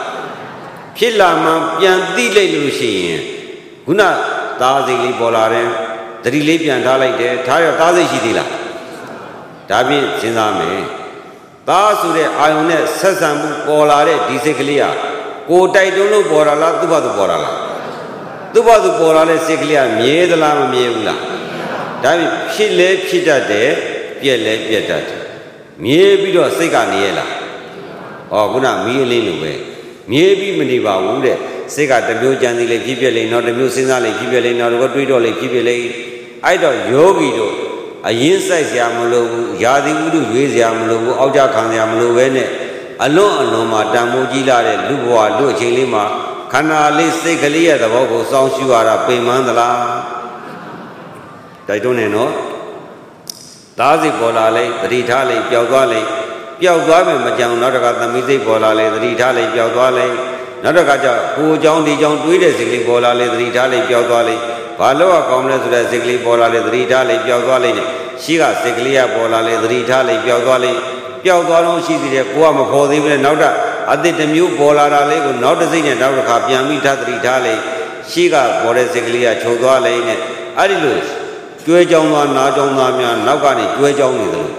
màပြန်သိလိုက်လို့ရှိရင်ခုနသားစိတ်လေးပေါ်လာတယ်တတိလေးပြန်ထားလိုက်တယ်ထားရသားစိတ်ရှိသေးလားဒါဖြင့်စဉ်းစားမယ်သားဆိုတဲ့အာယုံနဲ့ဆက်ဆံမှုပေါ်လာတဲ့ဒီစိတ်ကလေးကကိုတိုက်တွန်းလို့ပေါ်လာလားသူ့ဘာသူပေါ်လာလားသူ့ဘာသူပေါ်လာတဲ့စိတ်ကလေးကမြဲသလားမမြဲဘူးလားဒါဖြင့်ဖြစ်လဲဖြစ်တတ်တယ်ပြက်လဲပြက်တတ်တယ်မြဲပြီးတော့စိတ်ကနေရလားခုနမီးအလင်းလိုပဲမြဲပြီးမနေပါဘူးတဲ့စိတ်ကတစ်မျိုးကြံစီလေးဖြစ်ပြလိမ့်နောက်တစ်မျိုးစဉ်းစားလေးဖြစ်ပြလိမ့်နောက်တော့တွေးတော့လေးဖြစ်ပြလိမ့်အဲ့တော့ယောဂီတို့အရင်စိုက်စရာမလိုဘူးယာတိဥဒုရွေးစရာမလိုဘူးအောက်ကြခံစရာမလိုပဲနဲ့အလွန်မှာတန်ဖိုးကြီးလာတဲ့လူဘဝလူအချိန်လေးမှာခန္ဓာလေးစိတ်ကလေးရဲ့သဘောကိုစောင့်ရှုရတာပင်ပန်းသလားတိုက်တွန်းနေနော်သားစိတ်ပေါ်လာလိုက်သတိထားလိုက်ပျောက်သွားလိုက်ပျောက်သွားမယ်မကြောင်နောက်တစ်ခါသမီးစိတ်ပေါ်လာလေသတိထားလိုက်ပျောက်သွားလိုက်နောက်တစ်ခါကျကိုเจ้าဒီเจ้าတွေးတဲ့စိတ်ကလေးပေါ်လာလေသတိထားလိုက်ပျောက်သွားလိုက်ဘာလို့ကောင်းမလဲဆိုတဲ့စိတ်ကလေးပေါ်လာလေသတိထားလိုက်ပျောက်သွားလိုက်နဲ့ရှိကစိတ်ကလေးကပေါ်လာလေသတိထားလိုက်ပျောက်သွားလိုက်ပျောက်သွားတော့ရှိသေးတယ်ကိုကမဖော်သေးဘူးလေနောက်အသစ်တစ်မျိုးပေါ်လာတာလေးကိုနောက်တစ်စိတ်နဲ့နောက်တစ်ခါပြန်ပြီးထားသတိထားလိုက်ရှိကပေါ်တဲ့စိတ်ကလေးကချုပ်သွားလိုက်နဲ့အဲ့ဒီလိုကျွဲကြောင်းသွားနားကြောင်းသားများနောက်ကနေကျွဲကြောင်းနေတယ်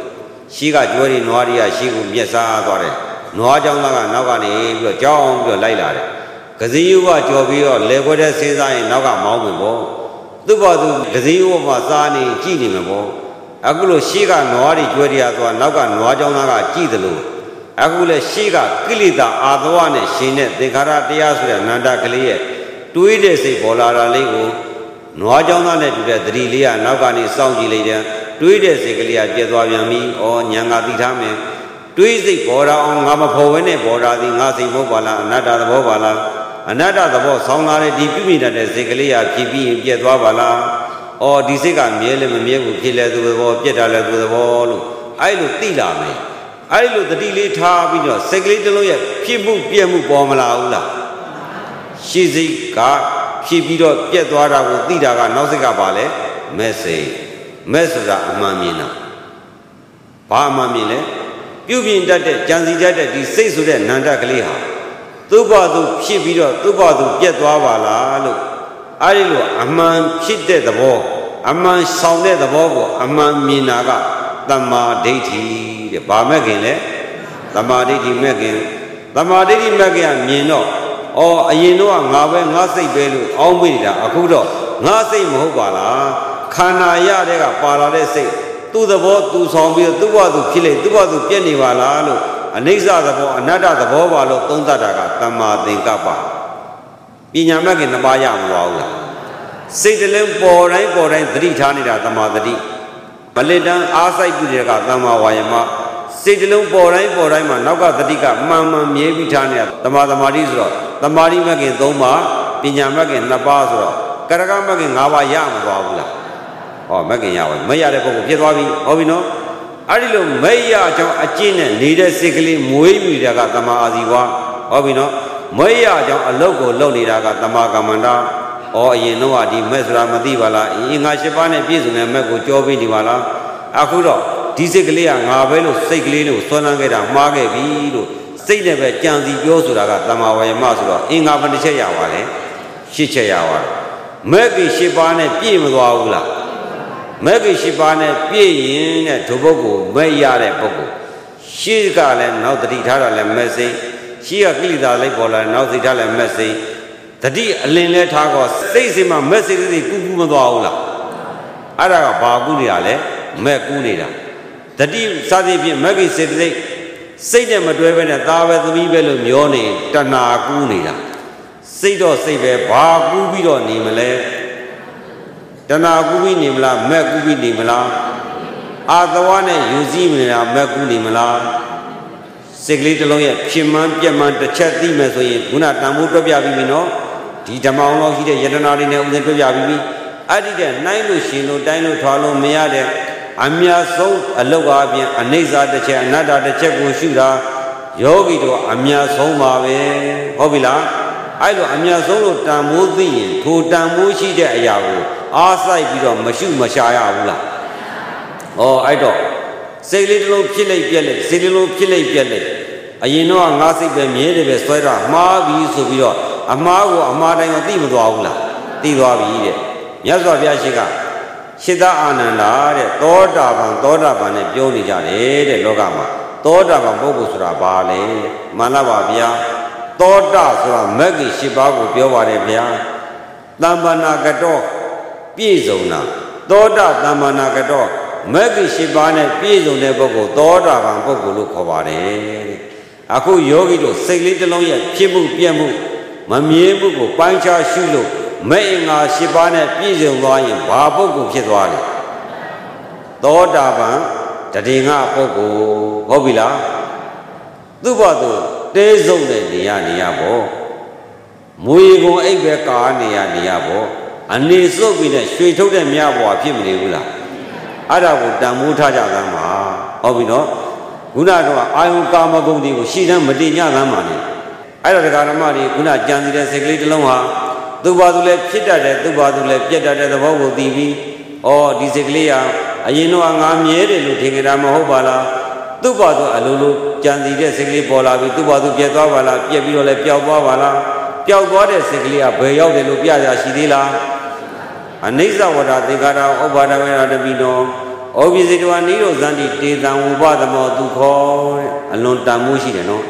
ရှိကကျွဲတွေနွားတွေကရှိကိုမျက်စားသွားတယ်နွားကြောင့်သားကနောက်ကနေပြီးတော့ကြောင်းပြီးတော့လိုက်လာတယ်ကစည်းဥကကြော်ပြီးတော့လေခွက်တဲ့စဉ်းစားရင်နောက်ကမောင်းဝင်ပေါ့သူ့ဘာသူကစည်းဥမှာစားနေကြည့်နေမှာပေါ့အခုလို့ရှိကနွားတွေကျွဲတွေကသွားနောက်ကနွားကြောင့်သားကကြည့်တယ်လို့အခုလည်းရှိကကိလေသာအာသဝနဲ့ရှင်တဲ့သင်္ခါရတရားဆိုတဲ့အနန္တကလေးရဲ့တွေးတဲ့စိတ်ပေါ်လာတာလေးကိုနွားကြောင့်သားနဲ့တူတဲ့သတိလေးကနောက်ကနေစောင့်ကြည့်လိုက်တယ်တွေးတဲ့စိတ်ကလေးကပြည့်သွားပြန်ပြီ။ဩညာငါသိထားမယ်။တွေးစိတ်ပေါ်တာအောင်ငါမဖို့ဝဲနဲ့ပေါ်တာဒီငါစိတ်ဖို့ပါလားအနတ္တသဘောပါလားအနတ္တသဘောဆောင်းလာတဲ့ဒီပြုမိတတ်တဲ့စိတ်ကလေးကဖြစ်ပြီးရင်ပြည့်သွားပါလား။ဩဒီစိတ်ကမြဲလည်းမမြဲဘူးဖြစ်လဲသူသဘောပြည့်တာလည်းသူသဘောလို့အဲ့လိုသိလာမယ်။အဲ့လိုတတိလေးထားပြီးတော့စိတ်ကလေးတစ်လုံးရဲ့ဖြစ်မှုပြည့်မှုပေါ်မလာဘူးလား။ရှိစိတ်ကဖြစ်ပြီးတော့ပြည့်သွားတာကိုသိတာကနောက်စိတ်ကပါလဲမဲ့စိတ်မဲ့ဆိုတာအမှန်မြင်တာဘာအမှန်မြင်လဲပြုပြင်တတ်တဲ့ကြံစီတတ်တဲ့ဒီစိတ်ဆိုတဲ့နန္တကလေးဟာသူ့ဘာသူဖြစ်ပြီးတော့သူ့ဘာသူပြတ်သွားပါလားလို့အဲဒီလိုအမှန်ဖြစ်တဲ့သဘောအမှန်ဆောင်တဲ့သဘောကိုအမှန်မြင်တာကတမ္မာဒိဋ္ဌိတဲ့ဘာမဲ့ခင်လဲတမ္မာဒိဋ္ဌိမဲ့ခင်တမ္မာဒိဋ္ဌိမဲ့ခင်ကမြင်တော့အရင်တော့ငါပဲငါစိတ်ပဲလို့အောင်းမိနေတာအခုတော့ငါစိတ်မဟုတ်ပါလားခန္ဓာရတဲ့ကပါလာတဲ့စိတ်သူ့သဘောသူဆောင်ပြီးသူ့ဘာသူဖြစ်လေသူ့ဘာသူပြည့်နေပါလားလို့အနိစ္စသဘောအနတ္တသဘောပါလို့သုံးသပ်တာကတမ္မာသင်္ကပ္ပပညာမဲ့ခင်နှစ်ပါးရမှာပါဘူးလားစိတ်တလုံးပေါ်တိုင်းသတိထားနေတာတမ္မာသတိမလစ်တန်းအားစိုက်ပြုတဲ့ကတမ္မာဝါယမစိတ်တလုံးပေါ်တိုင်းမှာနောက်ကသတိကမှန်မြဲပြီးထားနေတာတမ္မာသမာဓိဆိုတော့သမာဓိမဲ့ခင်၃ပါးပညာမဲ့ခင်နှစ်ပါးဆိုတော့ကရကမဲ့ခင်၅ပါးရမှာပါဘူးလားမဲ့ခင်ရပါမရတဲ့ပုဂ္ဂိုလ်ဖြစ်သွားပြီဟုတ်ပြီနော်အဲ့ဒီလိုမဲ့ရအကြောင်းအကျင့်နဲ့နေတဲ့စိတ်ကလေးမွေးမြူတာကတမ္မာအာဇီဝဟုတ်ပြီနော်မဲ့ရအကြောင်းအလုတ်ကိုလုပ်နေတာကတမ္မာကမ္မန္တာအရင်တော့ဒီမဲ့ဆိုတာမသိပါလားအင်္ဂါ၈ပါးနဲ့ပြည့်စုံတဲ့မဲ့ကိုကြောပြီးနေပါလားအခုတော့ဒီစိတ်ကလေးကငါပဲလို့စိတ်ကလေးလို့ဆွမ်းလန်းခဲ့တာမှားခဲ့ပြီလို့စိတ်နဲ့ပဲကြံစီပြောဆိုတာကတမ္မာဝါယမဆိုတော့အင်္ဂါဘယ်နှချက်ရပါလဲ၈ချက်ရပါတယ်မဲ့ကြီး၈ပါးနဲ့ပြည့်မသွားဘူးလားမဲ့ကြီး၈ပါးနဲ့ပြည့်ရင်တဲ့ဒုပုဂ္ဂိုလ်မဲ့ရတဲ့ပုဂ္ဂိုလ်ရှိကလည်းနောက်တတိထားတာလည်းမဲ့စိတ်ရှိကကိလေသာလိုက်ပေါ်လာနောက်စိတ်ထားလည်းမဲ့စိတ်တတိအလင်းလဲထားကောစိတ်စိတ်မှာမဲ့စိတ်စိတ်ကူမသွားဘူးလားအဲ့ဒါကဘာကူနေတာလဲမဲ့ကူနေတာတတိစသည်ဖြင့်မဲ့ကြီးစိတ်စိတ်နဲ့မတွဲဘဲနဲ့သားပဲသမီးပဲလို့မျောနေတဏှာကူနေတာစိတ်တော့စိတ်ပဲဘာကူးပြီးတော့နေမလဲတဏှာကူးပြီးနေမလားမဲ့ကူးပြီးနေမလားအာသဝနဲ့ယူစည်းမလားမဲ့ကူးနေမလားစိတ်ကလေးတစ်လုံးရဲ့ဖြစ်မှန်းပြက်မှန်းတစ်ချက်သိမယ်ဆိုရင်ခုနတန်ဖိုးတွက်ပြပြီးပြီနော်ဒီဓမ္မအောင်လောက်ရှိတဲ့ယတနာတွေနဲ့ဥစဉ်တွက်ပြပြီးပြီအဲ့ဒီတဲ့နှိုင်းလို့ရှင်လို့တိုင်းလို့ထွာလို့မရတဲ့အမြတ်ဆုံးအလုတ်အပြင်အနိစ္စတစ်ချက်အနတ္တတစ်ချက်ကိုရှုတာယောဂီတို့အမြတ်ဆုံးပါပဲဟုတ်ပြီလားအဲ့လိုအမြတ်ဆုံးလို့တန်ဖိုးသိရင်ထိုတန်ဖိုးရှိတဲ့အရာကိုအားစိုက်ပြီးတော့မရှုမရှာရဘူးလားအဲ့တော့စိတ်လေးတစ်လုံးဖြစ်လိုက်ပြက်လိုက်စိတ်လေးလုံးဖြစ်လိုက်ပြက်လိုက်အရင်တော့ငါစိတ်ပဲမြဲတယ်ပဲဆွဲတာမှားပြီဆိုပြီးတော့အမှားကိုအမှားတိုင်းကိုသိမသွားဘူးလားသိသွားပြီတဲ့မြတ်စွာဘုရားရှိခိုးရှစ်သာအာနန္ဒာတဲ့သောတာပန်နဲ့ပြောနေကြတယ်တဲ့လောကမှာသောတာပန်ပုဂ္ဂိုလ်ဆိုတာဘာလဲမှန်လားပါဗျာသောတာဆိုတာမဂ္ဂင်၈ပါးကိုပြောပါတယ်ဗျာတမ္ပနာကတောပြည့်စုံတာသောတာတမ္ပနာကတောမဂ္ဂင်၈ပါးနဲ့ပြည့်စုံတဲ့ပုဂ္ဂိုလ်သောတာပန်ပုဂ္ဂိုလ်လို့ခေါ်ပါတယ်တဲ့အခုယောဂီတို့စိတ်လေးတစ်လုံးရဲ့ဖြစ်မှုပြက်မှုမမြင်မှုကိုပိုင်းခြားရှုလို့မဲ့အင်္ဂါ၈ပါးနဲ့ပြည့်စုံသွားရင်ဘာပုဂ္ဂိုလ်ဖြစ်သွားလဲသောတာပန်တတိယပုဂ္ဂိုလ်ဟုတ်ပြီလားသူ့ဘာသူတဲစုံတဲ့နေရပေါ့မူရီကုံအိပ်ပဲကာနေရပေါ့အနေစုပ်ပြီးနဲ့ရွှေထုတ်တဲ့မြဘွားဖြစ်မနေဘူးလားအဲ့ဒါကိုတန်မိုးထားကြသမ်းပါဟုတ်ပြီနော်ခုနကတော့အာယုကာမဂုဏ်တွေကိုရှေ့တန်းမတင်ညသမ်းပါနဲ့အဲ့တော့ဒကာဓမ္မတွေခုနကြံစီတဲ့စိတ်ကလေးတစ်လုံးဟာသူ့ဘာသူလည်းဖြစ်တတ်တယ်သူ့ဘာသူလည်းပြက်တတ်တဲ့သဘောကိုသိပြီးဒီစိတ်ကလေးဟာအရင်တော့ငါမြဲတယ်လို့ထင်ကြတာမဟုတ်ပါလားသူ့ဘာသူအလိုလိုကြံစီတဲ့စိတ်ကလေးပေါ်လာပြီးသူ့ဘာသူပြက်သွားပါလားပြက်ပြီးတော့လည်းပျောက်သွားပါလားပျောက်သွားတဲ့စိတ်ကလေးကဘယ်ရောက်တယ်လို့ပြရရှိသေးလားအနိစ္စဝဒသင်္ခါရဥပါဒဝေရတပိနော Obisitwa Niro Zandi Titan Ubadamo Duko alone Tamushi no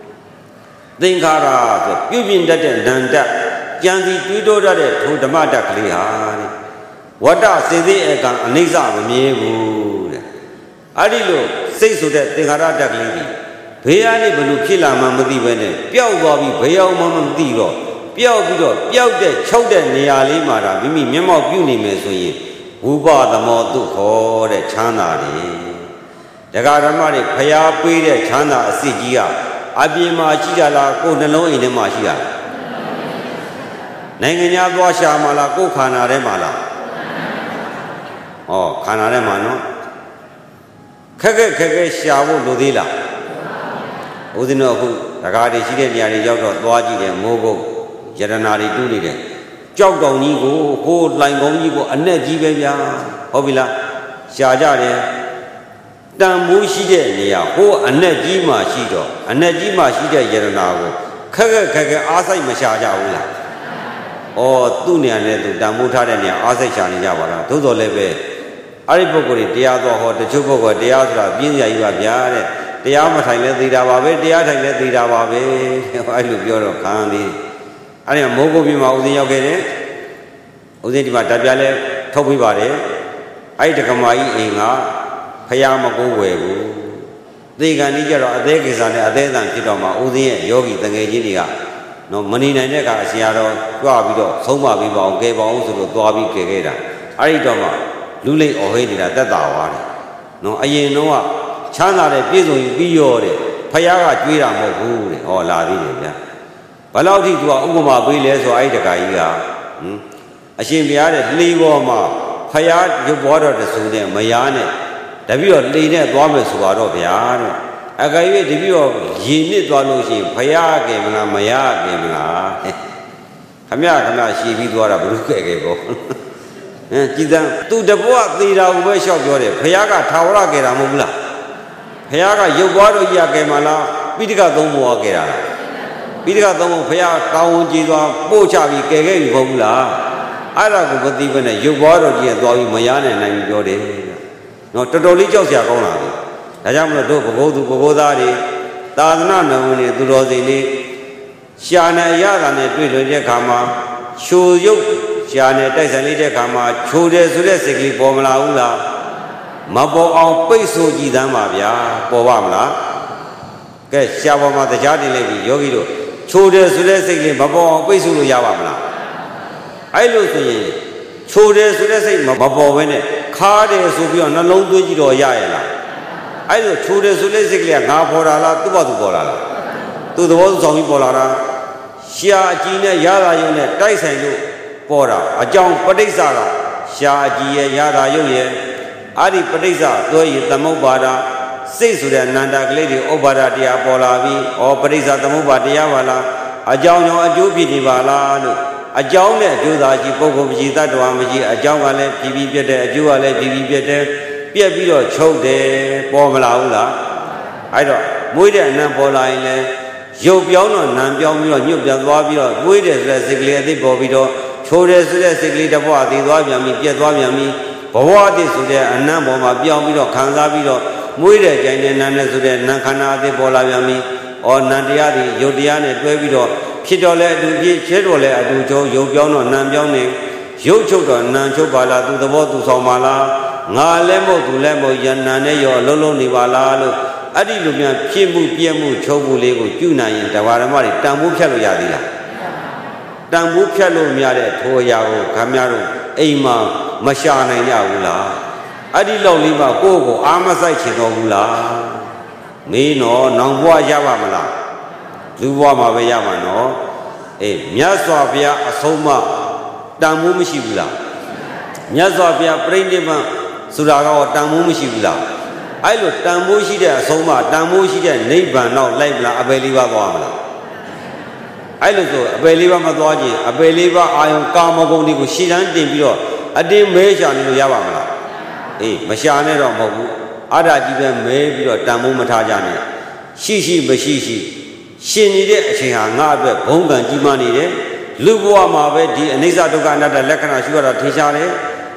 Thinkara Yubin that Danda Jansi Tudo that to the Mata Kliha what does Sidi Ekan Anisa Mewu Adilo says to that Thinkara Daglidi Payani Balukila Mamadi Vene Piao Bobby Payao Mamandiro Piao Bido Piao de Chowden Niali Mara Bimi Memo Puni Mesui Uba the Modu the Chana the Garamari Paya Pui the Chana Sigia Abima Chijala go no in the Mashia Nanganya Washa Mala go Kanare Mala Oh Kanare Mano Kage Shawu Ludila Udino Agadi Chile Yari Yoga Waji and Mogo Jaranari Duli Chọc đầu nhị của cô lành gốm nhị của ấn này gì vậy ya họ bị là xả ra đấy đang muốn xí đấy này à cô ấn này gì mà xí đó ấn này gì mà xí đấy giờ nào cô cái áo say mà xả ra vậy là tu này tu đang muốn thay này áo say xả này ra vậy là tu rồi về ai bộ cáiတရားတော့ဟောတချို့ဘုကတရားဆိုတာပြင်းစရာကြီးပါဗျာတဲ့တရားမထိုင်လဲသိတာပါပဲတရားထိုင်လဲသိတာပါပဲအဲ့လိုပြောတော့ခံသည်အဲ့ဒါမိုးကုတ်ပြည်မှာဦးစင်းရောက်ခဲ့တယ်ဦးစင်းဒီမှာဓာတ်ပြလဲထုတ်ပြီးပါတယ်အဲ့ဒီတက္ကမကြီးအိမ်ကဖျားမကိုးဝယ်ဘူးသေကံကြီးကြတော့အသေးကိစ္စနဲ့အသေးအံဖြစ်တော့မှဦးစင်းရဲ့ယောဂီတငယ်ချင်းတွေကနော်မနေနိုင်တဲ့အခါအရှင်တော်ကြွပြီးတော့ဆုံးမပြီးပါအောင်ကဲပါအောင်ဆိုလို့သွားပြီးကဲခဲ့တာအဲ့ဒီတော့မှလူလိတ်အော်ဟိနေတာတက်တာသွားတယ်နော်အရင်တော့ချမ်းသာတဲ့ပြည့်စုံပြီးရောတဲ့ဖျားကကြွေးတာမဟုတ်ဘူးတဲ့ဟောလာသေးတယ်ဗျာဘယ်လောက်ထိသူကဥပမာပေးလဲဆိုအဲ့ဒီတခါကြီးကအရှင်ဘုရားတဲ့လှေပေါ်မှာဖယားရုပ်ပေါ်တော်တဆူနဲ့မယားနဲ့တပည့်တော်လှေနဲ့သွားမယ်ဆိုတော့ဗျာတဲ့အကယ်၍တပည့်တော်ရေနစ်သွားလို့ရှိရင်ဖယားကဲမလားမယားကဲမလားခမရှည်ပြီးသွားတာဘုရုကဲကဲပေါ့ကြည်စမ်းသူတပွားသေးတာကိုပဲလျှောက်ပြောတယ်ဖယားကထာဝရကဲတာမဟုတ်ဘူးလားဖယားကရုပ်ပေါ်တော်ကြီးကဲမလားပိဋကသုံးပေါ်ကဲတာလားပိဋကသုံးပေါ်ဖယားကောင်းဝင်ကြည်သွားပို့ချပြီးကဲခဲ့ပြီမဟုတ်ဘူးလားအဲ့ဒါကိုမသိဘဲနဲ့ရုပ်ပေါ်တော်ကြီးရဲ့သွားပြီးမရနိုင်နိုင်ပြောတယ်နော်တော်တော်လေးကြောက်စရာကောင်းလာပြီဒါကြောင့်မလို့တို့ဘဂုံသူဘဂုံသားတွေသာသနာ့နယ်ဝင်တွေသူတော်စင်တွေရှာနယ်ရတာနဲ့တွေ့လို့တဲ့ခါမှာချိုရုပ်ရှာနယ်တိုက်ဆိုင်လေးတဲ့ခါမှာချိုတယ်ဆိုတဲ့စိတ်ကလေးပေါ်မလာဘူးလားမပေါ်အောင်ပိတ်ဆို့ကြည်သမ်းပါဗျာပေါ်ပါမလားကဲရှာပေါ်မှာတရားတင်လိုက်ပြီယောဂီတို့ချိုတယ်ဆိုတဲ့စိတ်လေးမပေါ်အောင်ပိတ်ဆို့လို့ရပါမလားအဲ့လိုဆိုရင်ချိုတယ်ဆိုတဲ့စိတ်မပေါ်ဘဲနဲ့ခါတယ်ဆိုပြီးတော့နှလုံးသွင်းကြည့်တော့ရရဲ့လားအဲ့လိုချိုတယ်ဆိုတဲ့စိတ်ကလေးကငါပေါ်တာလားသူ့ဘာသူပေါ်လာလားသူ့သဘောသူဆောင်ပြီးပေါ်လာတာရှာအကြီးနဲ့ရတာယုံနဲ့တိုက်ဆိုင်လို့ပေါ်တာအကြောင်းပဋိစ္စကရှာအကြီးရဲ့ရတာယုံရဲ့အဲ့ဒီပဋိစ္စသွဲရသမုပ္ပါဒစိတ်ဆိုတဲ့အနန္တကလေးတွေဥပ္ပါဒတရားပေါ်လာပြီးဩပဋိစ္စသမုပ္ပါတရားပါလားအကြောင်းကြောင့်အကျိုးဖြစ်နေပါလားလို့အကြောင်းနဲ့အကျိုးသာရှိပုဂ္ဂိုလ်မရှိတ attva မရှိအကြောင်းကလည်းပြည်ပြီးပြတ်တယ်အကျိုးကလည်းပြည်ပြီးပြတ်တယ်ပြက်ပြီးတော့ချုပ်တယ်ပေါ်မလာဘူးလားအဲ့တော့မွေးတဲ့အနံပေါ်လာရင်လည်းရုပ်ပြောင်းတော့နံပြောင်းပြီးတော့ညှုပ်ပြန်သွားပြီးတော့မွေးတယ်ဆိုတဲ့စိတ်ကလေးအသိပေါ်ပြီးတော့ချိုးတယ်ဆိုတဲ့စိတ်ကလေးတစ်ဘဝတည်သွားပြန်ပြီးပြက်သွားပြန်ပြီးဘဝအသိဆိုတဲ့အနံပေါ်မှာပြောင်းပြီးတော့ခံစားပြီးတော့မွေးတဲ့ကြိုင်တဲ့နံနဲ့ဆိုတဲ့နံခန္ဓာအသိပေါ်လာပြန်ပြီးဩနံတရားတွေရုပ်တရားနဲ့တွဲပြီးတော့ဖြစ်တော်လဲအတူဖြစ်ချဲတော်လဲအတူချုပ်ရုပ်ပြောင်းတော့နံပြောင်းနေရုပ်ချုပ်တော့နံချုပ်ပါလားသူသဘောသူဆောင်ပါလားငါလည်းမဟုတ်သူလည်းမဟုတ်ယန္နာနဲ့ရောအလုံးလုံးနေပါလားလို့အဲ့ဒီလိုများဖြစ်မှုပြည့်မှုချုပ်မှုလေးကိုပြုနိုင်ရင်တရားဓမ္မတွေတန်ဖိုးဖြတ်လို့ရသေးလားတန်ဖိုးဖြတ်လို့မရတဲ့ထိုအရာကိုခင်ဗျားတို့အိမ်မှာမရှာနိုင်ကြဘူးလားအဲ့ဒီလောက်လေးမှကိုယ့်ကိုအာမဆိုင်ချင်တော်ဘူးလားမေးနော်နောင်ဘွားရပါမလားလူဘွားမှာပဲရမှာနော်အေးမြတ်စွာဘုရားအဆုံးမတန်ဖိုးမရှိဘူးလားမြတ်စွာဘုရားပြိဋိဘံဆိုတာကတော့တန်ဖိုးမရှိဘူးလားအဲ့လိုတန်ဖိုးရှိတဲ့အဆုံးမတန်ဖိုးရှိတဲ့နိဗ္ဗာန်တော့လိုက်မလားအပယ်လေးပါးသွားမလားအဲ့လိုဆိုအပယ်လေးပါးမသွားခြင်းအပယ်လေးပါးအာယုံကာမဂုဏ်တွေကိုရှည်တန်းတင်ပြီးတော့အတင်းမဲရှာနေလို့ရပါမလားအေးမရှာနဲ့တော့မဟုတ်ဘူးအာဓာကြီးပဲမဲပြီးတော့တန်ဖိုးမထားကြနဲ့ရှိမရှိရှင်နေတဲ့အချိန်ဟာငါအတွက်ဘုံကံကြီးမားနေတယ်လူဘဝမှာပဲဒီအနိစ္စဒုက္ခအနတ္တလက္ခဏာရှိရတာထင်ရှားတယ်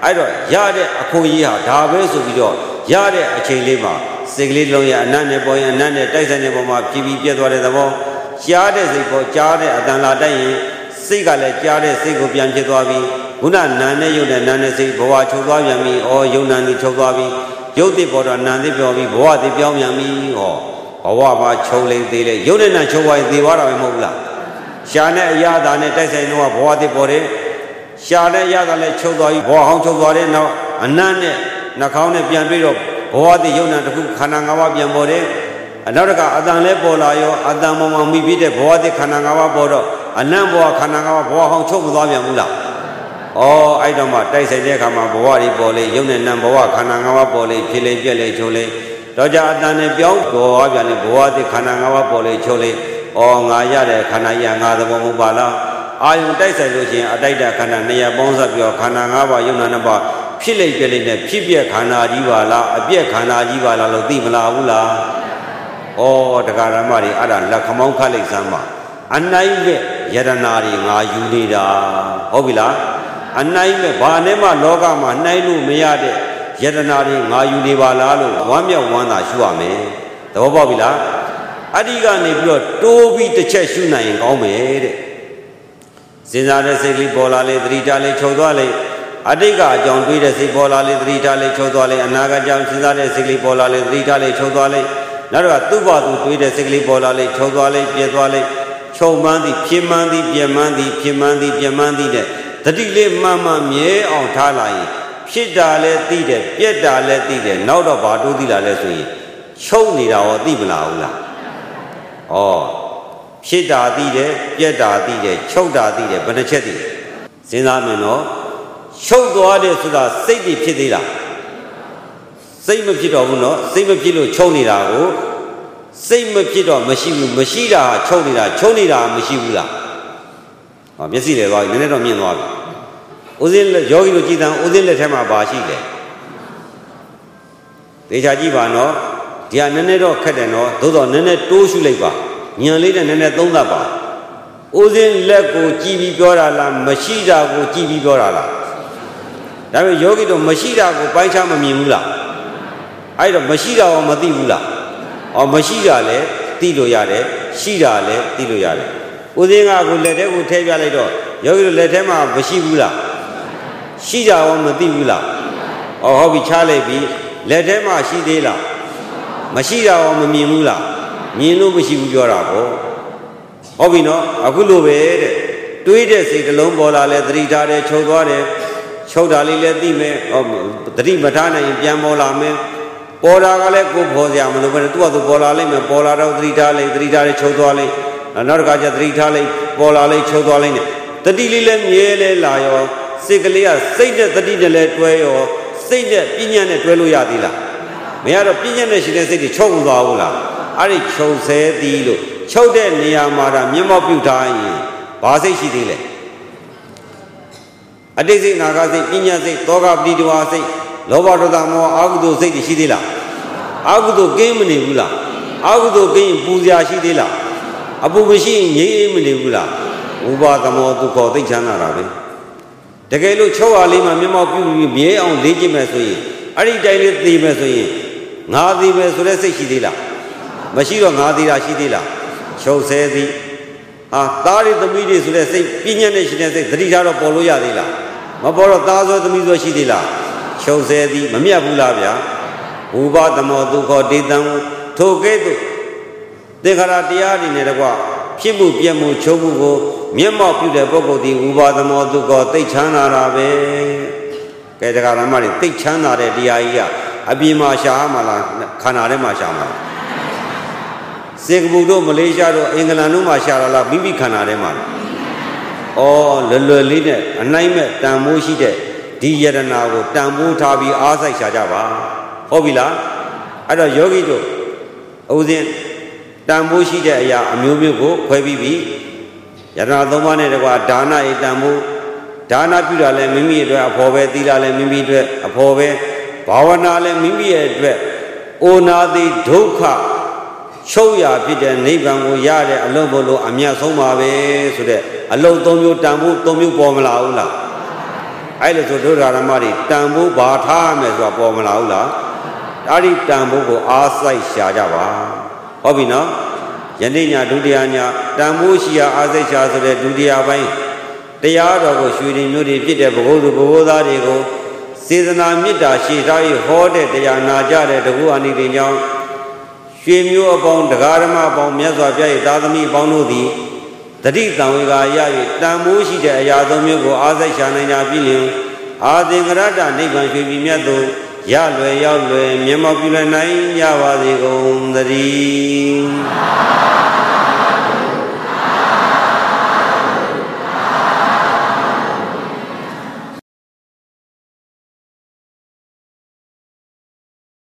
အဲ့တော့ရတဲ့အခွင့်အရေးဟာဒါပဲဆိုပြီးတော့ရတဲ့အချိန်လေးမှာစိတ်ကလေးလုံးရအနတ်နဲ့ပေါ်ရင်အနတ်နဲ့တိုက်ဆိုင်တဲ့ပုံမှာဖြည်းဖြည်းပြတ်သွားတဲ့သဘောကြားတဲ့စိတ်ပေါ်ကြားတဲ့အတန်လာတိုက်ရင်စိတ်ကလည်းကြားတဲ့စိတ်ကိုပြန်ဖြစ်သွားပြီးခုနနာနဲ့ယုတ်နဲ့နာနဲ့စိတ်ဘဝချုပ်သွားပြန်ပြီဩယုံနာနေချုပ်သွားပြီယုတ်တိပေါ်တော့နာသိပြောပြီးဘဝတိပြောင်းပြန်ပြီဟောဘဝမှာချုပ်လိမ့်သေးလေယုတ်နဲ့နာချုပ်သွားရင်သေသွားတာပဲမဟုတ်ဘူးလားရှာနဲ့အရာသာနဲ့တိုက်ဆိုင်တော့ဘဝတိပေါ်တယ်ရှာနဲ့အရာသာလည်းချုပ်သွားပြီဘဝဟောင်းချုပ်သွားတယ်နောက်အနတ်နဲ့နှာခေါင်းနဲ့ပြန်ပြီးတော့ဘဝတိယုံနာတစ်ခုခန္ဓာ၅ပါးပြန်ပေါ်တယ်နောက်တစ်ခါအတန်လဲပေါ်လာရောအတန်ပေါ်မှာမိပြီးတဲ့ဘဝတိခန္ဓာ၅ပါးပေါ်တော့အနတ်ဘဝခန္ဓာ၅ပါးဘဝဟောင်းချုပ်မသွားပြန်ဘူးလားအဲ့တော့မှတိုက်ဆိုင်တဲ့အခါမှာဘဝတွေပေါ်လေယုံနဲ့နံဘဝခန္ဓာ၅ပါးပေါ်လေဖြစ်လေပြက်လေချိုးလေတော့ကြအတန်နဲ့ပြောင်းပေါ်ပြန်လေဘဝတိခန္ဓာ၅ပါးပေါ်လေချိုးလေငါရတဲ့ခန္ဓာကြီးငါသဘောမဟုတ်ပါလားအာယုံတိုက်ဆိုင်လို့ရှိရင်အတိုက်တဲ့ခန္ဓာနေရာပေါင်းစပ်ပြောခန္ဓာ၅ပါးယုံနာနှစ်ပါးဖြစ်လေပြက်လေနဲ့ဖြစ်ပြက်ခန္ဓာကြီးပါလားအပြက်ခန္ဓာကြီးပါလားလို့သိမလားဘူးလားတရားဓမ္မတွေအဲ့ဒါလက်ခမောင်းခတ်လိုက်စမ်းပါအနိုင်မဲ့ယတနာတွေငါယူနေတာဟုတ်ပြီလားအနိုင်မဲ့ဘာနဲ့မှလောကမှာနှိုင်းလို့မရတဲ့ယတနာတွေငါယူနေပါလားလို့ဝမ်းမြောက်ဝမ်းသာရှုရမယ်သဘောပေါက်ပြီလားအဒီကနေပြီးတော့တိုးပြီးတစ်ချက်ရှုနိုင်ရင်ကောင်းမယ်တဲ့စဉ်းစားတဲ့စိတ်လေးပေါ်လာလေသတိထားလေချုပ်သွားလေအတိတ်ကအကြောင်းတွေးတဲ့စိတ်ပေါ်လာလေသတိထားလေချုပ်သွားလေအနာဂတ်ကြောင့်စဉ်းစားတဲ့စိတ်လေးပေါ်လာလေသတိထားလေချုပ်သွားလေနောက်တော့သူ့ဘာသူတွေးတဲ့စိတ်ကလေးပေါ်လာလေချုပ်သွားလေပြည့်သွားလေချုပ်မှန်းသည်ဖြစ်မှန်းသည်ပြည့်မှန်းသည်ဖြစ်မှန်းသည်ပြည့်မှန်းသည်တဲ့တတိလေးမှန်မှန်မြဲအောင်ထားလာရင်ဖြစ်တာလည်းသိတယ်ပြက်တာလည်းသိတယ်နောက်တော့ဘာတိုးသိလာလဲဆိုရင်ချုပ်နေတာရောသိမလားဘူးလားဖြစ်တာသိတယ်ပြက်တာသိတယ်ချုပ်တာသိတယ်ဘယ်နှချက်သိစဉ်းစားမယ်နော်ချုပ်သွားတယ်ဆိုတာစိတ်တွေဖြစ်သေးလားစိတ်မဖြစ်တော့ဘူးနော်စိတ်မဖြစ်လို့ချုပ်နေတာကိုစိတ်မဖြစ်တော့မရှိဘူးမရှိတာချုပ်နေတာချုပ်နေတာမရှိဘူးလားမျက်စိလည်းသွားပြီနည်းနည်းတော့မြင်သွားပြီဦးစင်းယောဂီတို့ကြည်တန်ဦးစင်းလက်ထဲမှာဘာရှိလဲသေချာကြည့်ပါနော်ဒီဟာနည်းနည်းတော့ခက်တယ်နော်သို့တော့နည်းနည်းတိုးရှုလိုက်ပါညံလေးနဲ့နည်းနည်းသုံးသပ်ပါဦးစင်းလက်ကိုကြည်ပြီးပြောတာလားမရှိတာကိုကြည်ပြီးပြောတာလားဒါပေမဲ့ယောဂီတို့မရှိတာကိုပိုင်းခြားမမြင်ဘူးလားအဲ့တော့မရှိတာရောမသိဘူးလားမရှိတာလည်းသိလို့ရတယ်ရှိတာလည်းသိလို့ရတယ်ဦးစင်းကအခုလက်ထဲကိုထည့်ပြလိုက်တော့ယောဂီတို့လက်ထဲမှာမရှိဘူးလားရှိတာရောမသိဘူးလားဟုတ်ပြီချလိုက်ပြီလက်ထဲမှာရှိသေးလားမရှိတာရောမမြင်ဘူးလားမြင်လို့မရှိဘူးပြောတာပေါ့ဟုတ်ပြီနော်အခုလိုပဲတဲ့တွေးတဲ့စိတ်တစ်လုံးပေါ်လာလဲသတိထားတယ်ချုပ်သွားတယ်ချုပ်တာလေးလည်းသိမယ်သတိမထားနိုင်ရင်ပြန်ပေါ်လာမယ်ပေါ်တာကလည်းကိုယ်ပေါ်စရာမလိုပဲသူ့ဟာသူပေါ်လာလိမ့်မယ်ပေါ်လာတော့သတိထားလိုက်သတိထားတယ်ချုပ်သွားလိုက်နောက်တစ်ခါကျသတိထားလိုက်ပေါ်လာလိုက်ချုပ်သွားလိုက်နဲ့တတိလေးလည်းမြဲလဲလာရောစိတ်ကလေးကစိတ်နဲ့တတိနဲ့လည်းတွဲရောစိတ်နဲ့ပညာနဲ့တွဲလို့ရသေးလားမရတော့ပညာနဲ့ရှိတဲ့စိတ်တွေချုပ်မသွားဘူးလားအဲ့ဒီချုပ်ဆဲသည်လို့ချုပ်တဲ့နေရာမှာဒါမျက်မှောက်ပြုထားရင်ဘာစိတ်ရှိသေးလဲအတိတ်စိတ်နာဂစိတ်ပညာစိတ်သောကပတိတဝါစိတ်လောဘဒေါသမောအာဟုသောစိတ်တွေရှိသေးလားအာဟုသောကင်းမနေဘူးလားအာဟုသောကင်းပူစရာရှိသေးလားအပူမရှိရင်ငြိမ်းအေးမနေဘူးလားဥပါသမောဒုက္ခသိချမ်းသာတာပဲတကယ်လို့ချုပ်အားလေးမှမျက်မှောက်ပြုပြီးမြဲအောင်လေ့ကျင့်မယ်ဆိုရင်အဲ့ဒီတိုင်းလေးသိမယ်ဆိုရင်ငါသိမယ်ဆိုတဲ့စိတ်ရှိသေးလားမရှိတော့ငါသိတာရှိသေးလားချုပ်ဆဲသည်သားတွေသမီးတွေဆိုတဲ့စိတ်ပညာနဲ့ရှိတဲ့စိတ်သတိထားတော့ပေါ်လို့ရသေးလားမပေါ်တော့သားဆိုသမီးဆိုရှိသေးလားချုပ်ဆဲသည်မမြတ်ဘူးလားဗျာဥပါသမောဒုက္ခဒေတံထိုကဲ့သို့သင်္ခါရတရားတွေနဲ့တကွဖြစ်မှုပြက်မှုချုပ်မှုကိုမျက်မှောက်ပြုတဲ့ပုဂ္ဂိုလ်ဒီဥပါသမောဒုက္ခသိချမ်းသာတာပဲကဲတရားဓမ္မတွေသိချမ်းသာတဲ့တရားကြီးကအပြင်မှာရှားမှာလားခန္ဓာထဲမှာရှားမှာလားစင်ကာပူတို့မလေးရှားတို့အင်္ဂလန်တို့မှာရှားလာလားမိမိခန္ဓာထဲမှာလွယ်လွယ်လေးနဲ့အနိုင်မဲ့တန်မိုးရှိတဲ့ဒီယတနာကိုတန်ဖိုးထားပြီးအားစိုက်ရှားကြပါဟုတ်ပြီလားအဲ့တော့ယောဂီတို့ဥစဉ်တန်ဖိုးရှိတဲ့အရာအမျိုးမျိုးကိုခွဲပြီးပြီယတနာ၃ပါးနဲ့တကွာဒါနဧတံမိုးဒါနပြုတာလည်းမိမိအတွက်အဖို့ပဲသီလလည်းမိမိအတွက်အဖို့ပဲဘာဝနာလည်းမိမိရဲ့အတွက်အိုနာတိဒုက္ခချုပ်ရဖြစ်တဲ့နိဗ္ဗာန်ကိုရတဲ့အလုံးဘလို့အမြတ်ဆုံးပါပဲဆိုတဲ့အလုံး၃မျိုးတန်ဖိုး၃မျိုးပေါ်မလာဘူးလားအဲ့လိုဆိုတို့ဓမ္မတွေတန်ဖိုးဘာထားမယ်ဆိုတာပေါ်မလာဘူးလားအဲ့ဒီတန်ဖိုးကိုအားစိုက်ရှာကြပါဟုတ်ပြီနော်ယနေ့ညဒုတိယညတန်ဖိုးရှိရာအားစိုက်ရှာဆိုတဲ့ဒုတိယပိုင်းတရားတော်ကိုရွှေရင်မျိုးတွေဖြစ်တဲ့ဘဂဝသူဘဂဝသားတွေကိုစေတနာမေတ္တာရှိထား၍ဟောတဲ့တရားနာကြတဲ့တကူအနိတိကြောင့်ရွှေမျိုးအပေါင်းတရားဓမ္မအပေါင်းမြတ်စွာဘုရား၏သာသမီအပေါင်းတို့သည်တတိတံဝေကာရ၍တန်မိုးရှိတဲ့အရာသုံးမျိုးကိုအားစိုက်ရှာနိုင်ကြပြီလျှင်အာသင်္ကရတ္တနိဗ္ဗာန်ရွှေပြည်မြတ်သို့ရလွယ်ရောက်လွယ်မျက်မှောက်ပြုနိုင်ကြပါစေကုန်သတည်း